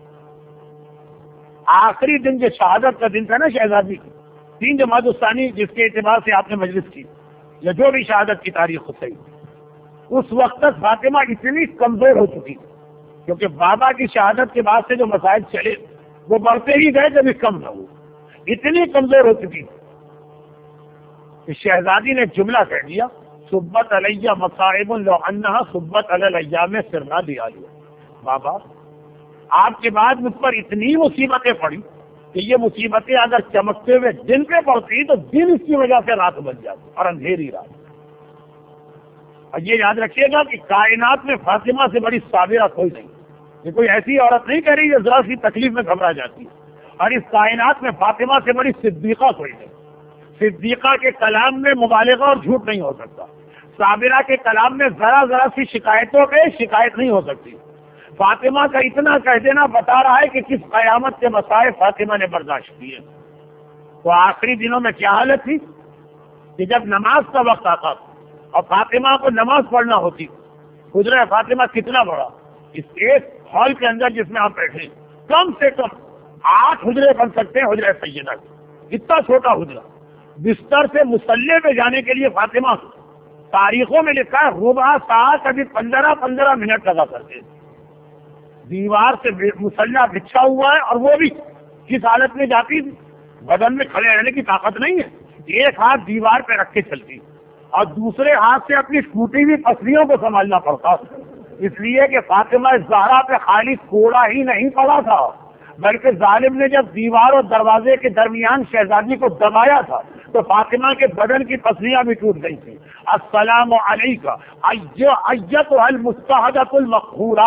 آخری دن جو شہادت کا دن تھا نا شہزادی کی، 3 جمادی الثانی جس کے اعتبار سے آپ نے مجلس کی یا جو بھی شہادت کی تاریخ ہو صحیح، اس وقت تک فاطمہ اتنی کمزور ہو چکی کیونکہ بابا کی شہادت کے بعد سے جو مسائل چلے وہ بڑھتے ہی گئے، کبھی کم نہ ہو. اتنی کمزور ہو چکی کہ شہزادی نے جملہ کہہ دیا صبت علیہ مصائب لو انہا صبت علی الیام سرنا دیا لیا. بابا آپ کے بعد مجھ پر اتنی مصیبتیں پڑی کہ یہ مصیبتیں اگر چمکتے ہوئے دن پہ پڑتی تو دن اس کی وجہ سے رات بن جاتی اور اندھیری رات. اور یہ یاد رکھیے گا کہ کائنات میں فاطمہ سے بڑی صابرہ کوئی نہیں. یہ کوئی ایسی عورت نہیں کہہ رہی جو ذرا سی تکلیف میں گھبرا جاتی ہے. اور اس کائنات میں فاطمہ سے بڑی صدیقہ کوئی نہیں. صدیقہ کے کلام میں مبالغہ اور جھوٹ نہیں ہو سکتا. صابرہ کے کلام میں ذرا سی شکایتوں پہ شکایت نہیں ہو سکتی. فاطمہ کا اتنا کہہ دینا بتا رہا ہے کہ کس قیامت کے مسائل فاطمہ نے برداشت کیے. تو آخری دنوں میں کیا حالت تھی کہ جب نماز کا وقت آتا اور فاطمہ کو نماز پڑھنا ہوتی. حجرہ فاطمہ کتنا بڑا، اس ایک ہال کے اندر جس میں آپ بیٹھے کم سے کم 8 حجرے بن سکتے ہیں. حجرہ سیدہ اتنا چھوٹا حجرہ، بستر سے مصلی پہ جانے کے لیے فاطمہ تاریخوں میں لکھا ہے ربع ساعت کبھی 15 منٹ لگا کرتے. دیوار سے مصلی بچھا ہوا ہے اور وہ بھی کس حالت میں جاتی تھی، بدن میں کھڑے رہنے کی طاقت نہیں ہے. ایک ہاتھ دیوار پہ رکھ کے چلتی اور دوسرے ہاتھ سے اپنی ٹوٹی ہوئی پسلیوں کو سنبھالنا پڑتا. اس لیے کہ فاطمہ زہرا پہ خالی کوڑا ہی نہیں پڑا تھا بلکہ ظالم نے جب دیوار اور دروازے کے درمیان شہزادی کو دبایا تھا تو فاطمہ کے بدن کی پسلیاں بھی ٹوٹ گئی تھی. السلام علیکہ ایتھا المستہدۃ المقہورہ،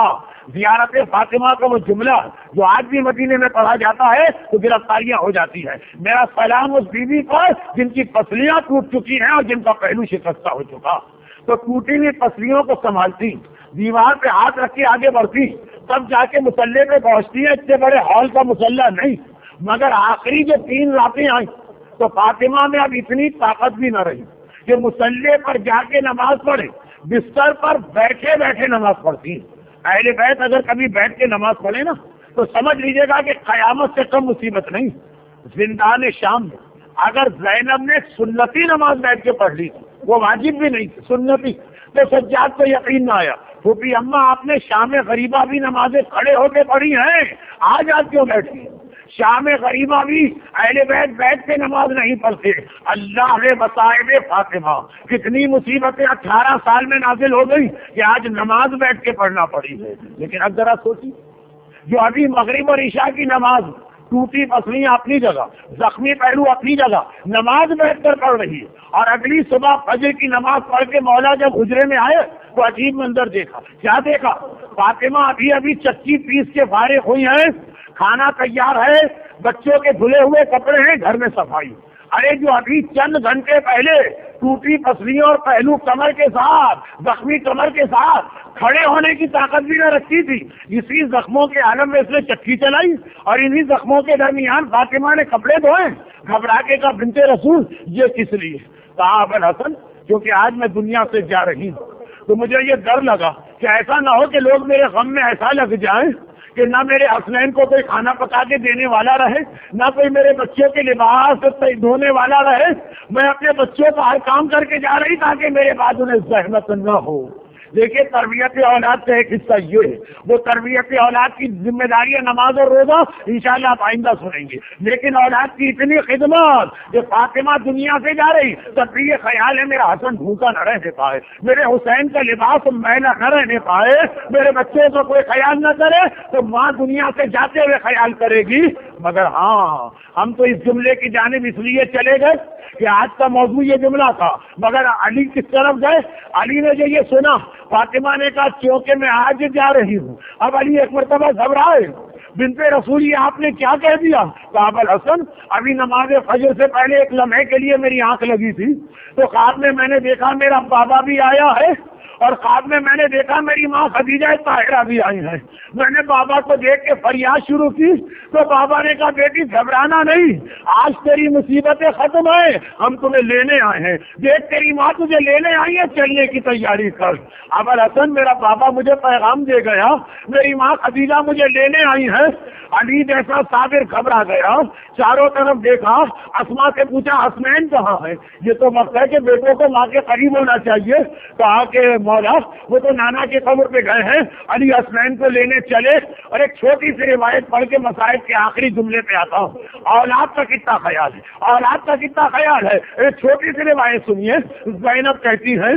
زیارت فاطمہ کا وہ جملہ جو آج بھی مدینے میں پڑھا جاتا ہے تو گرفتاریاں ہو جاتی ہے. میرا سلام اس بیوی پر جن کی پسلیاں ٹوٹ چکی ہیں اور جن کا پہلو شکستہ ہو چکا. تو ٹوٹی ہوئی پسلیوں کو سنبھالتی, دیوار پہ ہاتھ رکھ کے آگے بڑھتی, تب جا کے مسلح پہ پہنچتی ہے. اتنے بڑے ہال کا مسلح نہیں, مگر آخری جو 3 راتیں آئیں تو فاطمہ میں اب اتنی طاقت بھی نہ رہی کہ مسلح پر جا کے نماز پڑھے, بستر پر بیٹھے بیٹھے نماز پڑھتی. اہل بیت اگر کبھی بیٹھ کے نماز پڑھے نا تو سمجھ لیجیے گا کہ قیامت سے کم مصیبت نہیں. زندان شام میں اگر زینب نے سنتی نماز بیٹھ کے پڑھ لی, وہ واجب بھی نہیں سنتی, تو سجاد کو یقین نہ آیا. پھوپھی اماں آپ نے شام غریبہ بھی نمازیں کھڑے ہو کے پڑھی ہیں, آج آپ کیوں بیٹھی؟ شام غریبہ بھی اہل بیت بیٹھ کے نماز نہیں پڑھتے. اللہ مصائب فاطمہ, کتنی مصیبتیں 18 سال میں نازل ہو گئی کہ آج نماز بیٹھ کے پڑھنا پڑی. لیکن اب ذرا سوچی, جو ابھی مغرب اور عشاء کی نماز ٹوٹی پسلیاں اپنی جگہ, زخمی پہلو اپنی جگہ, نماز بیٹھ کر پڑھ رہی ہے, اور اگلی صبح فجر کی نماز پڑھ کے مولا جب حجرے میں آئے تو عجیب منظر دیکھا. کیا دیکھا؟ فاطمہ ابھی چکی پیس کے فارغ ہوئی ہیں, کھانا تیار ہے, بچوں کے دھلے ہوئے کپڑے ہیں, گھر میں صفائی. ارے جو ابھی چند گھنٹے پہلے ٹوٹی پسلیوں اور پہلو کمر کے ساتھ, زخمی کمر کے ساتھ کھڑے ہونے کی طاقت بھی نہ رکھتی تھی, اسی زخموں کے عالم میں اس نے چکی چلائی, اور انہی زخموں کے درمیان فاطمہ نے کپڑے دھوئے. گھبرا کے کہا بنت رسول یہ کس لیے؟ کہا ابوالحسن کیونکہ آج میں دنیا سے جا رہی ہوں, تو مجھے یہ ڈر لگا کہ ایسا نہ ہو کہ لوگ میرے غم میں ایسا لگ جائیں کہ نہ میرے حسنین کو کوئی کھانا پکا کے دینے والا رہے, نہ کوئی میرے بچوں کے لباس دھونے والا رہے. میں اپنے بچوں کا ہر کام کر کے جا رہی تاکہ میرے بعد انہیں زحمت نہ ہو. دیکھیے تربیت اولاد کا ایک حصہ یہ ہے, وہ تربیت اولاد کی ذمہ داری ہے نماز اور روزہ, انشاءاللہ آپ آئندہ سنیں گے. لیکن اولاد کی اتنی خدمت کہ فاطمہ دنیا سے جا رہی تب بھی یہ خیال ہے میرا حسن بھوکا نہ رہنے پائے, میرے حسین کا لباس میلا نہ رہنے پائے, میرے بچے کو کوئی خیال نہ کرے, تو ماں دنیا سے جاتے ہوئے خیال کرے گی. مگر ہاں ہم تو اس جملے کی جانب اس لیے چلے گئے کہ آج کا موضوع یہ جملہ تھا, مگر علی کس طرف گئے؟ علی نے جو یہ سنا, فاطمہ نے کہا کیونکہ میں آج جا رہی ہوں. اب علی ایک مرتبہ گھبرائے, بنت رسول یہ آپ نے کیا کہہ دیا؟ کہا ابوالحسن ابھی نماز فجر سے پہلے ایک لمحے کے لیے میری آنکھ لگی تھی, تو خواب میں نے دیکھا میرا بابا بھی آیا ہے, اور خواب میں نے دیکھا میری ماں خدیجہ طاہرہ بھی آئی ہیں. میں نے بابا کو دیکھ کے فریاد شروع کی, تو بابا نے کہا بیٹی گھبرانا نہیں, آج تیری مصیبتیں ختم ہیں, ہم تمہیں لینے آئے ہیں. دیکھ تیری ماں تجھے لینے آئی ہے, چلنے کی تیاری کر. ابوالحسن میرا بابا مجھے پیغام دے گیا, میری ماں خدیجہ مجھے لینے آئی ہے. علی جیسا صابر گھبرا گیا, چاروں طرف دیکھا, اسما سے پوچھا حسنین کہاں ہے؟ یہ تو وقت ہے کہ بیٹوں کو ماں کے قریب ہونا چاہیے. کہا کہ مولا وہ تو نانا کے قبر پہ گئے ہیں. علی حسنین کو لینے چلے, اور ایک چھوٹی سی روایت پڑھ کے مسائل کے آخری جملے پہ آتا ہوں. اولاد کا کتنا خیال ہے, اولاد کا کتنا خیال ہے. ایک چھوٹی سی روایت سنیے. زینب کہتی ہے,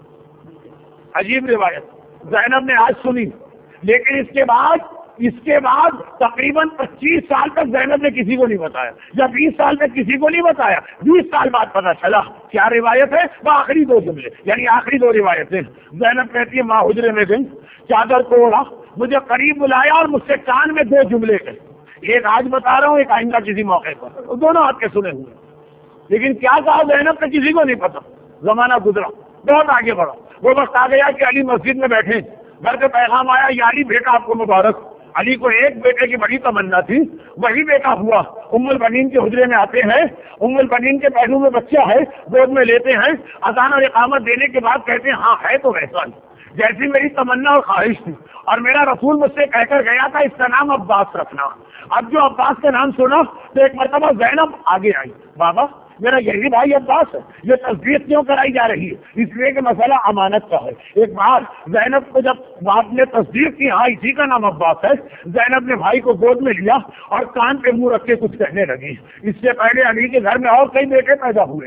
عجیب روایت زینب نے آج سنی, لیکن اس کے بعد تقریباً 25 سال تک زینب نے کسی کو نہیں بتایا, یا 20 سال تک کسی کو نہیں بتایا. 20 سال بعد پتا چلا. کیا روایت ہے؟ وہ آخری 2 جملے, یعنی آخری 2 روایتیں. زینب کہتی ہے ماں حجرے میں گئی, چادر کو اوڑھا, مجھے قریب بلایا اور مجھ سے کان میں 2 جملے کہے. ایک آج بتا رہا ہوں, ایک آئندہ کسی موقع پر, دونوں آپ کے سنے ہوئے. لیکن کیا کہا زینب کا کسی کو نہیں پتا. زمانہ گزرا, بہت آگے بڑھا, وہ وقت آ گیا کہ علی مسجد میں بیٹھے, گھر سے پیغام آیا, یا علی بیٹا آپ کو مبارک. علی کو ایک بیٹے کی بڑی تمنا تھی, وہی بیٹا ہوا. ام البنین کے حجرے میں آتے ہیں, ام البنین کے پہلو میں بچہ ہے, گود میں لیتے ہیں, اذان اور اقامت دینے کے بعد کہتے ہیں ہاں ہے تو ویسا ہی جیسی میری تمنا اور خواہش تھی, اور میرا رسول مجھ سے کہہ کر گیا تھا اس کا نام عباس رکھنا. اب جو عباس کا نام سنا تو ایک مرتبہ زینب آگے آئی, بابا میرا یہی بھائی عباس ہے, یہ تصدیق کیوں کرائی جا رہی ہے؟ اس لیے کہ مسئلہ امانت کا ہے. ایک بار زینب کو جب باپ نے تصدیق کی ہاں اسی کا نام عباس ہے, زینب نے بھائی کو گود میں لیا اور کان پہ منہ رکھ کے کچھ کہنے لگی. اس سے پہلے علی کے گھر میں اور کئی بیٹے پیدا ہوئے,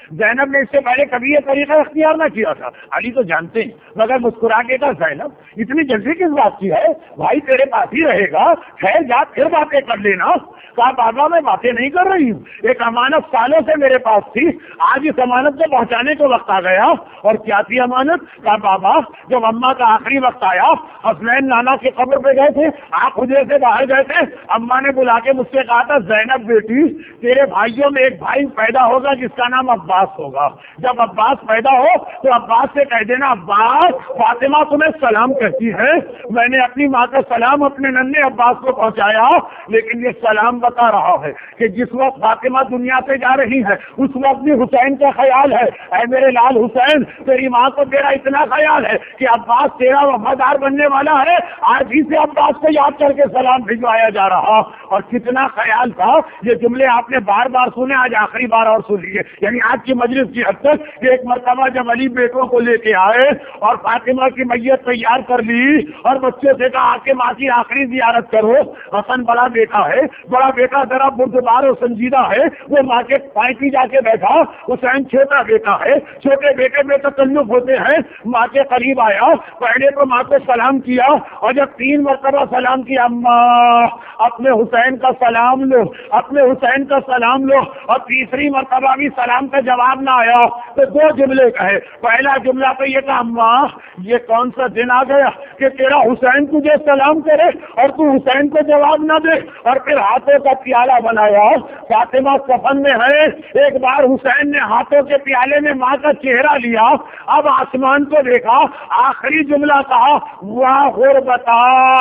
زینب نے اس سے پہلے کبھی یہ طریقہ اختیار نہ کیا تھا. علی تو جانتے ہیں, مگر مسکرا کے کہا زینب اتنی جلدی کس بات کی ہے, بھائی تیرے پاس ہی رہے گا, خیر جا پھر باتیں کر لینا. کہا بابا میں باتیں نہیں کر رہی ہوں, ایک امانت سالوں سے میرے پاس تھی, آج اس امانت کو پہنچانے کو وقت آ گیا. اور کیا تھی امانت؟ کہا بابا جب اماں کا آخری وقت آیا, حسنین نانا کی قبر پہ گئے تھے, آپ حجرے سے باہر گئے تھے, اماں نے بلا کے مجھ سے کہا تھا زینب بیٹی تیرے بھائیوں میں ایک بھائی پیدا ہوگا جس کا نام عباس ہوگا, جب عباس پیدا ہو تو عباس سے کہہ دینا عباس فاطمہ تمہیں سلام کہتی ہے. میں نے اپنی ماں کا سلام اپنے ننھے عباس کو پہنچایا, لیکن یہ سلام بتا رہا ہے کہ جس وقت فاطمہ دنیا سے جا رہی ہے اس وقت بھی حسین کا خیال ہے. اے میرے لال حسین, تیری ماں کو تیرا اتنا خیال ہے کہ عباس تیرا وفادار بننے والا ہے, آج ہی سے عباس کو یاد کر کے سلام بھجوایا جا رہا. اور کتنا خیال تھا, یہ جملے آپ نے بار بار سنے, آج آخری بار اور سن لیے. یعنی آج کی مجلس کی حد تک کہ ایک مرتبہ جب علی بیٹوں کو لے کے آئے اور فاطمہ کی میت تیار کر لی اور بچے سے کہا کہ ماں کی آخری زیارت کرو. حسن بڑا بیٹا ہے, بڑا بیٹا ذرا بردبار اور سنجیدہ ہے, وہ ماں کے پائیں کی جا کے بیٹھا. حسین چھوٹا بیٹا ہے, چھوٹے بیٹے میں تکلف ہوتے ہیں. ماں کے قریب آیا, پہلے تو ماں کو سلام کیا, اور جب 3 مرتبہ سلام کیا, اماں اپنے حسین کا سلام لو, اپنے حسین کا سلام لو, اور تیسری مرتبہ بھی سلام کا جواب نہ آیا تو 2 جملے کہے. پہلا جملہ تو یہ کہ اماں یہ کون سا دن آ گیا کہ تیرا حسین تجھے سلام کرے اور تو حسین کو جواب نہ دے. اور پھر ہاتھوں کا پیالہ بنایا, فاطمہ کفن میں ہے, ایک بار حسین نے ہاتھوں کے پیالے میں ماں کا چہرہ لیا, اب آسمان کو دیکھا, آخری جملہ کہا واہ غربتا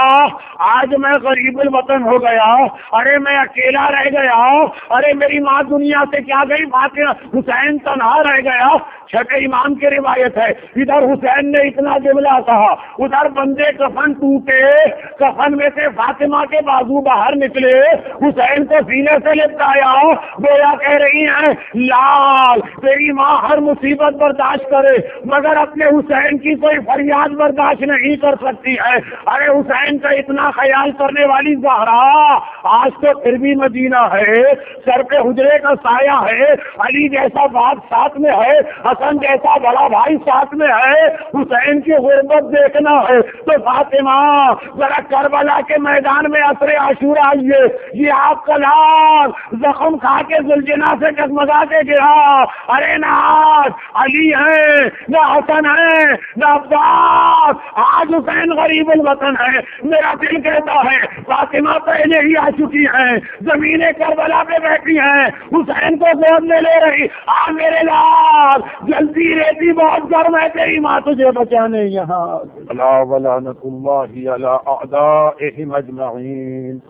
آج میں غریب الوطن ہو گیا, ارے میں اکیلا رہ گیا, ارے میری ماں دنیا سے کیا گئی, حسین تنہا رہ گیا. چھٹے امام کی روایت ہے, ادھر حسین نے اتنا جملہ کہا, ادھر بندے کفن ٹوٹے, کفن میں سے فاطمہ کے بازو باہر نکلے, حسین کو سینے سے لپٹایا, گویا کہہ رہی ہیں لال تیری ماں ہر مصیبت برداشت کرے مگر اپنے حسین کی کوئی فریاد برداشت نہیں کر سکتی ہے. ارے حسین کا اتنا خیال کرنے والی زہرا آج تو پھر بھی مدینہ ہے, سر پہ حجرے کا سایہ ہے, علی جیسا باپ ساتھ میں ہے, حسن جیسا بڑا بھائی ساتھ میں ہے, حسین کی غربت دیکھنا ہے تو فاطمہ ذرا کربلا کے میدان میں عصر عاشورہ آئیے, یہ آپ کا لال زخم کھا کے زلجنا سے ڈگمگا کے گرا. ارے نہ علی ہے نہ حسن ہے نہ عباس, آج حسین غریب الوطن ہے. میرا دل کہتا ہے فاطمہ پہلے ہی آ چکی ہیں, زمین کربلا پہ بیٹھی ہیں, حسین کو گود میں لے رہی, آ میرے لال جلدی ریتی بہت گرم ہے, تیری ماں تجھے بچانے یہاں. لا ولعنۃ اللہ علی اعدائہم اجمعین.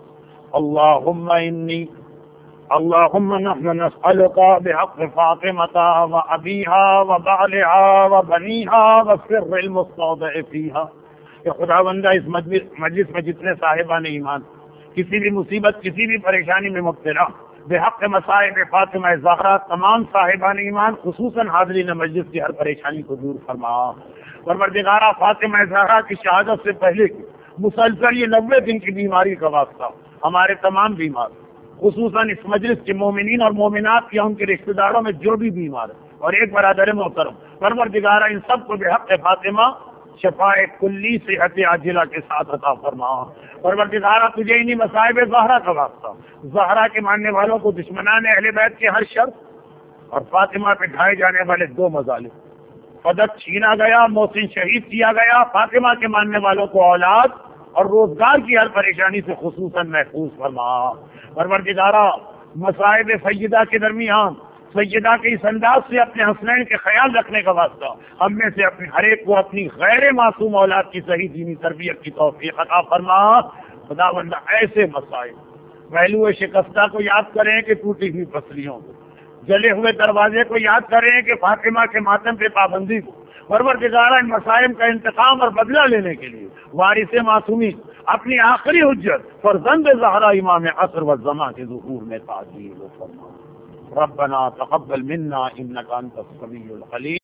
اللهم نحن نسألك بحق فاطمة وأبيها وبعلها وبنيها والسر المستودع فيها. کہ خدا بندہ اس مجلس میں جتنے صاحبان ایمان کسی بھی مصیبت کسی بھی پریشانی میں مبتلا بحق مصائب فاطمہ زہرا, تمام صاحبان ایمان خصوصاً حاضرین مجلس کی ہر پریشانی کو دور فرما. پروردگارہ فاطمہ زہرا کی شہادت سے پہلے کی مسلسل یہ 90 دن کی بیماری کا واسطہ ہمارے تمام بیمار خصوصاً اس مجلس کے مومنین اور مومنات یا ان کے رشتہ داروں میں جو بھی بیمار ہے اور ایک برادر محترم, پروردگارہ ان سب کو بحق فاطمہ شفاء کلی صحت عاجلہ کے ساتھ عطا فرما. پروردگارہ تجھے انہی مصائب زہرا کا واسطہ, زہرا کے ماننے والوں کو دشمنان اہل بیت کے ہر شر اور فاطمہ پہ ڈھائے جانے والے 2 مظالم, فدق چھینا گیا, محسن شہید کیا گیا, فاطمہ کے ماننے والوں کو اولاد اور روزگار کی ہر پریشانی سے خصوصاً محفوظ فرما. پروردگارہ مصائب سیدہ کے درمیان سیدہ کے اس انداز سے اپنے حسنین کے خیال رکھنے کا واسطہ ہم میں سے اپنے ہر ایک کو اپنی غیر معصوم اولاد کی صحیح دینی تربیت کی توفیق عطا فرما. خدا بندہ ایسے مسائل پہلو شکستہ کو یاد کریں کہ ٹوٹی ہوئی پسلیوں کو, جلے ہوئے دروازے کو یاد کریں کہ فاطمہ کے ماتم پہ پابندی کو. پروردگارہ ان مسائل کا انتقام اور بدلہ لینے کے لیے وارث معصومی اپنی آخری حجت فرزند زہرا امام عصر و زمان کے ظہور میں تعجیل فرما. ربنا تقبل منا انك انت السميع العليم